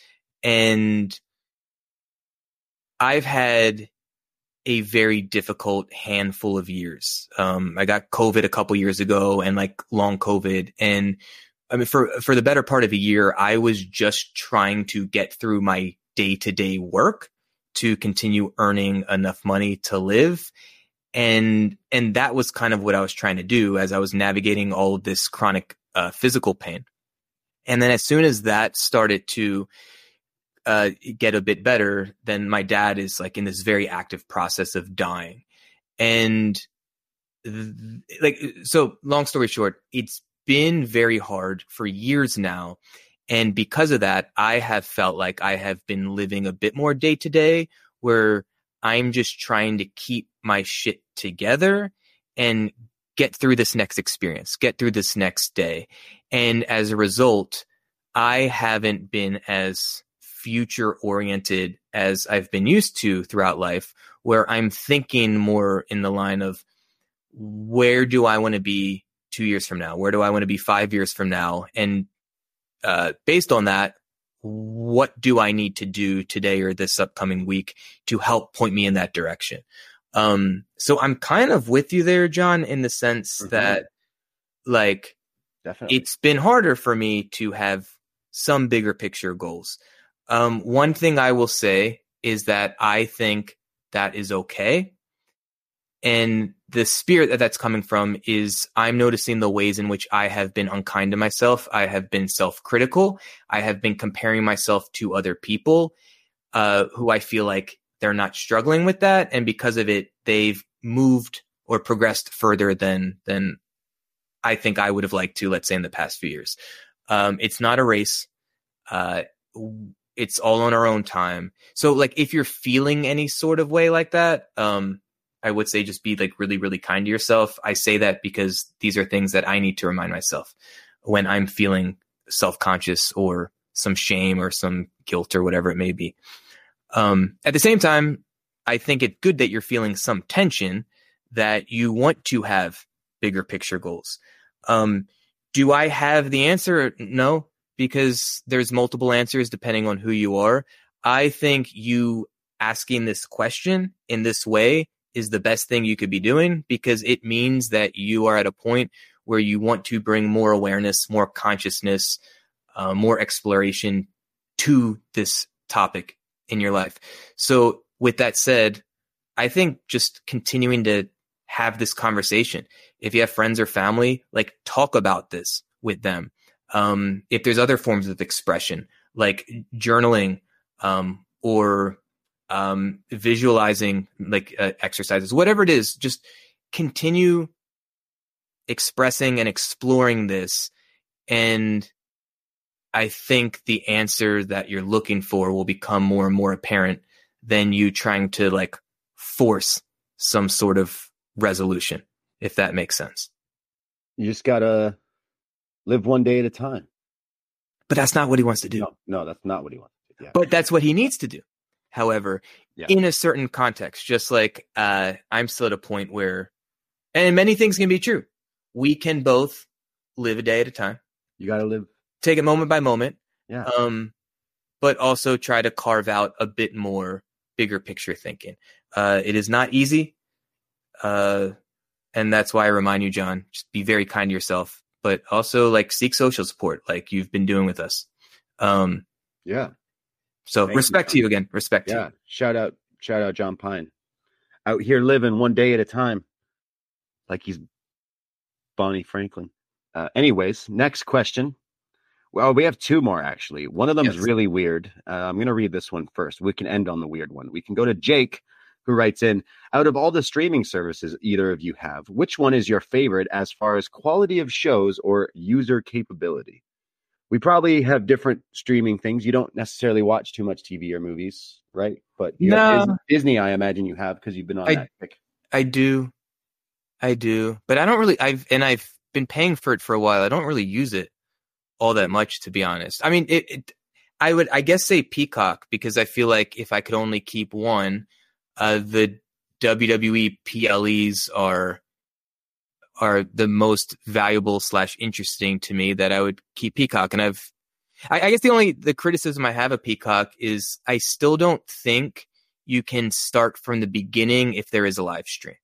and I've had a very difficult handful of years. Um, I got COVID a couple years ago and like long COVID. And I mean, for, for the better part of a year, I was just trying to get through my day to day work to continue earning enough money to live. And, and that was kind of what I was trying to do as I was navigating all of this chronic uh, physical pain. And then as soon as that started to Uh, get a bit better, then my dad is like in this very active process of dying. And th- like, so long story short, it's been very hard for years now. And because of that, I have felt like I have been living a bit more day to day where I'm just trying to keep my shit together and get through this next experience, get through this next day. And as a result, I haven't been as future oriented as I've been used to throughout life, where I'm thinking more in the line of where do I want to be two years from now? Where do I want to be five years from now? And uh, based on that, what do I need to do today or this upcoming week to help point me in that direction? Um, so I'm kind of with you there, John, in the sense mm-hmm. that like, Definitely. It's been harder for me to have some bigger picture goals. Um, one thing I will say is that I think that is okay. And the spirit that that's coming from is I'm noticing the ways in which I have been unkind to myself. I have been self-critical. I have been comparing myself to other people uh, who I feel like they're not struggling with that. And because of it, they've moved or progressed further than, than I think I would have liked to, let's say, in the past few years. Um, it's not a race. Uh, It's all on our own time. So like, if you're feeling any sort of way like that, um, I would say just be like really, really kind to yourself. I say that because these are things that I need to remind myself when I'm feeling self-conscious or some shame or some guilt or whatever it may be. Um, at the same time, I think it's good that you're feeling some tension, that you want to have bigger picture goals. Um, do I have the answer? No. Because there's multiple answers depending on who you are. I think you asking this question in this way is the best thing you could be doing, because it means that you are at a point where you want to bring more awareness, more consciousness, uh, more exploration to this topic in your life. So with that said, I think just continuing to have this conversation. If you have friends or family, like talk about this with them. Um, if there's other forms of expression, like journaling, um, or um, visualizing, like uh, exercises, whatever it is, just continue expressing and exploring this. And I think the answer that you're looking for will become more and more apparent than you trying to like force some sort of resolution, if that makes sense. You just gotta live one day at a time. But that's not what he wants to do. No, no, that's not what he wants to do. Yeah. But that's what he needs to do. However, Yeah. in a certain context, just like uh, I'm still at a point where, and many things can be true, we can both live a day at a time. You gotta live. Take it moment by moment. Yeah. Um, but also try to carve out a bit more bigger picture thinking. Uh, it is not easy. Uh, and that's why I remind you, John, just be very kind to yourself, but also like seek social support like you've been doing with us. Um, Yeah. so Thank respect you, to you again, respect to Yeah. you. Shout out, shout out John Pine. Out here living one day at a time. Like he's Bonnie Franklin. Uh, anyways, next question. Well, we have two more actually. One of them is Yes. really weird. Uh, I'm going to read this one first. We can end on the weird one. We can go to Jake, who writes in, out of all the streaming services either of you have, which one is your favorite as far as quality of shows or user capability? We probably have different streaming things. You don't necessarily watch too much T V or movies, right? But you have No. Dis- Disney, I imagine you have, because you've been on I- that kick. I do. I do. But I don't really, I've, and I've been paying for it for a while. I don't really use it all that much, to be honest. I mean, it, it I would, I guess, say Peacock, because I feel like if I could only keep one, uh, the W W E P L Es are, are the most valuable slash interesting to me, that I would keep Peacock. And I've, I, I guess the only, the criticism I have of Peacock is I still don't think you can start from the beginning if there is a live stream.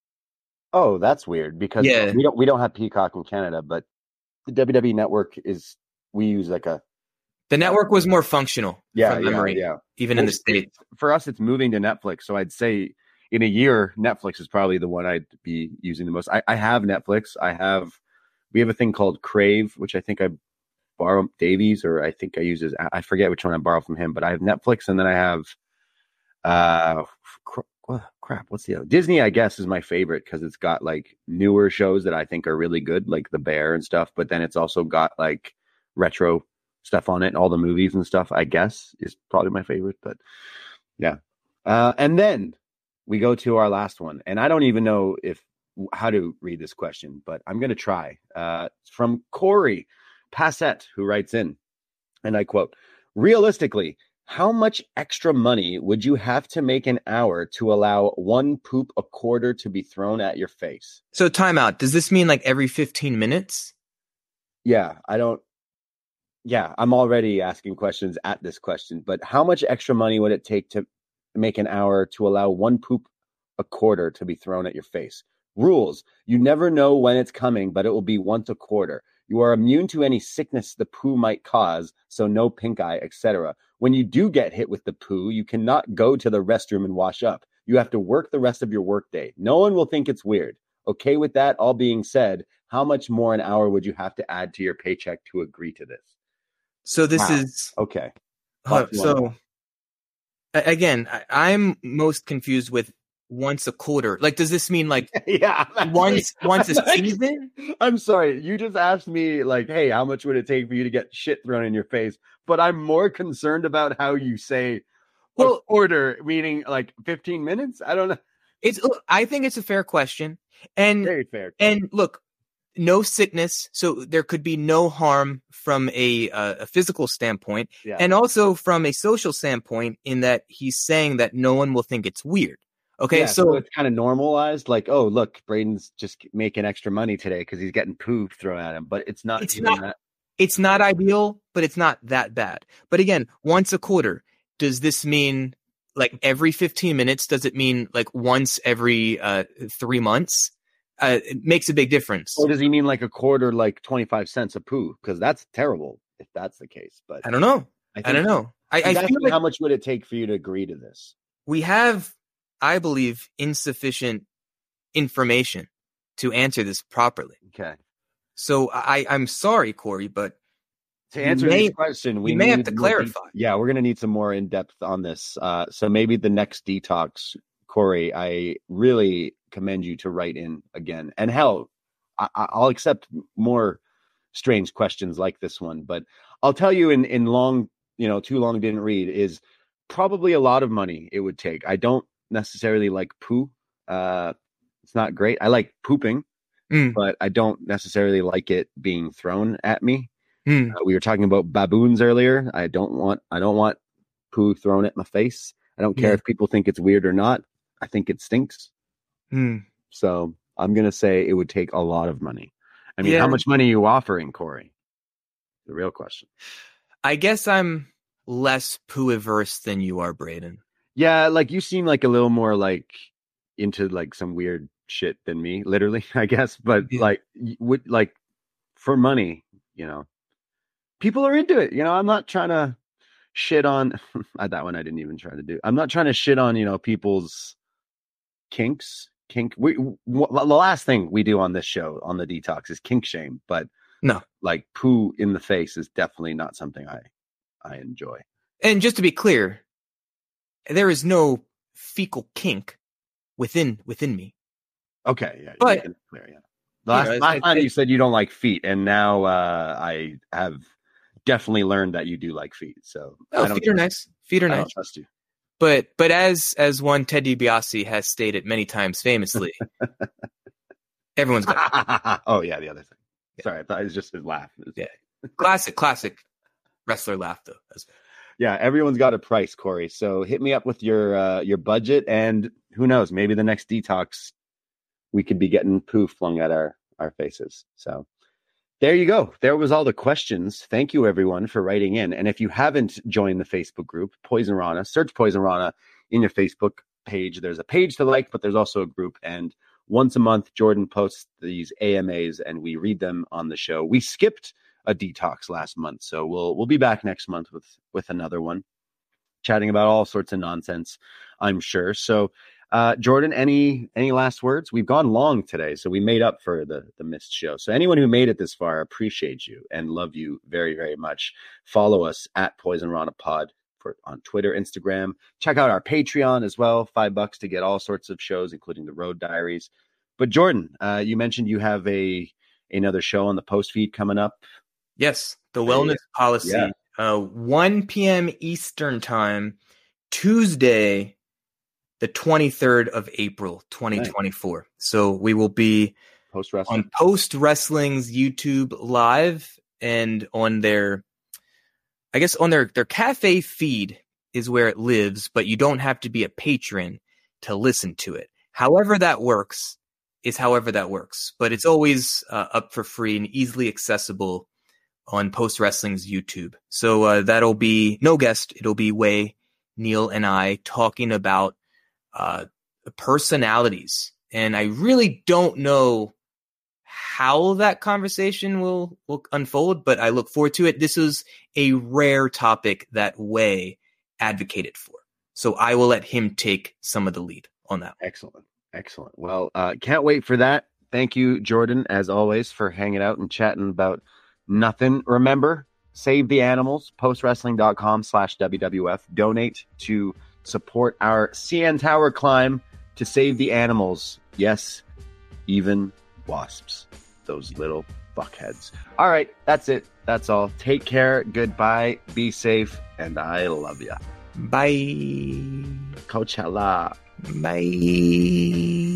Oh, that's weird, because Yeah. we don't we don't have Peacock in Canada, but the W W E Network is, we use like a The network was more functional yeah from yeah memory, yeah. even in the It's- States. For us, it's moving to Netflix. So I'd say in a year, Netflix is probably the one I'd be using the most. I, I have Netflix. I have, we have a thing called Crave, which I think I borrow Davies, or I think I use his, I forget which one I borrow from him, but I have Netflix, and then I have, uh, cr- crap, what's the other? Disney, I guess, is my favorite because it's got like newer shows that I think are really good, like The Bear and stuff. But then it's also got like retro stuff on it, and all the movies and stuff, I guess, is probably my favorite. But yeah. Uh, and then we go to our last one, and I don't even know if how to read this question, but I'm going to try. Uh, it's from Corey Passett, who writes in, and I quote, realistically, how much extra money would you have to make an hour to allow one poop a quarter to be thrown at your face? So timeout. Does this mean like every fifteen minutes? Yeah, I don't. Yeah, I'm already asking questions at this question, but how much extra money would it take to make an hour to allow one poop a quarter to be thrown at your face? Rules. You never know when it's coming, but it will be once a quarter. You are immune to any sickness the poo might cause, so no pink eye, et cetera. When you do get hit with the poo, you cannot go to the restroom and wash up. You have to work the rest of your workday. No one will think it's weird. Okay, with that all being said, how much more an hour would you have to add to your paycheck to agree to this? So this Wow. is Okay. uh, Thoughts you so want a- again, I, I'm most confused with once a quarter. Like, does this mean like yeah. I'm once once a I'm like- season? I'm sorry. You just asked me, like, hey, how much would it take for you to get shit thrown in your face? But I'm more concerned about how you say Well- a quarter, meaning like fifteen minutes? I don't know. It's. Look, I think it's a fair question, and Very fair. and look, no sickness, so there could be no harm from a uh, a physical standpoint, Yeah. and also from a social standpoint, in that he's saying that no one will think it's weird. Okay, Yeah, so, it's kind of normalized. Like, oh, look, Braden's just making extra money today because he's getting poop thrown at him. But it's not. It's even not- that. it's not ideal, but it's not that bad. But again, once a quarter, does this mean like every fifteen minutes? Does it mean like once every uh, three months? Uh, it makes a big difference. Or does he mean like a quarter, like twenty-five cents a poo? Because that's terrible if that's the case. But I don't know. I, I don't know. I, I feel like how much would it take for you to agree to this? We have, I believe, insufficient information to answer this properly. Okay. So I, I'm sorry, Corey, but to answer may, this question, we may need have to clarify. De- yeah, we're going to need some more in depth on this. Uh, so maybe the next detox, Corey, I really commend you to write in again. And hell, I, I'll accept more strange questions like this one. But I'll tell you, in in long, you know, too long didn't read is probably a lot of money it would take. I don't necessarily like poo. Uh, it's not great. I like pooping. Mm. But I don't necessarily like it being thrown at me. Mm. Uh, we were talking about baboons earlier. I don't want I don't want poo thrown at my face. I don't care yeah. if people think it's weird or not. I think it stinks. Mm. So I'm gonna say it would take a lot of money. I mean, yeah. how much money are you offering, Corey? The real question. I guess I'm less poo averse than you are, Braden. Yeah, like you seem like a little more like into like some weird shit than me, literally, I guess. But yeah. like, would like for money, you know, people are into it. You know, I'm not trying to shit on that one. I didn't even try to do. I'm not trying to shit on, you know, people's kinks. Kink. We w- the last thing we do on this show on the detox is kink shame, but no, like poo in the face is definitely not something I I enjoy. And just to be clear, there is no fecal kink within within me. Okay, yeah, but clear, yeah. The last, you know, last time I, you said you don't like feet, and now uh, I have definitely learned that you do like feet. So oh, I don't feet are nice. Feet are I nice. Don't trust you. But but as as one Ted DiBiase has stated many times famously, everyone's got. Oh yeah, the other thing. Yeah. Sorry, I thought it was just his laugh. Was... Yeah, classic, classic wrestler laugh though. Yeah, everyone's got a price, Corey. So hit me up with your uh, your budget, and who knows, maybe the next detox we could be getting poo flung at our our faces. So there you go. There was all the questions. Thank you, everyone, for writing in. And if you haven't joined the Facebook group, Poison Rana, search Poison Rana in your Facebook page. There's a page to like, but there's also a group. And once a month, Jordan posts these A M As, and we read them on the show. We skipped a detox last month, so we'll we'll be back next month with with another one, chatting about all sorts of nonsense, I'm sure. So, uh, Jordan, any any last words? We've gone long today, so we made up for the the missed show. So anyone who made it this far, appreciate you and love you very, very much. Follow us at Poison Rana Pod for on Twitter, Instagram. Check out our Patreon as well. Five bucks to get all sorts of shows, including the Road Diaries. But Jordan, uh, you mentioned you have a another show on the post feed coming up. Yes, the Wellness yeah. Policy, yeah. Uh, one p.m. Eastern Time, Tuesday, the twenty-third of April, twenty twenty-four. Nice. So we will be Post Wrestling on Post Wrestling's YouTube Live and on their, I guess on their, their cafe feed is where it lives, but you don't have to be a patron to listen to it. However that works is however that works, but it's always uh, up for free and easily accessible on Post Wrestling's YouTube. So uh, that'll be no guest. It'll be Way, Neil, and I talking about uh, personalities. And I really don't know how that conversation will, will unfold, but I look forward to it. This is a rare topic that Way advocated for. So I will let him take some of the lead on that. Excellent. Excellent. Well, uh, can't wait for that. Thank you, Jordan, as always, for hanging out and chatting about nothing. Remember, save the animals, postwrestling.com slash WWF. Donate to support our C N Tower climb to save the animals. Yes, even wasps. Those little fuckheads. All right, that's it. That's all. Take care. Goodbye. Be safe. And I love ya. Bye. Coachella. Bye.